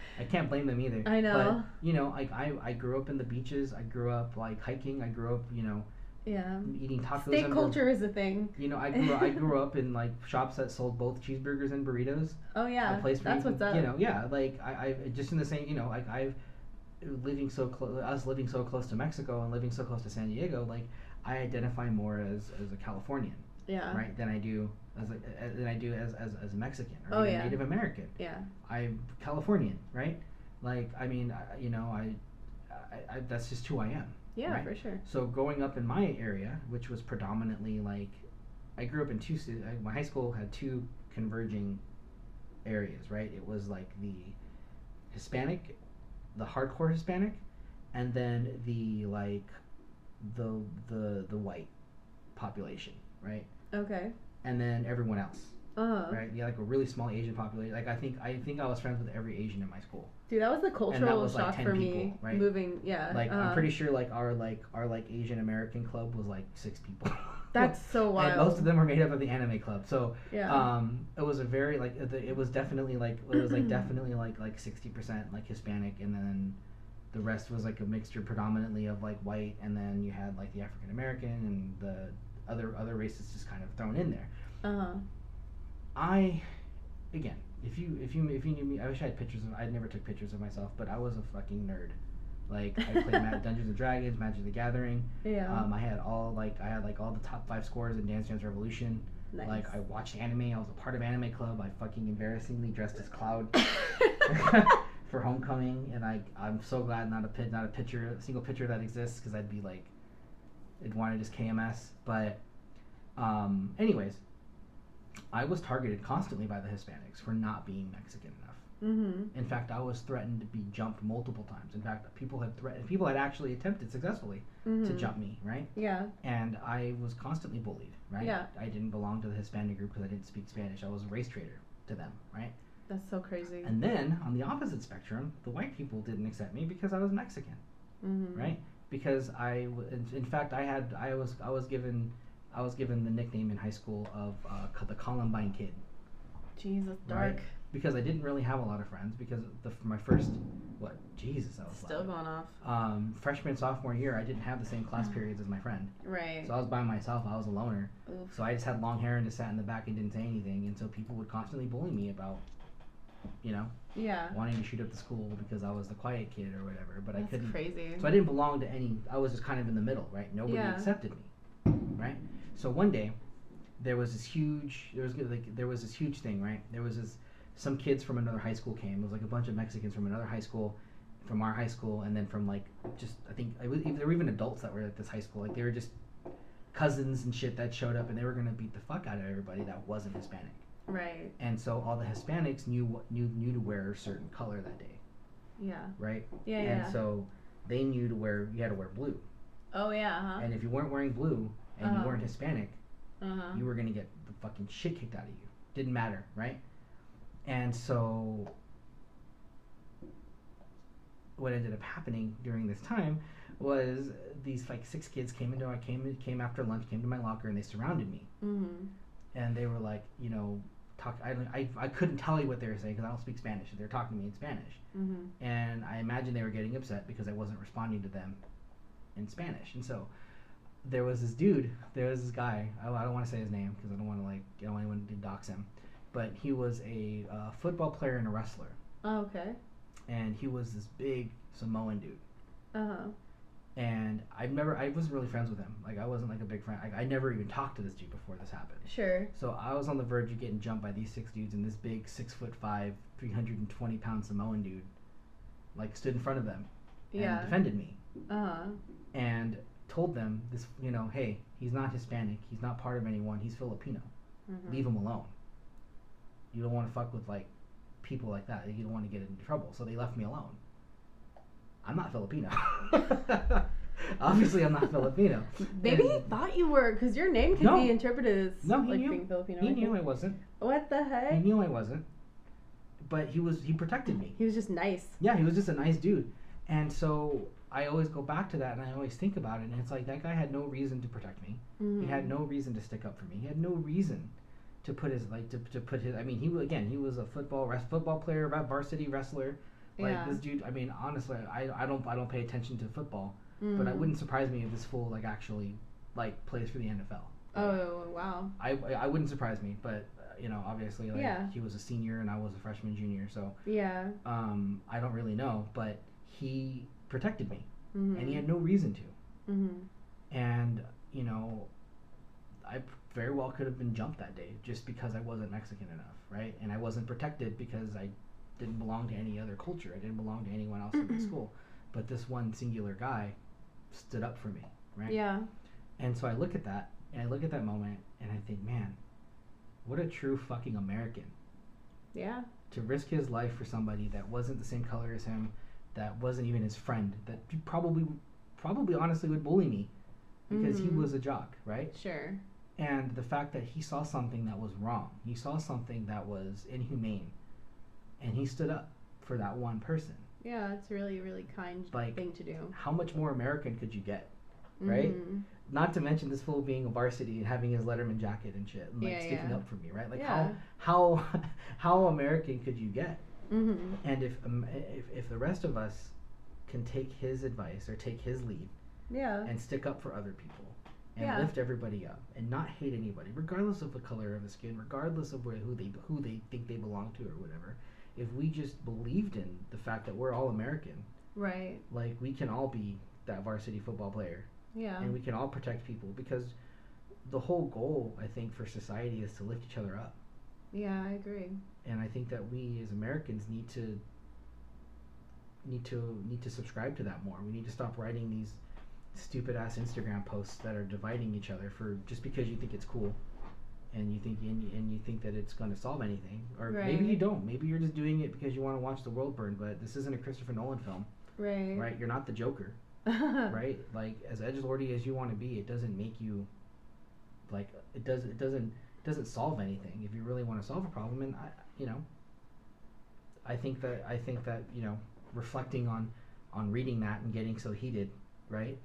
[SPEAKER 2] I can't blame them either.
[SPEAKER 1] I know.
[SPEAKER 2] But, you know, like, I, I grew up in the beaches. I grew up, like, hiking. I grew up, you know,
[SPEAKER 1] yeah,
[SPEAKER 2] eating tacos.
[SPEAKER 1] Steak
[SPEAKER 2] and
[SPEAKER 1] culture is a thing.
[SPEAKER 2] You know, I grew I grew up in, like, shops that sold both cheeseburgers and burritos.
[SPEAKER 1] Oh, yeah.
[SPEAKER 2] A place where
[SPEAKER 1] That's
[SPEAKER 2] you
[SPEAKER 1] what's
[SPEAKER 2] can,
[SPEAKER 1] up.
[SPEAKER 2] You know, yeah, like, I, I just in the same, you know, like, I've living so close, us living so close to Mexico and living so close to San Diego, like, I identify more as, as a Californian.
[SPEAKER 1] Yeah.
[SPEAKER 2] Right, than I do as a, as, than I do as, as, as a Mexican or
[SPEAKER 1] Oh,
[SPEAKER 2] even
[SPEAKER 1] yeah.
[SPEAKER 2] Native American.
[SPEAKER 1] Yeah.
[SPEAKER 2] I'm Californian, right? Like, I mean, I, you know, I, I, I that's just who I am.
[SPEAKER 1] Yeah,
[SPEAKER 2] right?
[SPEAKER 1] for sure.
[SPEAKER 2] So growing up in my area, which was predominantly like, I grew up in two. ci- I- My high school had two converging areas, right? It was like the Hispanic, the hardcore Hispanic, and then the like, the the the white population, right?
[SPEAKER 1] Okay.
[SPEAKER 2] And then everyone else,
[SPEAKER 1] Uh-huh.
[SPEAKER 2] right? Yeah, like a really small Asian population. Like I think I think I was friends with every Asian in my school.
[SPEAKER 1] Dude, that was the cultural
[SPEAKER 2] was, like,
[SPEAKER 1] shock
[SPEAKER 2] ten
[SPEAKER 1] for
[SPEAKER 2] people,
[SPEAKER 1] me.
[SPEAKER 2] right?
[SPEAKER 1] Moving, yeah.
[SPEAKER 2] Like
[SPEAKER 1] uh-huh.
[SPEAKER 2] I'm pretty sure like our like our like Asian American club was like six people.
[SPEAKER 1] That's so wild.
[SPEAKER 2] And most of them were made up of the anime club. So
[SPEAKER 1] Yeah.
[SPEAKER 2] um, it was a very like it it was definitely like it was like definitely like like sixty percent like Hispanic, and then the rest was like a mixture predominantly of like white, and then you had like the African American and the other other races just kind of thrown in there.
[SPEAKER 1] Uh-huh.
[SPEAKER 2] I, again, if you if you if you knew me, I wish I had pictures of. I never took pictures of myself, but I was a fucking nerd. Like I played Ma- Dungeons and Dragons, Magic the Gathering.
[SPEAKER 1] Yeah.
[SPEAKER 2] Um, I had all like I had like all the top five scores in Dance Dance Revolution.
[SPEAKER 1] Nice.
[SPEAKER 2] Like I watched anime. I was a part of anime club. I fucking embarrassingly dressed as Cloud for homecoming, and I I'm so glad not a pit not a picture a single picture that exists, because I'd be like, I'd want to just K M S. But um, anyways, I was targeted constantly by the Hispanics for not being Mexican enough.
[SPEAKER 1] Mm-hmm.
[SPEAKER 2] In fact, I was threatened to be jumped multiple times. In fact, people had threatened, people had actually attempted successfully
[SPEAKER 1] Mm-hmm.
[SPEAKER 2] to jump me, right?
[SPEAKER 1] Yeah.
[SPEAKER 2] And I was constantly bullied, right?
[SPEAKER 1] Yeah.
[SPEAKER 2] I didn't belong to the Hispanic group because I didn't speak Spanish. I was a race traitor to them, right?
[SPEAKER 1] That's so crazy.
[SPEAKER 2] And then on the opposite spectrum, the white people didn't accept me because I was Mexican,
[SPEAKER 1] Mm-hmm.
[SPEAKER 2] right? Because I, w- in, in fact, I had, I was, I was given, I was given the nickname in high school of uh, co- the Columbine Kid.
[SPEAKER 1] Jesus,
[SPEAKER 2] Right?
[SPEAKER 1] dark.
[SPEAKER 2] Because I didn't really have a lot of friends, because the, for my first, what, Jesus, that was
[SPEAKER 1] Still
[SPEAKER 2] loud.
[SPEAKER 1] going off.
[SPEAKER 2] Um, freshman, sophomore year, I didn't have the same class periods as my friend.
[SPEAKER 1] Right.
[SPEAKER 2] So I was by myself, I was a loner.
[SPEAKER 1] Oof.
[SPEAKER 2] So I just had long hair and just sat in the back and didn't say anything, and so people would constantly bully me about, you know,
[SPEAKER 1] Yeah.
[SPEAKER 2] wanting to shoot up the school because I was the quiet kid or whatever, but
[SPEAKER 1] That's
[SPEAKER 2] I couldn't.
[SPEAKER 1] crazy.
[SPEAKER 2] So I didn't belong to any, I was just kind of in the middle, right? Nobody
[SPEAKER 1] Yeah.
[SPEAKER 2] accepted me, right? So one day, there was this huge, there was like, there was this huge thing, right? There was this, some kids from another high school came. It was like a bunch of Mexicans from another high school, from our high school, and then from like, just, I think, it was, there were even adults that were at this high school. Like, they were just cousins and shit that showed up, and they were going to beat the fuck out of everybody that wasn't Hispanic.
[SPEAKER 1] Right.
[SPEAKER 2] And so all the Hispanics knew what knew knew to wear a certain color that day,
[SPEAKER 1] Yeah.
[SPEAKER 2] right?
[SPEAKER 1] Yeah.
[SPEAKER 2] And
[SPEAKER 1] Yeah.
[SPEAKER 2] so they knew to wear, you had to wear blue.
[SPEAKER 1] Oh yeah. Huh.
[SPEAKER 2] And if you weren't wearing blue and
[SPEAKER 1] Uh-huh.
[SPEAKER 2] you weren't Hispanic,
[SPEAKER 1] Uh-huh.
[SPEAKER 2] you were gonna get the fucking shit kicked out of you. Didn't matter, right? And so what ended up happening during this time was these like six kids came into I came came after lunch, came to my locker, and they surrounded me.
[SPEAKER 1] Mm-hmm.
[SPEAKER 2] And they were like, you know, talk. I, I, I couldn't tell you what they were saying because I don't speak Spanish. They were talking to me in Spanish,
[SPEAKER 1] Mm-hmm.
[SPEAKER 2] and I imagine they were getting upset because I wasn't responding to them in Spanish. And so there was this dude, there was this guy. I, I don't want to say his name because I don't want to like, I don't want anyone to dox him. But he was a uh, football player and a wrestler,
[SPEAKER 1] Oh, okay.
[SPEAKER 2] and he was this big Samoan dude.
[SPEAKER 1] Uh-huh.
[SPEAKER 2] And I've never, I wasn't really friends with him. Like I wasn't like a big friend. I, I never even talked to this dude before this happened.
[SPEAKER 1] Sure.
[SPEAKER 2] So I was on the verge of getting jumped by these six dudes, and this big six foot five, three hundred and twenty pound Samoan dude, like stood in front of them,
[SPEAKER 1] Yeah.
[SPEAKER 2] and defended me,
[SPEAKER 1] Uh-huh.
[SPEAKER 2] and told them this, you know, hey, he's not Hispanic, he's not part of anyone, he's Filipino.
[SPEAKER 1] Mm-hmm.
[SPEAKER 2] Leave him alone. You don't want to fuck with like people like that. You don't want to get into trouble. So they left me alone. I'm not Filipino. Obviously, I'm not Filipino.
[SPEAKER 1] Maybe
[SPEAKER 2] And
[SPEAKER 1] he thought you were, because your name could
[SPEAKER 2] No.
[SPEAKER 1] be interpreted as
[SPEAKER 2] No, he
[SPEAKER 1] like
[SPEAKER 2] knew.
[SPEAKER 1] being Filipino.
[SPEAKER 2] He
[SPEAKER 1] I
[SPEAKER 2] knew
[SPEAKER 1] think.
[SPEAKER 2] I wasn't.
[SPEAKER 1] What the heck?
[SPEAKER 2] He knew I wasn't. But he was. He protected me.
[SPEAKER 1] He was just nice.
[SPEAKER 2] Yeah, he was just a nice dude. And so I always go back to that, and I always think about it. And it's like that guy had no reason to protect me.
[SPEAKER 1] Mm-hmm.
[SPEAKER 2] He had no reason to stick up for me. He had no reason to put his like to, to put his. I mean, he wa- again he was a football res- football player, va- varsity wrestler. Like
[SPEAKER 1] Yeah.
[SPEAKER 2] this dude. I mean, honestly, I, I don't I don't pay attention to football,
[SPEAKER 1] Mm.
[SPEAKER 2] but it wouldn't surprise me if this fool like actually like plays for the N F L.
[SPEAKER 1] Oh wow.
[SPEAKER 2] I I, I wouldn't surprise me, but uh, you know, obviously, like
[SPEAKER 1] Yeah.
[SPEAKER 2] he was a senior and I was a freshman junior, so
[SPEAKER 1] Yeah.
[SPEAKER 2] um, I don't really know, but he protected me,
[SPEAKER 1] Mm-hmm.
[SPEAKER 2] and he had no reason to.
[SPEAKER 1] Mm-hmm.
[SPEAKER 2] And you know, I very well could have been jumped that day just because I wasn't Mexican enough, right? And I wasn't protected because I didn't belong to any other culture. I didn't belong to anyone else in the school. But this one singular guy stood up for me, right?
[SPEAKER 1] Yeah.
[SPEAKER 2] And so I look at that, and I look at that moment, and I think, man, what a true fucking American.
[SPEAKER 1] Yeah.
[SPEAKER 2] To risk his life for somebody that wasn't the same color as him, that wasn't even his friend, that probably, probably honestly would bully me because
[SPEAKER 1] Mhm.
[SPEAKER 2] he was a jock, right?
[SPEAKER 1] Sure.
[SPEAKER 2] And the fact that he saw something that was wrong, he saw something that was inhumane, and he stood up for that one person.
[SPEAKER 1] Yeah, it's really, really kind
[SPEAKER 2] Like,
[SPEAKER 1] thing to do.
[SPEAKER 2] How much more American could you get, right?
[SPEAKER 1] Mhm.
[SPEAKER 2] Not to mention this fool being a varsity and having his Letterman jacket and shit, and like
[SPEAKER 1] Yeah,
[SPEAKER 2] sticking
[SPEAKER 1] yeah.
[SPEAKER 2] up for me, right? Like
[SPEAKER 1] Yeah.
[SPEAKER 2] how how how American could you get?
[SPEAKER 1] Mhm.
[SPEAKER 2] And if um, if if the rest of us can take his advice or take his lead
[SPEAKER 1] Yeah.
[SPEAKER 2] and stick up for other people and
[SPEAKER 1] Yeah.
[SPEAKER 2] lift everybody up and not hate anybody, regardless of the color of the skin, regardless of where, who they who they think they belong to or whatever. If we just believed in the fact that we're all American,
[SPEAKER 1] Right.
[SPEAKER 2] like we can all be that varsity football player,
[SPEAKER 1] Yeah.
[SPEAKER 2] and we can all protect people, because the whole goal, I think, for society is to lift each other up.
[SPEAKER 1] Yeah, I agree.
[SPEAKER 2] And I think that we as Americans need to need to need to subscribe to that more. We need to stop writing these stupid ass Instagram posts that are dividing each other for just because you think it's cool, and you think and you, and you think that it's going to solve anything, or maybe you
[SPEAKER 1] Right.
[SPEAKER 2] don't. Maybe you're just doing it because you want to watch the world burn. But this isn't a Christopher Nolan film,
[SPEAKER 1] Right.
[SPEAKER 2] right? You're not the Joker, right? Like, as edgelordy as you want to be, it doesn't make you like it does. It doesn't doesn't solve anything if you really want to solve a problem. And I, you know, I think that I think that you know, reflecting on on reading that and getting so heated, right,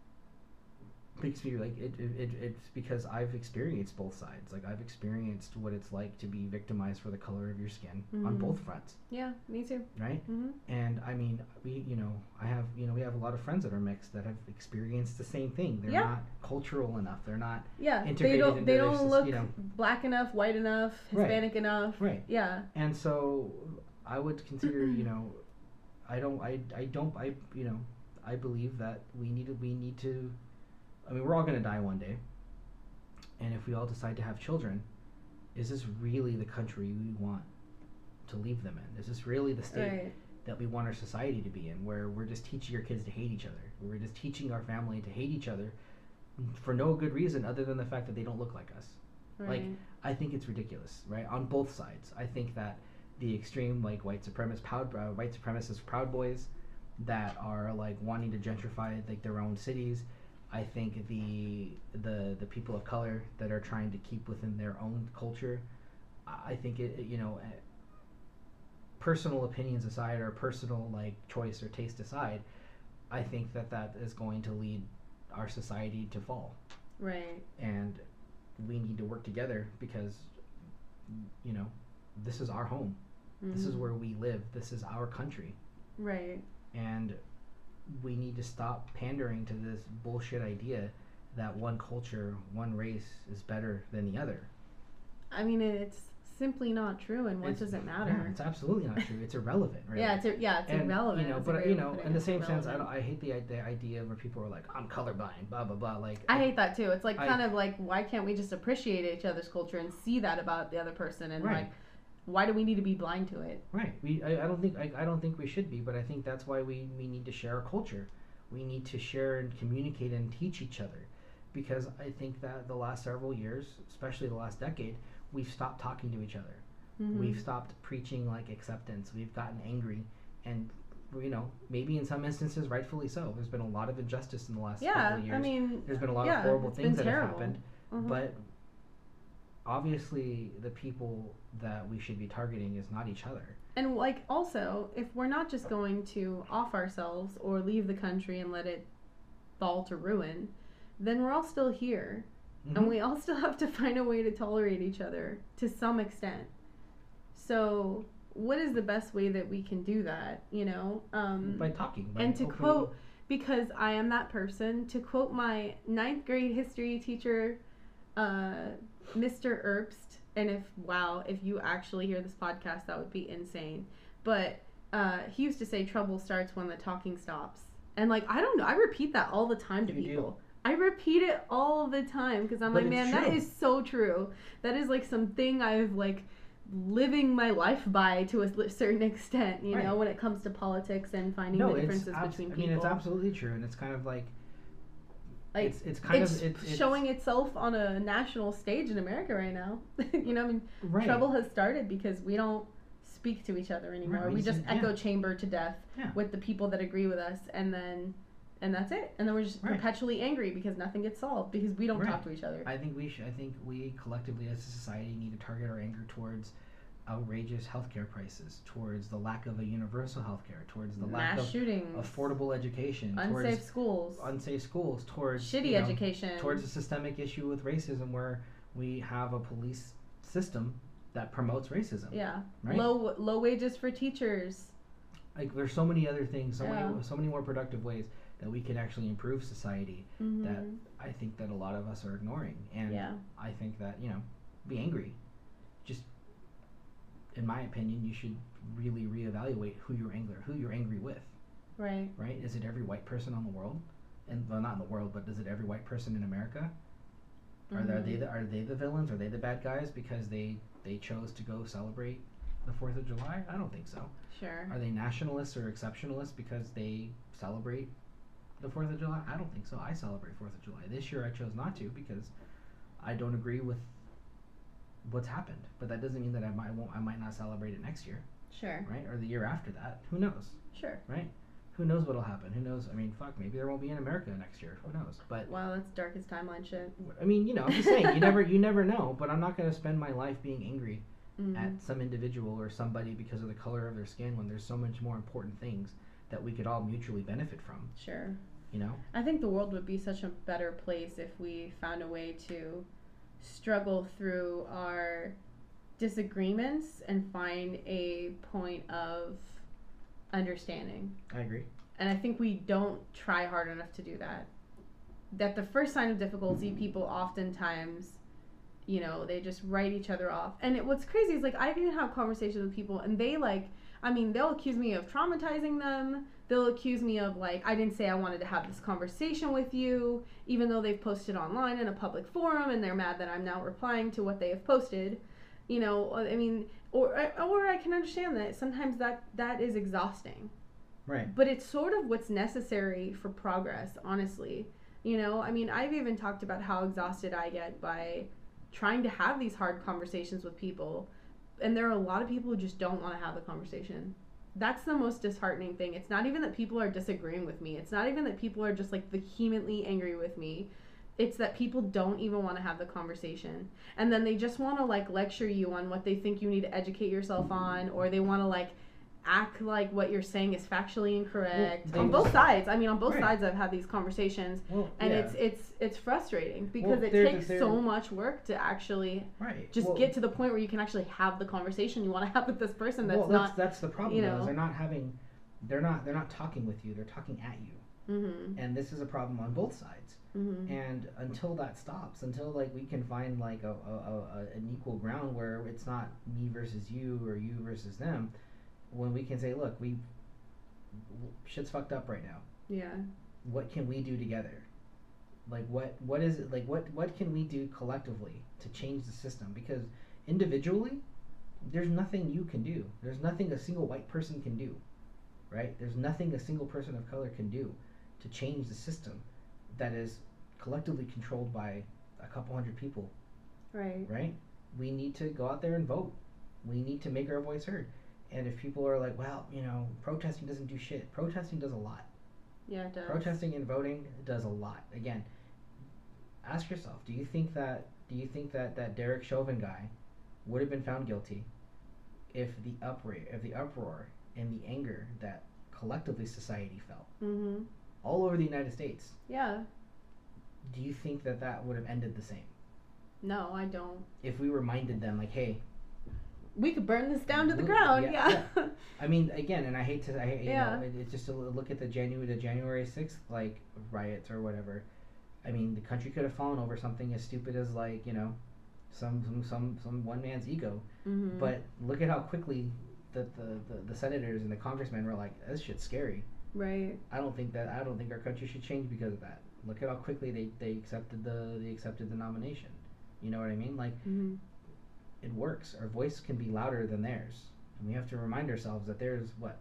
[SPEAKER 2] makes me like it, it, it it's because I've experienced both sides. Like, I've experienced what it's like to be victimized for the color of your skin on
[SPEAKER 1] Mhm.
[SPEAKER 2] both fronts,
[SPEAKER 1] Yeah, me too.
[SPEAKER 2] right?
[SPEAKER 1] Mhm.
[SPEAKER 2] And I mean, we, you know, I have, you know, we have a lot of friends that are mixed that have experienced the same thing. They're
[SPEAKER 1] Yeah.
[SPEAKER 2] not cultural enough. They're not
[SPEAKER 1] Yeah, they
[SPEAKER 2] integrated
[SPEAKER 1] don't
[SPEAKER 2] into
[SPEAKER 1] they
[SPEAKER 2] their
[SPEAKER 1] don't
[SPEAKER 2] sys-
[SPEAKER 1] look
[SPEAKER 2] you know.
[SPEAKER 1] black enough, white enough,
[SPEAKER 2] Right.
[SPEAKER 1] Hispanic enough.
[SPEAKER 2] Right.
[SPEAKER 1] Yeah.
[SPEAKER 2] And so I would consider, you know, I don't, I, I don't, I, you know, I believe that we need to, we need to, I mean, we're all going to die one day. And if we all decide to have children, is this really the country we want to leave them in? Is this really the state
[SPEAKER 1] Right.
[SPEAKER 2] that we want our society to be in, where we're just teaching our kids to hate each other? Where we're just teaching our family to hate each other for no good reason other than the fact that they don't look like us?
[SPEAKER 1] Right.
[SPEAKER 2] Like, I think it's ridiculous, right? On both sides. I think that the extreme, like, white supremacist, proud, uh, white supremacist Proud Boys that are, like, wanting to gentrify, like, their own cities. I think the the the people of color that are trying to keep within their own culture. I I think it, it, you know, eh, personal opinions aside, or personal, like, choice or taste aside, I think that that is going to lead our society to fall.
[SPEAKER 1] Right.
[SPEAKER 2] And we need to work together because, you know, this is our home. This is
[SPEAKER 1] Mhm.
[SPEAKER 2] where we live. This is our country.
[SPEAKER 1] Right.
[SPEAKER 2] And we need to stop pandering to this bullshit idea that one culture, one race is better than the other.
[SPEAKER 1] I mean, it's simply not true, and what
[SPEAKER 2] It's-
[SPEAKER 1] does it
[SPEAKER 2] Yeah,
[SPEAKER 1] matter?
[SPEAKER 2] it's absolutely not true. It's irrelevant, right?
[SPEAKER 1] Yeah, it's a, yeah, it's
[SPEAKER 2] and,
[SPEAKER 1] irrelevant.
[SPEAKER 2] You know,
[SPEAKER 1] It's a
[SPEAKER 2] but
[SPEAKER 1] great
[SPEAKER 2] you
[SPEAKER 1] way of
[SPEAKER 2] know,
[SPEAKER 1] putting
[SPEAKER 2] in the
[SPEAKER 1] it,
[SPEAKER 2] same sense, I, don't,
[SPEAKER 1] irrelevant.
[SPEAKER 2] I hate the the idea where people are like, "I'm colorblind," blah blah blah. Like,
[SPEAKER 1] I hate that too. It's like
[SPEAKER 2] I-
[SPEAKER 1] kind of like, why can't we just appreciate each other's culture and see that about the other person? And
[SPEAKER 2] Right.
[SPEAKER 1] like, why do we need to be blind to it?
[SPEAKER 2] Right. We. I, I don't think. I, I don't think we should be. But I think that's why we, we need to share our culture. We need to share and communicate and teach each other, because I think that the last several years, especially the last decade, we've stopped talking to each other.
[SPEAKER 1] Mhm.
[SPEAKER 2] We've stopped preaching like acceptance. We've gotten angry, and you know, maybe in some instances, rightfully so. There's been a lot of injustice in the last couple
[SPEAKER 1] Yeah,
[SPEAKER 2] of years.
[SPEAKER 1] I mean,
[SPEAKER 2] There's been a lot
[SPEAKER 1] yeah,
[SPEAKER 2] of horrible
[SPEAKER 1] it's
[SPEAKER 2] things
[SPEAKER 1] been
[SPEAKER 2] that have
[SPEAKER 1] terrible.
[SPEAKER 2] happened.
[SPEAKER 1] Mhm.
[SPEAKER 2] But obviously, the people that we should be targeting is not each other.
[SPEAKER 1] And like also, if we're not just going to off ourselves or leave the country and let it fall to ruin, then we're all still here.
[SPEAKER 2] Mhm.
[SPEAKER 1] And we all still have to find a way to tolerate each other to some extent. So what is the best way that we can do that, you know? Um,
[SPEAKER 2] by talking. By
[SPEAKER 1] and to
[SPEAKER 2] opening-
[SPEAKER 1] quote, because I am that person, to quote my ninth grade history teacher, uh, Mister Erbst, and if, wow, if you actually hear this podcast, that would be insane. But uh, he used to say trouble starts when the talking stops. And, like, I don't know, I repeat that all the time to
[SPEAKER 2] You
[SPEAKER 1] people.
[SPEAKER 2] do.
[SPEAKER 1] I repeat it all the time because I'm
[SPEAKER 2] But
[SPEAKER 1] like,
[SPEAKER 2] it's
[SPEAKER 1] man, that
[SPEAKER 2] true.
[SPEAKER 1] is so true. That is, like, something I've, like, living my life by to a li- certain extent, you
[SPEAKER 2] Right.
[SPEAKER 1] know, when it comes to politics and finding
[SPEAKER 2] No,
[SPEAKER 1] the
[SPEAKER 2] it's
[SPEAKER 1] differences
[SPEAKER 2] abs-
[SPEAKER 1] between
[SPEAKER 2] I
[SPEAKER 1] people.
[SPEAKER 2] mean, it's absolutely true, and it's kind of like,
[SPEAKER 1] Like,
[SPEAKER 2] it's it's kind
[SPEAKER 1] it's
[SPEAKER 2] of it, it's,
[SPEAKER 1] showing itself on a national stage in America right now. You know, I mean,
[SPEAKER 2] right.
[SPEAKER 1] trouble has started because we don't speak to each other anymore.
[SPEAKER 2] Right, we
[SPEAKER 1] we just
[SPEAKER 2] just-
[SPEAKER 1] echo
[SPEAKER 2] yeah.
[SPEAKER 1] chamber to death
[SPEAKER 2] Yeah.
[SPEAKER 1] with the people that agree with us, and then and that's it. And then we're just
[SPEAKER 2] Right.
[SPEAKER 1] perpetually angry because nothing gets solved because we don't
[SPEAKER 2] Right.
[SPEAKER 1] talk to each other.
[SPEAKER 2] I think we should. I think we collectively as a society need to target our anger towards outrageous healthcare prices, towards the lack of a universal healthcare, towards the lack
[SPEAKER 1] Mass
[SPEAKER 2] of
[SPEAKER 1] shootings,
[SPEAKER 2] affordable education,
[SPEAKER 1] unsafe
[SPEAKER 2] towards
[SPEAKER 1] schools,
[SPEAKER 2] unsafe schools, towards
[SPEAKER 1] shitty
[SPEAKER 2] you know,
[SPEAKER 1] education,
[SPEAKER 2] towards a systemic issue with racism where we have a police system that promotes racism.
[SPEAKER 1] yeah,
[SPEAKER 2] Right?
[SPEAKER 1] low low wages for teachers.
[SPEAKER 2] Like there's so many other things, so
[SPEAKER 1] Yeah.
[SPEAKER 2] many so many more productive ways that we can actually improve society
[SPEAKER 1] Mhm.
[SPEAKER 2] that I think that a lot of us are ignoring. And
[SPEAKER 1] Yeah.
[SPEAKER 2] I think that, you know, be angry. Just in my opinion, you should really reevaluate who you're angry who you're angry with.
[SPEAKER 1] Right.
[SPEAKER 2] Right? Is it every white person on the world? And well, not in the world, but is it every white person in America? Are, they, are they
[SPEAKER 1] Mhm.
[SPEAKER 2] the are they the villains? Are they the bad guys because they they chose to go celebrate the Fourth of July? I don't think so.
[SPEAKER 1] Sure.
[SPEAKER 2] Are they nationalists or exceptionalists because they celebrate the Fourth of July? I don't think so. I celebrate Fourth of July. This year I chose not to because I don't agree with what's happened. But that doesn't mean that I might won't I might not celebrate it next year,
[SPEAKER 1] Sure.
[SPEAKER 2] right? Or the year after that. Who knows?
[SPEAKER 1] Sure.
[SPEAKER 2] Right? Who knows what'll happen? Who knows? I mean, fuck, maybe there won't be in America next year. Who knows? But
[SPEAKER 1] Wow, that's darkest timeline shit.
[SPEAKER 2] I mean, you know, I'm just saying, you never you never know, but I'm not going to spend my life being angry
[SPEAKER 1] Mhm.
[SPEAKER 2] at some individual or somebody because of the color of their skin when there's so much more important things that we could all mutually benefit from,
[SPEAKER 1] Sure.
[SPEAKER 2] you know?
[SPEAKER 1] I think the world would be such a better place if we found a way to struggle through our disagreements and find a point of understanding.
[SPEAKER 2] I agree.
[SPEAKER 1] And I think we don't try hard enough to do that. That the first sign of difficulty, people oftentimes, you know, they just write each other off. And it, what's crazy is, like, I've even had conversations with people, and they, like, I mean, they'll accuse me of traumatizing them. They'll accuse me of, like, I didn't say I wanted to have this conversation with you, even though they've posted online in a public forum, and they're mad that I'm now replying to what they have posted. You know, I mean, or or I can understand that sometimes that that is exhausting.
[SPEAKER 2] Right.
[SPEAKER 1] But it's sort of what's necessary for progress, honestly. You know, I mean, I've even talked about how exhausted I get by trying to have these hard conversations with people. And there are a lot of people who just don't want to have the conversation. That's the most disheartening thing. It's not even that people are disagreeing with me. It's not even that people are just, like, vehemently angry with me. It's that people don't even want to have the conversation. And then they just want to, like, lecture you on what they think you need to educate yourself on, or they want to, like, act like what you're saying is factually incorrect.
[SPEAKER 2] Well,
[SPEAKER 1] on
[SPEAKER 2] they
[SPEAKER 1] both
[SPEAKER 2] just-
[SPEAKER 1] sides. I mean, on both
[SPEAKER 2] Right.
[SPEAKER 1] sides I've had these conversations,
[SPEAKER 2] Well,
[SPEAKER 1] and
[SPEAKER 2] yeah.
[SPEAKER 1] it's it's it's frustrating because
[SPEAKER 2] Well,
[SPEAKER 1] it
[SPEAKER 2] they're-
[SPEAKER 1] takes
[SPEAKER 2] they're-
[SPEAKER 1] so much work to actually
[SPEAKER 2] right.
[SPEAKER 1] just
[SPEAKER 2] well,
[SPEAKER 1] get to the point where you can actually have the conversation you want to have with this person that's
[SPEAKER 2] well,
[SPEAKER 1] not
[SPEAKER 2] that's, that's the problem,
[SPEAKER 1] you
[SPEAKER 2] though, is
[SPEAKER 1] know.
[SPEAKER 2] they're not having, they're not, they're not talking with you, they're talking at you.
[SPEAKER 1] mhm
[SPEAKER 2] And this is a problem on both sides.
[SPEAKER 1] mhm
[SPEAKER 2] And until that stops, until like we can find like a, a, a, a an equal ground where it's not me versus you or you versus them, when we can say, look, we shit's fucked up right now.
[SPEAKER 1] yeah
[SPEAKER 2] What can we do together? Like what what is it like what what can we do collectively to change the system? Because individually, there's nothing you can do. There's nothing a single white person can do. Right? There's nothing a single person of color can do to change the system that is collectively controlled by a couple hundred people,
[SPEAKER 1] right
[SPEAKER 2] right? We need to go out there and vote. We need to make our voice heard. And if people are like, well, you know, protesting doesn't do shit. Protesting does a lot.
[SPEAKER 1] yeah it does.
[SPEAKER 2] Protesting and voting does a lot. Again, ask yourself, do you think that do you think that that Derek Chauvin guy would have been found guilty if the uproar, if the uproar and the anger that collectively society felt
[SPEAKER 1] mhm
[SPEAKER 2] all over the United States,
[SPEAKER 1] yeah
[SPEAKER 2] do you think that that would have ended the same?
[SPEAKER 1] no I don't
[SPEAKER 2] If we reminded them, like, hey,
[SPEAKER 1] we could burn this down to the
[SPEAKER 2] Look-
[SPEAKER 1] ground.
[SPEAKER 2] yeah,
[SPEAKER 1] Yeah.
[SPEAKER 2] yeah. I mean, again, and I hate to, I hate, you
[SPEAKER 1] Yeah.
[SPEAKER 2] know, it- it's just to look at the January, the January sixth like riots or whatever. I mean, the country could have fallen over something as stupid as like, you know, some some some, some one man's ego.
[SPEAKER 1] Mhm.
[SPEAKER 2] But look at how quickly the, the, the, the senators and the congressmen were like, this shit's scary.
[SPEAKER 1] Right.
[SPEAKER 2] I don't think that I don't think our country should change because of that. Look at how quickly they, they accepted the they accepted the nomination. You know what I mean? Like
[SPEAKER 1] Mhm.
[SPEAKER 2] it works. Our voice can be louder than theirs, and we have to remind ourselves that there's what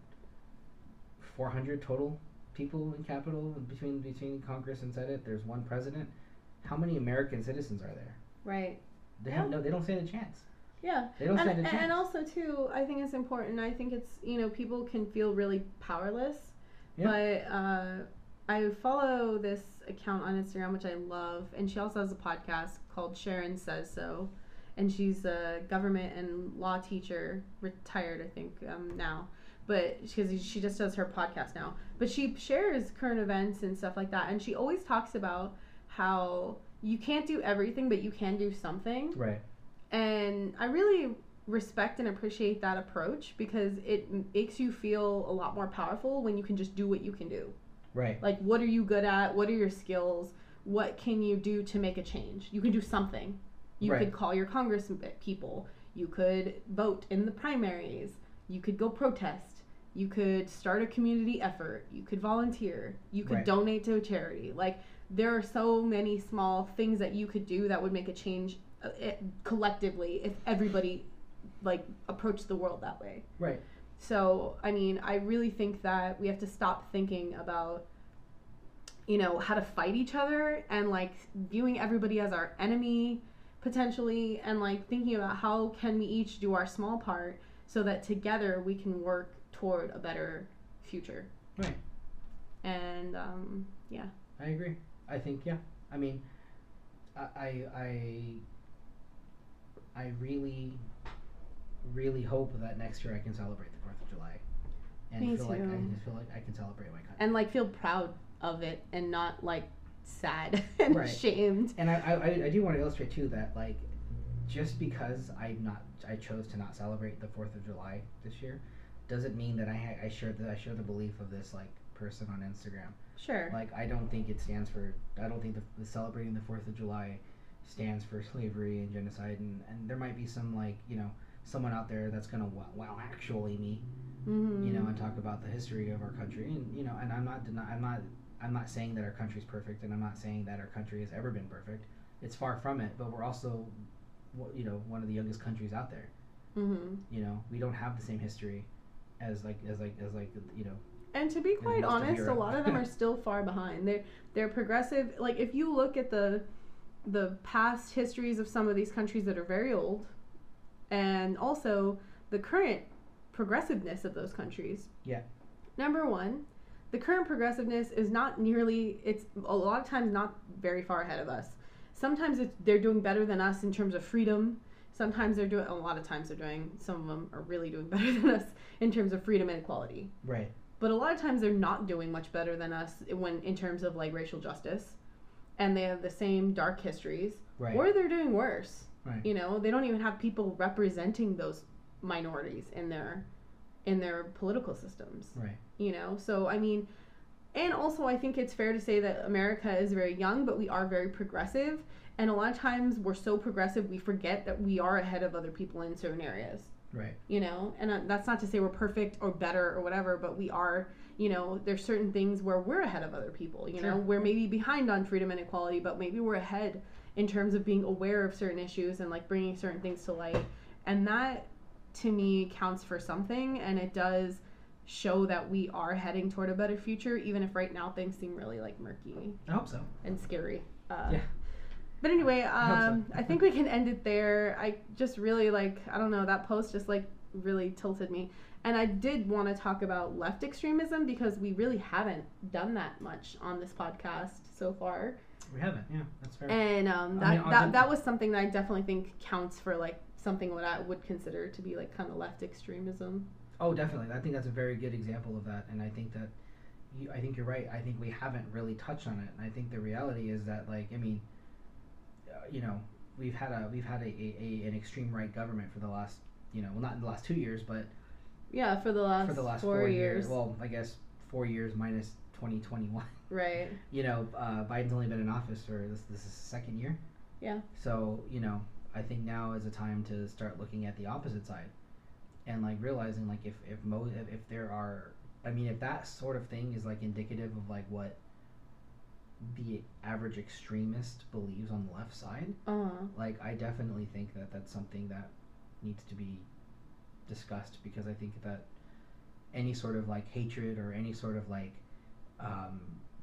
[SPEAKER 2] four hundred total people in Capitol between between Congress and Senate. There's one president. How many American citizens are there?
[SPEAKER 1] Right.
[SPEAKER 2] They
[SPEAKER 1] Yeah.
[SPEAKER 2] have no. They don't stand a chance.
[SPEAKER 1] Yeah.
[SPEAKER 2] They don't
[SPEAKER 1] and,
[SPEAKER 2] stand a chance.
[SPEAKER 1] and also too, I think it's important. I think it's, you know, people can feel really powerless,
[SPEAKER 2] Yeah.
[SPEAKER 1] but uh, I follow this account on Instagram which I love, and she also has a podcast called Sharon Says So, and she's a government and law teacher, retired I think um, now, but because she just does her podcast now. But she shares current events and stuff like that, and she always talks about how you can't do everything, but you can do something.
[SPEAKER 2] Right.
[SPEAKER 1] And I really respect and appreciate that approach because it m- makes you feel a lot more powerful when you can just do what you can do.
[SPEAKER 2] Right.
[SPEAKER 1] Like, what are you good at? What are your skills? What can you do to make a change? You can do something. You
[SPEAKER 2] Right.
[SPEAKER 1] could call your congress people. You could vote in the primaries. You could go protest. You could start a community effort. You could volunteer. You could
[SPEAKER 2] Right.
[SPEAKER 1] donate to a charity. Like, there are so many small things that you could do that would make a change uh, it, collectively if everybody like approached the world that way.
[SPEAKER 2] Right.
[SPEAKER 1] So, I mean, I really think that we have to stop thinking about, you know, how to fight each other and like viewing everybody as our enemy potentially, and like thinking about how can we each do our small part so that together we can work toward a better future.
[SPEAKER 2] Right.
[SPEAKER 1] And um, yeah.
[SPEAKER 2] I agree. I think yeah. I mean, I I I, I really, really hope that next year I can celebrate the Fourth of July, and
[SPEAKER 1] Me
[SPEAKER 2] feel like I
[SPEAKER 1] too.
[SPEAKER 2] just feel like I can celebrate my country.
[SPEAKER 1] And like feel proud of it and not like sad and
[SPEAKER 2] Right.
[SPEAKER 1] ashamed.
[SPEAKER 2] And I, I I do want to illustrate too that like, just because I not I chose to not celebrate the Fourth of July this year, doesn't mean that I ha- I share the I share the belief of this like person on Instagram.
[SPEAKER 1] Sure.
[SPEAKER 2] Like, I don't think it stands for, I don't think the, the celebrating the fourth of July stands for slavery and genocide, and, and there might be some, like, you know, someone out there that's going to, wow, wow, actually me,
[SPEAKER 1] Mm-hmm.
[SPEAKER 2] you know, and talk about the history of our country, and, you know, and I'm not, deni- I'm not, I'm not saying that our country's perfect, and I'm not saying that our country has ever been perfect. It's far from it, but we're also, you know, one of the youngest countries out there.
[SPEAKER 1] Mm-hmm.
[SPEAKER 2] You know, we don't have the same history as, like, as, like, as, like, you know,
[SPEAKER 1] And to be quite
[SPEAKER 2] most of
[SPEAKER 1] honest, a
[SPEAKER 2] Europe.
[SPEAKER 1] lot of them are still far behind. They're they're progressive. Like if you look at the the past histories of some of these countries that are very old, and also the current progressiveness of those countries.
[SPEAKER 2] Yeah.
[SPEAKER 1] Number one, the current progressiveness is not nearly. It's a lot of times not very far ahead of us. Sometimes it's, they're doing better than us in terms of freedom. Sometimes they're doing. A lot of times they're doing. Some of them are really doing better than us in terms of freedom and equality.
[SPEAKER 2] Right.
[SPEAKER 1] But a lot of times they're not doing much better than us when in terms of like racial justice, and they have the same dark histories,
[SPEAKER 2] Right.
[SPEAKER 1] or they're doing worse.
[SPEAKER 2] Right.
[SPEAKER 1] You know, they don't even have people representing those minorities in their in their political systems.
[SPEAKER 2] Right.
[SPEAKER 1] You know, so I mean, and also I think it's fair to say that America is very young, but we are very progressive, and a lot of times we're so progressive we forget that we are ahead of other people in certain areas.
[SPEAKER 2] Right.
[SPEAKER 1] You know, and uh, that's not to say we're perfect or better or whatever, but we are, you know, there's certain things where we're ahead of other people, you
[SPEAKER 2] Sure.
[SPEAKER 1] know, we're maybe behind on freedom and equality, but maybe we're ahead in terms of being aware of certain issues and like bringing certain things to light. And that to me counts for something, and it does show that we are heading toward a better future, even if right now things seem really like murky
[SPEAKER 2] I hope so.
[SPEAKER 1] and scary. Uh,
[SPEAKER 2] Yeah.
[SPEAKER 1] But anyway,
[SPEAKER 2] hope so.
[SPEAKER 1] um, I think we can end it there. I just really like, I don't know, that post just like really tilted me. And I did want to talk about left extremism because we really haven't done that much on this podcast so far.
[SPEAKER 2] We haven't, yeah, that's fair.
[SPEAKER 1] And um, that,
[SPEAKER 2] I mean,
[SPEAKER 1] that,
[SPEAKER 2] on-
[SPEAKER 1] that was something that I definitely think counts for like something what I would consider to be like kind of left extremism.
[SPEAKER 2] Oh, definitely. I think that's a very good example of that, and I think that, you, I think you're right. I think we haven't really touched on it, and I think the reality is that, like, I mean, uh, you know, we've had a we've had a, a, a an extreme right government for the last you know, well, not in the last two years, but
[SPEAKER 1] yeah, for the last
[SPEAKER 2] for the last
[SPEAKER 1] four,
[SPEAKER 2] four,
[SPEAKER 1] years.
[SPEAKER 2] years. Well, I guess four years minus twenty twenty-one.
[SPEAKER 1] Right.
[SPEAKER 2] You know, uh, Biden's only been in office for this. This is his second year.
[SPEAKER 1] Yeah.
[SPEAKER 2] So you know, I think now is a time to start looking at the opposite side, and like realizing like if if mo if, if there are, I mean, if that sort of thing is like indicative of like what the average extremist believes on the left side,
[SPEAKER 1] Uh-huh.
[SPEAKER 2] like I definitely think that that's something that needs to be discussed, because I think that any sort of like hatred or any sort of like um,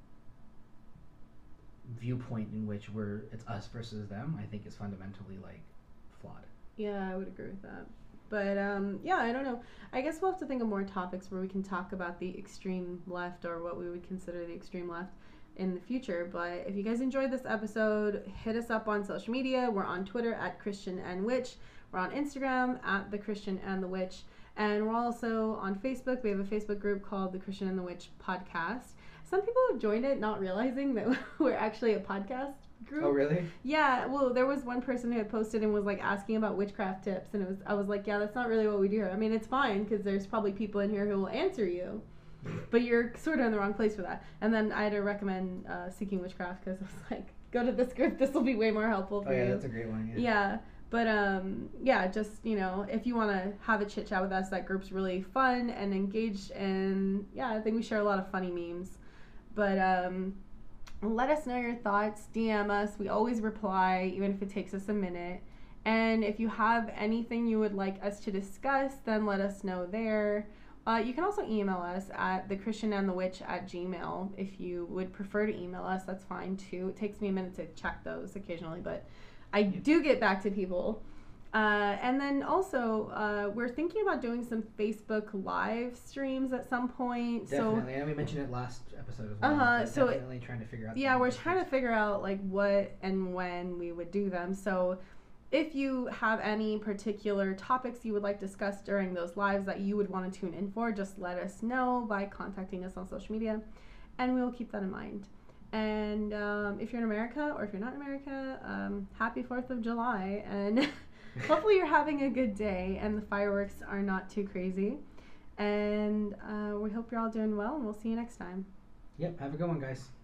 [SPEAKER 2] viewpoint in which we're it's us versus them, I think is fundamentally like flawed.
[SPEAKER 1] Yeah, I would agree with that. But um, yeah, I don't know. I guess we'll have to think of more topics where we can talk about the extreme left, or what we would consider the extreme left, in the future. But if you guys enjoyed this episode, hit us up on social media. We're on Twitter at Christian and Witch. We're on Instagram at The Christian and the Witch. And we're also on Facebook. We have a Facebook group called The Christian and the Witch Podcast. Some people have joined it not realizing that we're actually a podcast group.
[SPEAKER 2] Oh, really?
[SPEAKER 1] Yeah, well, there was one person who had posted and was like asking about witchcraft tips, and it was I was like, yeah, that's not really what we do here. I mean, it's fine because there's probably people in here who will answer you, but you're sort of in the wrong place for that. And then I had to recommend uh, Seeking Witchcraft, because I was like, go to this group. This will be way more helpful for
[SPEAKER 2] oh, yeah,
[SPEAKER 1] you.
[SPEAKER 2] that's a great one. Yeah.
[SPEAKER 1] Yeah. But, um, yeah, just, you know, if you want to have a chit-chat with us, that group's really fun and engaged, and, yeah, I think we share a lot of funny memes. But, um, let us know your thoughts. D M us. We always reply, even if it takes us a minute. And if you have anything you would like us to discuss, then let us know there. Uh, you can also email us at thechristianandthewitch at gmail. If you would prefer to email us, that's fine, too. It takes me a minute to check those occasionally, but I do get back to people. Uh, and then also, uh, we're thinking about doing some Facebook live streams at some point.
[SPEAKER 2] Definitely,
[SPEAKER 1] so,
[SPEAKER 2] and we mentioned it last episode as well.
[SPEAKER 1] Uh-huh, so
[SPEAKER 2] definitely trying to figure out.
[SPEAKER 1] Yeah, we're trying to figure out like what and when we would do them. So, if you have any particular topics you would like discussed during those lives that you would want to tune in for, just let us know by contacting us on social media, and we will keep that in mind. And um, if you're in America, or if you're not in America, um, happy fourth of July, and hopefully you're having a good day and the fireworks are not too crazy. And uh, we hope you're all doing well, and we'll see you next time.
[SPEAKER 2] Yep, have a good one, guys.